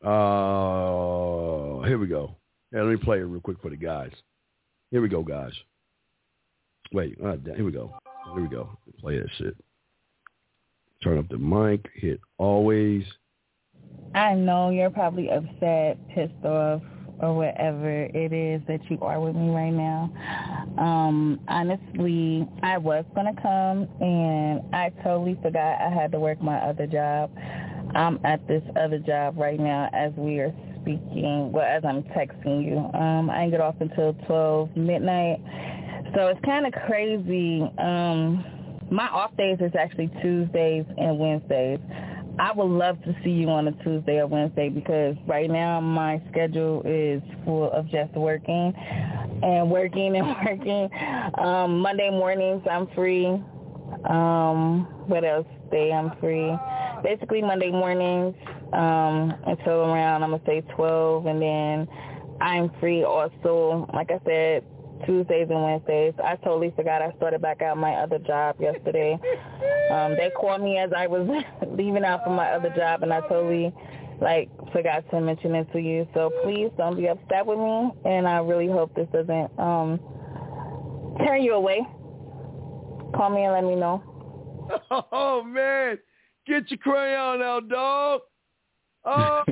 Uh, here we go. Yeah, let me play it real quick for the guys. Here we go, guys. Wait, uh, here we go. Here we go. Play that shit. Turn up the mic. Hit always. I know you're probably upset, pissed off, or whatever it is that you are with me right now. Um, honestly, I was going to come, and I totally forgot I had to work my other job. I'm at this other job right now as we are speaking, well, as I'm texting you. Um, I didn't get off until twelve midnight, so it's kind of crazy. Um, my off days is actually Tuesdays and Wednesdays. I would love to see you on a Tuesday or Wednesday because right now my schedule is full of just working and working and working. Um, Monday mornings I'm free. Um, what else day I'm free? Basically Monday mornings um, until around, I'm going to say twelve, and then I'm free also, like I said, Tuesdays and Wednesdays. I totally forgot I started back out my other job yesterday. Um, they called me as I was leaving out from my other job, and I totally, like, forgot to mention it to you. So please don't be upset with me, and I really hope this doesn't um, turn you away. Call me and let me know. Oh, man. Get your crayon out, dog. Oh,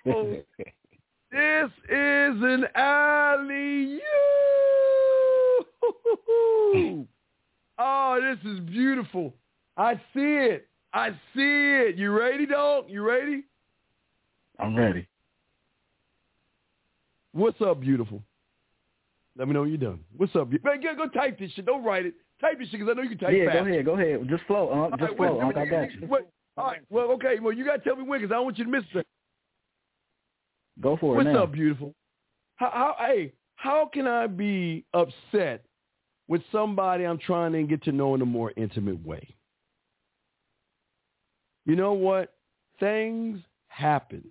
this is an alley-oop. Oh, this is beautiful. I see it. I see it. You ready, dog? You ready? I'm ready. What's up, beautiful? Let me know when you're done. What's up? Man, go, go type this shit. Don't write it. Type this shit because I know you can type yeah, fast. Yeah, go ahead. Go ahead. Just flow, Unc. Just right, flow, wait, Unc. I got you. Wait, all right. Well, okay. Well, you got to tell me when because I don't want you to miss it. Go for What's it now. up, beautiful? How, how, hey, how can I be upset with somebody I'm trying to get to know in a more intimate way? You know what? Things happen.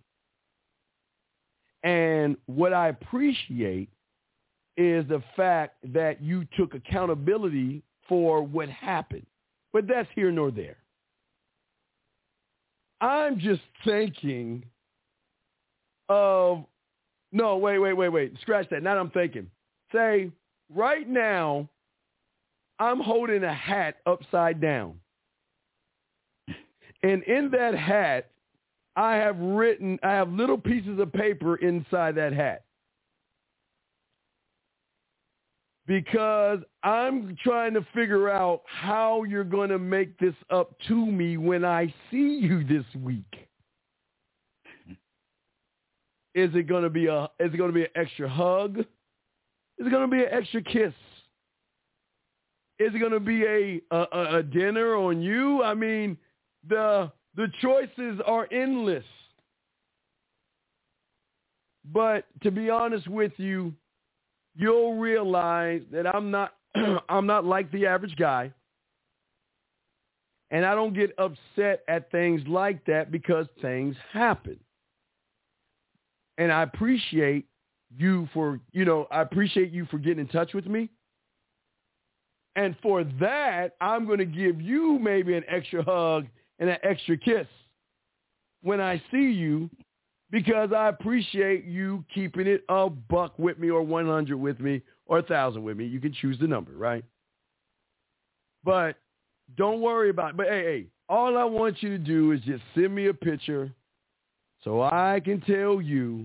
And what I appreciate is the fact that you took accountability for what happened. But that's here nor there. I'm just thinking of, no, wait, wait, wait, wait. Scratch that. Now I'm thinking. Say, right now, I'm holding a hat upside down. And in that hat, I have written, I have little pieces of paper inside that hat. Because I'm trying to figure out how you're going to make this up to me when I see you this week. Is it going to be a, is it going to be an extra hug? Is it going to be an extra kiss? Is it going to be a, a, a dinner on you? I mean, the the choices are endless. But to be honest with you, you'll realize that I'm not I'm not like the average guy. And I don't get upset at things like that because things happen. And I appreciate you for, you know, I appreciate you for getting in touch with me And for that, I'm going to give you maybe an extra hug and an extra kiss when I see you, because I appreciate you keeping it a buck with me or one hundred with me or a thousand with me. You can choose the number, right? But don't worry about it. But, hey, hey, all I want you to do is just send me a picture so I can tell you,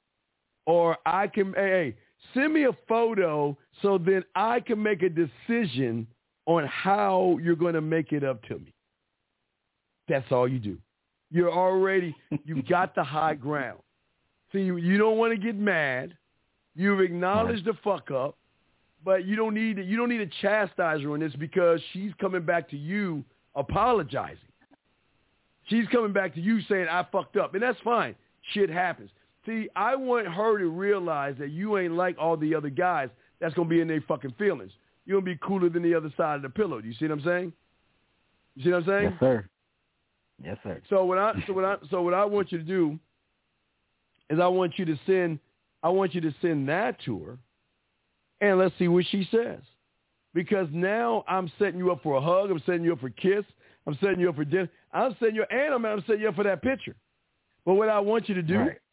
or I can, hey, hey, send me a photo so then I can make a decision on how you're going to make it up to me. That's all you do. You're already, you got the high ground. See, you, you don't want to get mad. You've acknowledged the fuck up, but you don't need you don't need to chastise her on this, because she's coming back to you apologizing. She's coming back to you saying, I fucked up. And that's fine. Shit happens. See, I want her to realize that you ain't like all the other guys that's going to be in their fucking feelings. You're going to be cooler than the other side of the pillow. Do you see what I'm saying? You see what I'm saying? Yes, sir. Yes, sir. So what I so what I so what I want you to do is I want you to send I want you to send that to her, and let's see what she says. Because now I'm setting you up for a hug, I'm setting you up for a kiss, I'm setting you up for dinner, I'm setting you and I'm, I'm setting you up for that picture. But what I want you to do, right.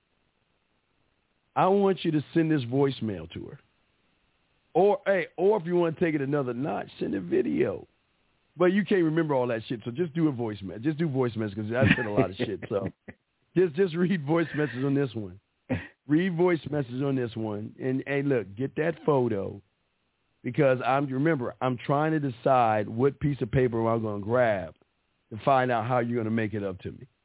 I want you to send this voicemail to her. Or hey, or if you want to take it another notch, send a video. But you can't remember all that shit, so just do a voice message. Just do voice messages, because I said a lot of shit. So just just read voice messages on this one. Read voice messages on this one. And, hey, look, get that photo, because I'm remember, I'm trying to decide what piece of paper I'm going to grab to find out how you're going to make it up to me.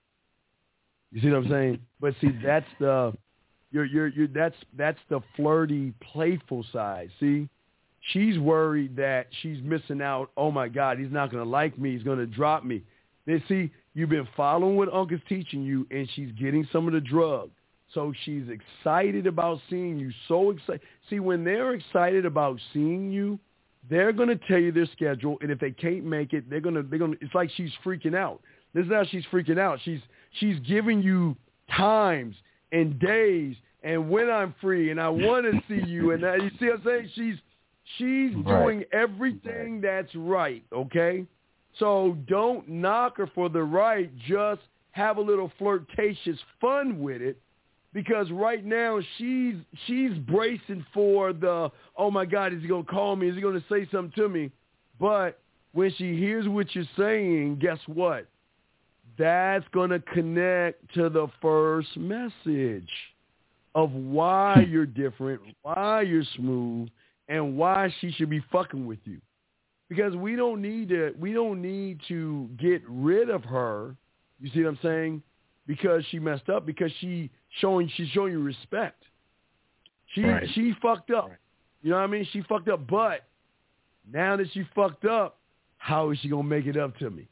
You see what I'm saying? But see, that's the you're you're you're that's that's the flirty, playful side. See? She's worried that she's missing out. Oh, my God, he's not going to like me. He's going to drop me. Then, see, you've been following what Uncle's teaching you, and she's getting some of the drug. So she's excited about seeing you, so excited. See, when they're excited about seeing you, they're going to tell you their schedule, and if they can't make it, they're going to, they're going to, it's like she's freaking out. This is how she's freaking out. She's, she's giving you times and days and when I'm free, and I want to see you. And that, you see what I'm saying? She's, She's doing right. everything that's right, okay? So don't knock her for the right. Just have a little flirtatious fun with it, because right now she's she's bracing for the, oh, my God, is he going to call me? Is he going to say something to me? But when she hears what you're saying, guess what? That's going to connect to the first message of why you're different, why you're smooth, and why she should be fucking with you. Because we don't need to we don't need to get rid of her, you see what I'm saying? Because she messed up, because she showing she's showing you respect. She right. she fucked up. Right. You know what I mean? She fucked up, but now that she fucked up, how is she gonna make it up to me?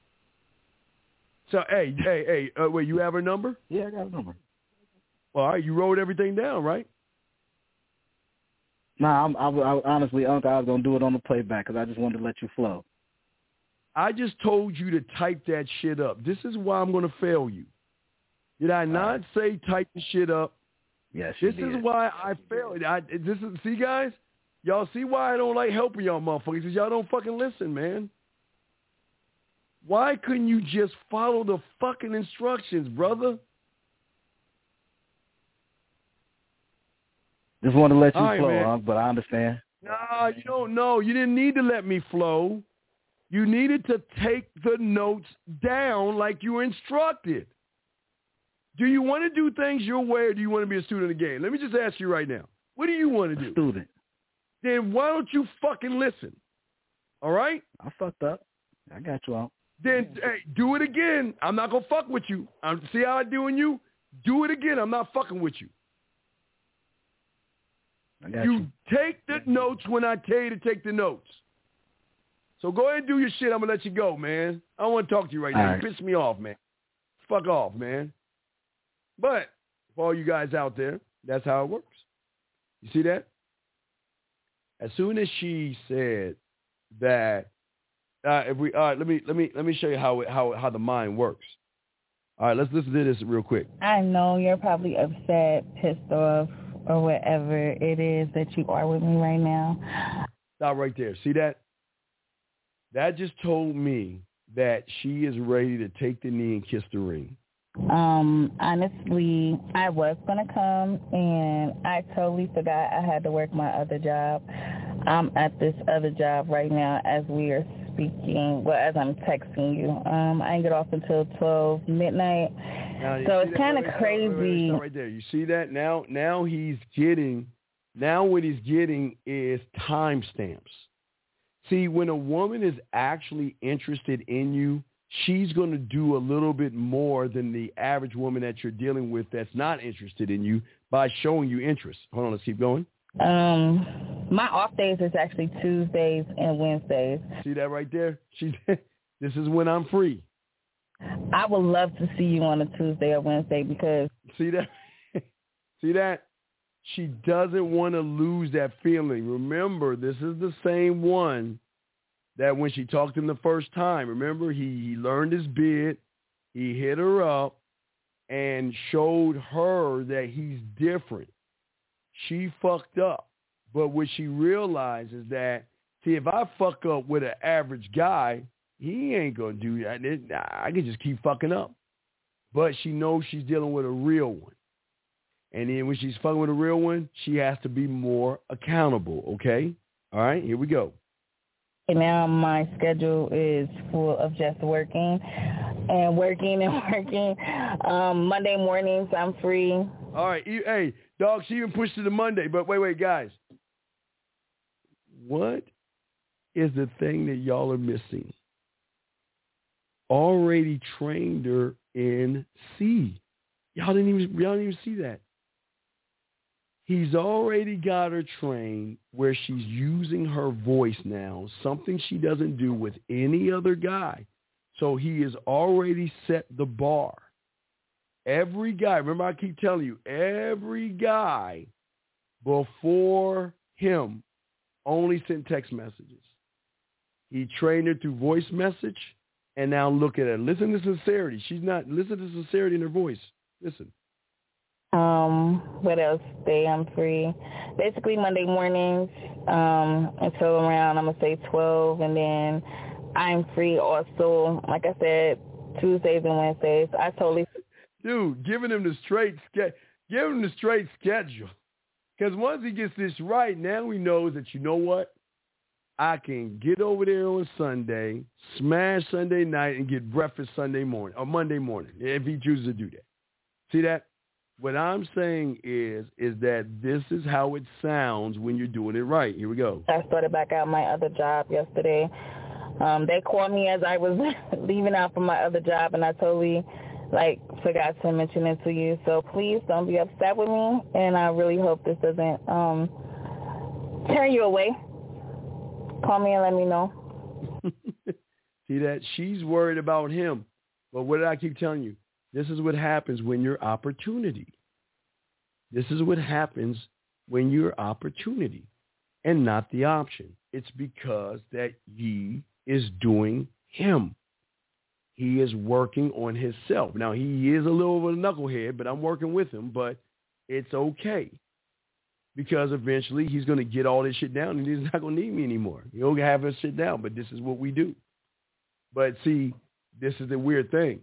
So hey, hey, hey, uh, wait, you have her number? Yeah, I got a number. Well, all right, you wrote everything down, right? Nah, I'm, I, I, honestly, Uncle, I was going to do it on the playback because I just wanted to let you flow. I just told you to type that shit up. This is why I'm going to fail you. Did I not right. say type the shit up? Yes, This you did. is why I failed. I, this is, see, guys? Y'all see why I don't like helping y'all motherfuckers? Because y'all don't fucking listen, man. Why couldn't you just follow the fucking instructions, brother? Just wanted to let you right, flow, man. Unc, but I understand. Nah, you don't know. You didn't need to let me flow. You needed to take the notes down like you were instructed. Do you want to do things your way, or do you want to be a student of the game? Let me just ask you right now. What do you want to do? Student. Then why don't you fucking listen? All right? I fucked up. I got you out. Then, hey, do it again. I'm not going to fuck with you. I'm, see how I'm doing you? Do it again. I'm not fucking with you. I got you, you. Take the notes when I tell you to take the notes. So go ahead and do your shit. I'm going to let you go, man. I don't want to talk to you right all now. Right. You piss me off, man. Fuck off, man. But for all you guys out there, that's how it works. You see that? As soon as she said that, uh, if we, all right, let me let me let me show you how it, how how the mind works. All right, let's listen to this real quick. I know you're probably upset, pissed off, or whatever it is that you are with me right now. Stop right there. See that? that just told me that she is ready to take the knee and kiss the ring. Um, honestly, I was going to come, and I totally forgot I had to work my other job. I'm at this other job right now as we are speaking, well, as I'm texting you. Um, I didn't get off until twelve midnight, now, so it's kind of crazy. Wait, wait, wait, right there. You see that? Now, now he's getting, now what he's getting is timestamps. See, when a woman is actually interested in you, she's going to do a little bit more than the average woman that you're dealing with that's not interested in you by showing you interest. Hold on, let's keep going. Um, my off days is actually Tuesdays and Wednesdays. See that right there? She, this is when I'm free. I would love to see you on a Tuesday or Wednesday because... See that? See that? She doesn't want to lose that feeling. Remember, this is the same one that when she talked to him the first time, remember, he, he learned his bid, he hit her up, and showed her that he's different. She fucked up. But what she realized is that, see, if I fuck up with an average guy, he ain't going to do that. I can just keep fucking up. But she knows she's dealing with a real one. And then when she's fucking with a real one, she has to be more accountable, okay? All right, here we go. Now my schedule is full of just working and working and working. Um, Monday mornings, I'm free. All right. Hey, dog, she even pushed it to Monday. But wait, wait, guys. What is the thing that y'all are missing? Already trained her in C. Y'all didn't even, y'all didn't even see that. He's already got her trained where she's using her voice now, something she doesn't do with any other guy. So he has already set the bar. Every guy, remember I keep telling you, every guy before him only sent text messages. He trained her through voice message, and now look at her. Listen to sincerity. She's not, listen to sincerity in her voice. Listen. Um, what else day I'm free? Basically Monday mornings um, until around, I'm going to say twelve, and then I'm free also, like I said, Tuesdays and Wednesdays. I totally... Dude, giving him the straight ske- give him the straight schedule. Because once he gets this right, now he knows that, you know what? I can get over there on Sunday, smash Sunday night, and get breakfast Sunday morning, or Monday morning, if he chooses to do that. See that? What I'm saying is, is that this is how it sounds when you're doing it right. Here we go. I started back out my other job yesterday. Um, they called me as I was leaving out from my other job, and I totally, like, forgot to mention it to you. So please don't be upset with me, and I really hope this doesn't um, turn you away. Call me and let me know. See that? She's worried about him. But what did I keep telling you? This is what happens when you're opportunity. This is what happens when you're opportunity and not the option. It's because that he is doing him. He is working on himself. Now, he is a little of a knucklehead, but I'm working with him, but it's okay. Because eventually he's going to get all this shit down and he's not going to need me anymore. He'll have us sit down, but this is what we do. But see, this is the weird thing.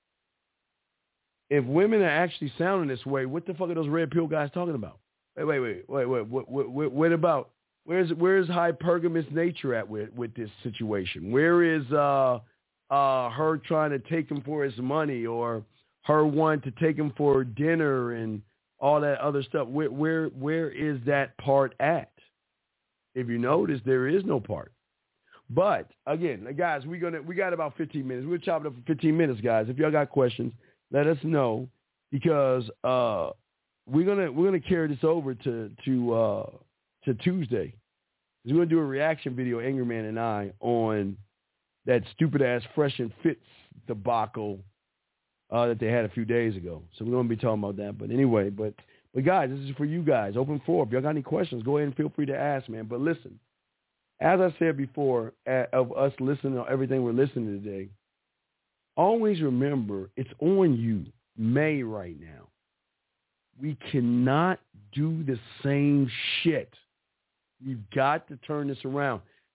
If women are actually sounding this way, what the fuck are those red pill guys talking about? Wait, wait, wait, wait, wait. What, what, what, what about? Where's where's hypergamous nature at with, with this situation? Where is uh uh her trying to take him for his money, or her wanting to take him for dinner and all that other stuff? Where where where is that part at? If you notice, there is no part. But again, guys, we gonna we got about fifteen minutes. We'll chop it up for fifteen minutes, guys. If y'all got questions, let us know, because uh, we're gonna we're gonna carry this over to to uh, to Tuesday. We're gonna do a reaction video, Angry Man and I, on that stupid ass Fresh and Fits debacle uh, that they had a few days ago. So we're gonna be talking about that. But anyway, but but guys, this is for you guys. Open floor. If y'all got any questions, go ahead and feel free to ask, man. But listen, as I said before, of us listening to everything we're listening to today, always remember, it's on you, May right now. We cannot do the same shit. We've got to turn this around.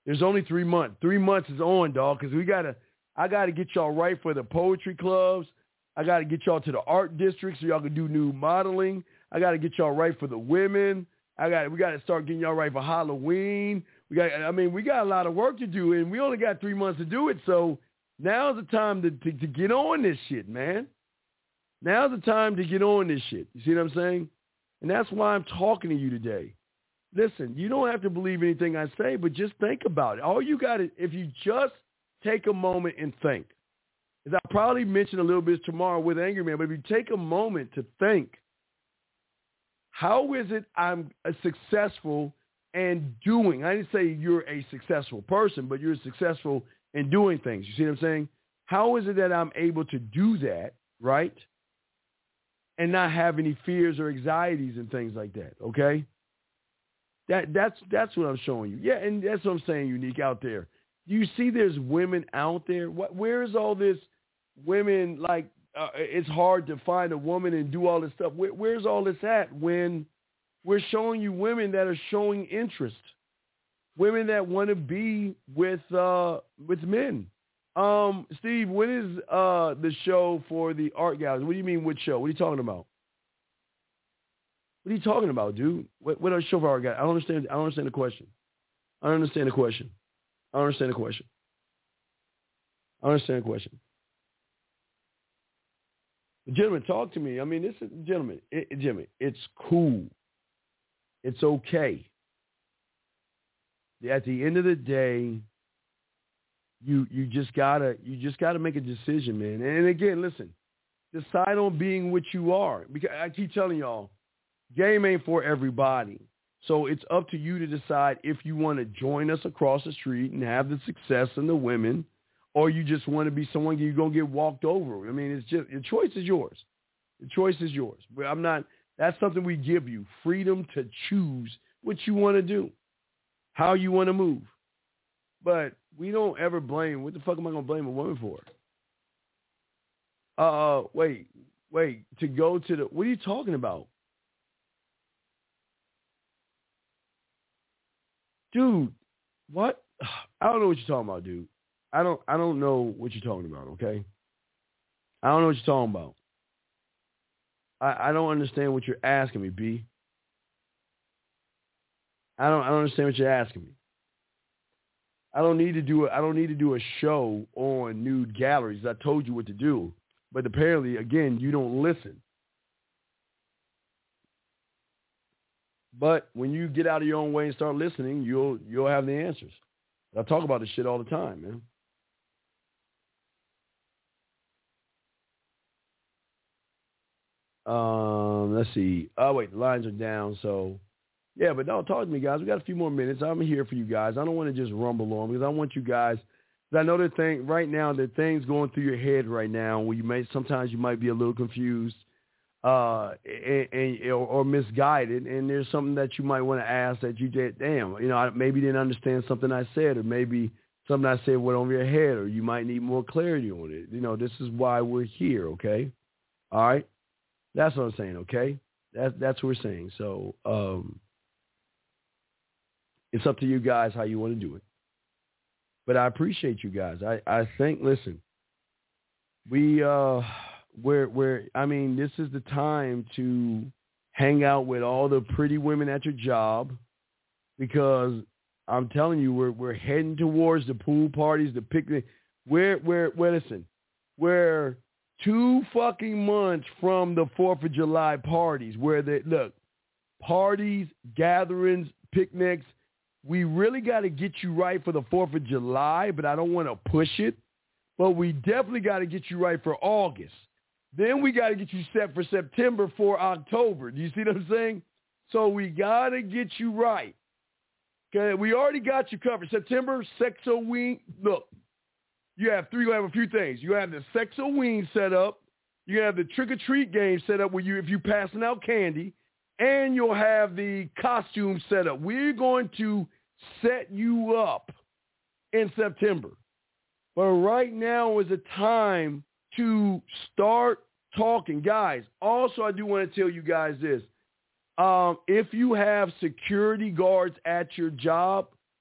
There's only three months. Three months is on, dog, because we gotta. I gotta get y'all right for the poetry clubs. I gotta get y'all to the art district so y'all can do new modeling. I gotta get y'all right for the women. I got. We gotta start getting y'all right for Halloween. We got. I mean, we got a lot of work to do, and we only got three months to do it. So now's the time to to, to get on this shit, man. Now's the time to get on this shit. You see what I'm saying? And that's why I'm talking to you today. Listen, you don't have to believe anything I say, but just think about it. All you got to, if you just take a moment and think, as I'll probably mention a little bit tomorrow with Angry Man, but if you take a moment to think, how is it I'm a successful and doing? I didn't say you're a successful person, but you're successful in doing things. You see what I'm saying? How is it that I'm able to do that, right? And not have any fears or anxieties and things like that, okay? That that's that's what I'm showing you. Yeah, and that's what I'm saying, Unique, out there. You see there's women out there. What, where is all this women, like, uh, it's hard to find a woman and do all this stuff. Where, where's all this at when we're showing you women that are showing interest, women that want to be with uh, with men? Um, Steve, when is uh, the show for the art gallery? What do you mean which show? What are you talking about? What are you talking about, dude? What, what are show for art gallery? I don't understand. I don't understand the question. I don't understand the question. I don't understand the question. I don't understand the question. Gentlemen, talk to me. I mean, this is, gentlemen, it, gentlemen, it's cool. It's okay. At the end of the day, you you just gotta you just gotta make a decision, man. And again, listen, decide on being what you are. Because I keep telling y'all, game ain't for everybody. So it's up to you to decide if you want to join us across the street and have the success and the women, or you just want to be someone you're going to get walked over. I mean, it's just, your choice is yours. The choice is yours. But I'm not, that's something we give you, freedom to choose what you want to do, how you want to move. But we don't ever blame, what the fuck am I going to blame a woman for? Uh, wait, wait, to go to the, what are you talking about? Dude, what? I don't know what you're talking about, dude. I don't I don't know what you're talking about, okay? I don't know what you're talking about. I, I don't understand what you're asking me, B. I don't I don't understand what you're asking me. I don't need to do a, I don't need to do a show on nude galleries. I told you what to do. But apparently, again, you don't listen. But when you get out of your own way and start listening, you'll you'll have the answers. I talk about this shit all the time, man. Um, let's see. Oh, wait, the lines are down. So, yeah, but don't talk to me, guys. We got a few more minutes. I'm here for you guys. I don't want to just rumble on because I want you guys. I know that thing right now. There are things going through your head right now where you may sometimes you might be a little confused. Uh, and, and or, or misguided, and there's something that you might want to ask that you did, damn, you know, I maybe didn't understand something I said, or maybe something I said went over your head, or you might need more clarity on it. You know, this is why we're here, okay? All right? That's what I'm saying, okay? That's, that's what we're saying. So um, it's up to you guys how you want to do it. But I appreciate you guys. I, I think, listen, we... Uh, Where, where, I mean, this is the time to hang out with all the pretty women at your job, because I'm telling you, we're we're heading towards the pool parties, the picnic. We're we're, we're listen, we're two fucking months from the Fourth of July parties, where they look, parties, gatherings, picnics. We really got to get you right for the Fourth of July, but I don't want to push it. But we definitely got to get you right for August. Then we got to get you set for September for October. Do you see what I'm saying? So we got to get you right. Okay, we already got you covered. September, Sexoween. Look, you have three. You have a few things. You have the Sexoween set up. You have the trick-or-treat game set up where you, if you're passing out candy, and you'll have the costume set up. We're going to set you up in September. But right now is a time to start talking. Guys, also I do want to tell you guys this. Um, if you have security guards at your job,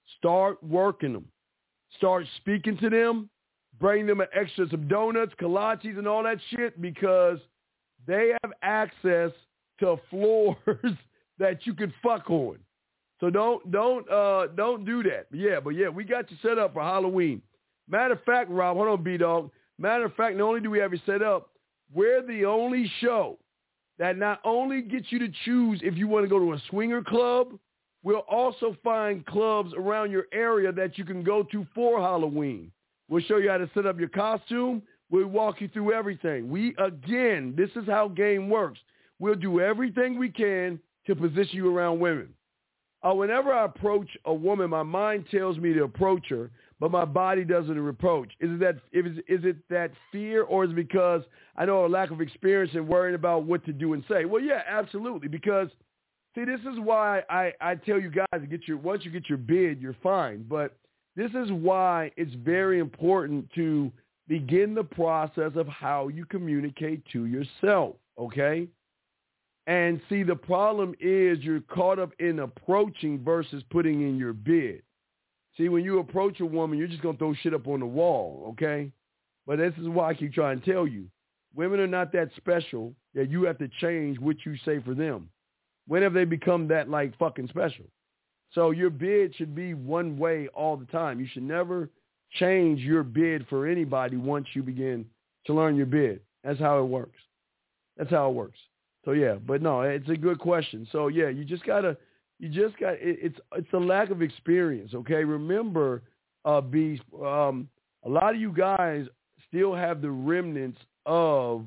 Start working them. Start speaking to them. Bring them an extra some donuts, kolaches, and all that shit because they have access to floors that you can fuck on. So don't don't uh, don't do that. But yeah, but yeah, we got you set up for Halloween. Matter of fact, Rob, hold on, B-Dog. Matter of fact, not only do we have you set up, we're the only show that not only gets you to choose if you want to go to a swinger club, we'll also find clubs around your area that you can go to for Halloween. We'll show you how to set up your costume. We'll walk you through everything. We, again, this is how game works. We'll do everything we can to position you around women. Uh, whenever I approach a woman, my mind tells me to approach her, but my body doesn't approach. Is it that, is, is it that fear, or is it because I know a lack of experience and worrying about what to do and say? Well, yeah, absolutely, because see, this is why I, I tell you guys to get your, once you get your bid, you're fine. But this is why it's very important to begin the process of how you communicate to yourself, okay? And see, the problem is you're caught up in approaching versus putting in your bid. See, when you approach a woman, you're just going to throw shit up on the wall, okay? But this is why I keep trying to tell you. Women are not that special that you have to change what you say for them. When have they become that, like, fucking special? So your bid should be one way all the time. You should never change your bid for anybody once you begin to learn your bid. That's how it works. That's how it works. So, yeah, but no, it's a good question. So, yeah, you just got to, you just got, it, it's it's a lack of experience, okay? Remember, uh, B, um, a lot of you guys still have the remnants of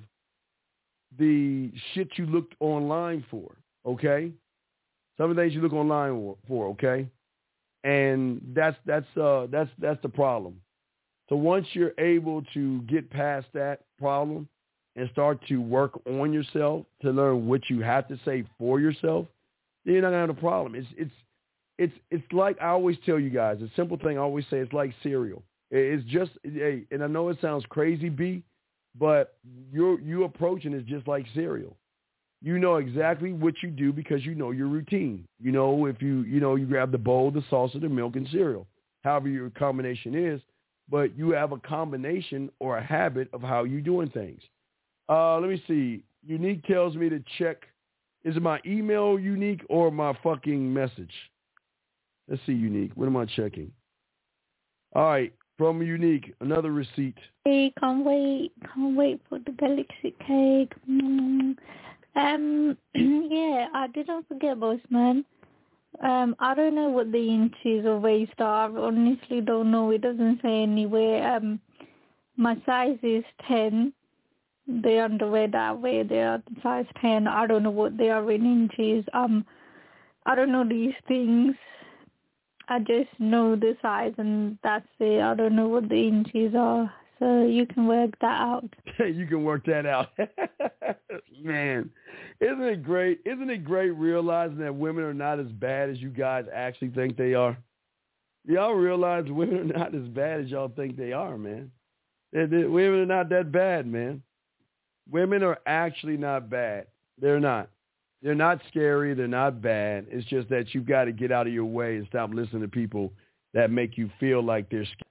the shit you looked online for, okay? Some of the things you look online for, okay? And that's that's uh that's that's the problem. So once you're able to get past that problem and start to work on yourself to learn what you have to say for yourself, then you're not gonna have a problem. It's it's it's it's like I always tell you guys, a simple thing I always say, it's like cereal. It's just a, and I know it sounds crazy, B, but you you approaching is just like cereal. You know exactly what you do because you know your routine. You know, if you, you know, you grab the bowl, the salsa, the milk, and cereal, however your combination is, but you have a combination or a habit of how you're doing things. Uh, let me see. Unique tells me to check. Is it my email, Unique, or my fucking message? Let's see, Unique. What am I checking? All right. From Unique, another receipt. Hey, can't wait. Can't wait for the galaxy cake. Mm. Um, yeah, I didn't forget, Bossman. Um, I don't know what the inches or waist are. I honestly don't know. It doesn't say anywhere. Um, my size is ten. The underwear that I wear, they are size ten. I don't know what they are in inches. Um, I don't know these things. I just know the size and that's it. I don't know what the inches are. So you can work that out. You can work that out. Man, isn't it great? Isn't it great realizing that women are not as bad as you guys actually think they are? Y'all realize women are not as bad as y'all think they are, man. They're, they're, women are not that bad, man. Women are actually not bad. They're not. They're not scary. They're not bad. It's just that you've got to get out of your way and stop listening to people that make you feel like they're scary.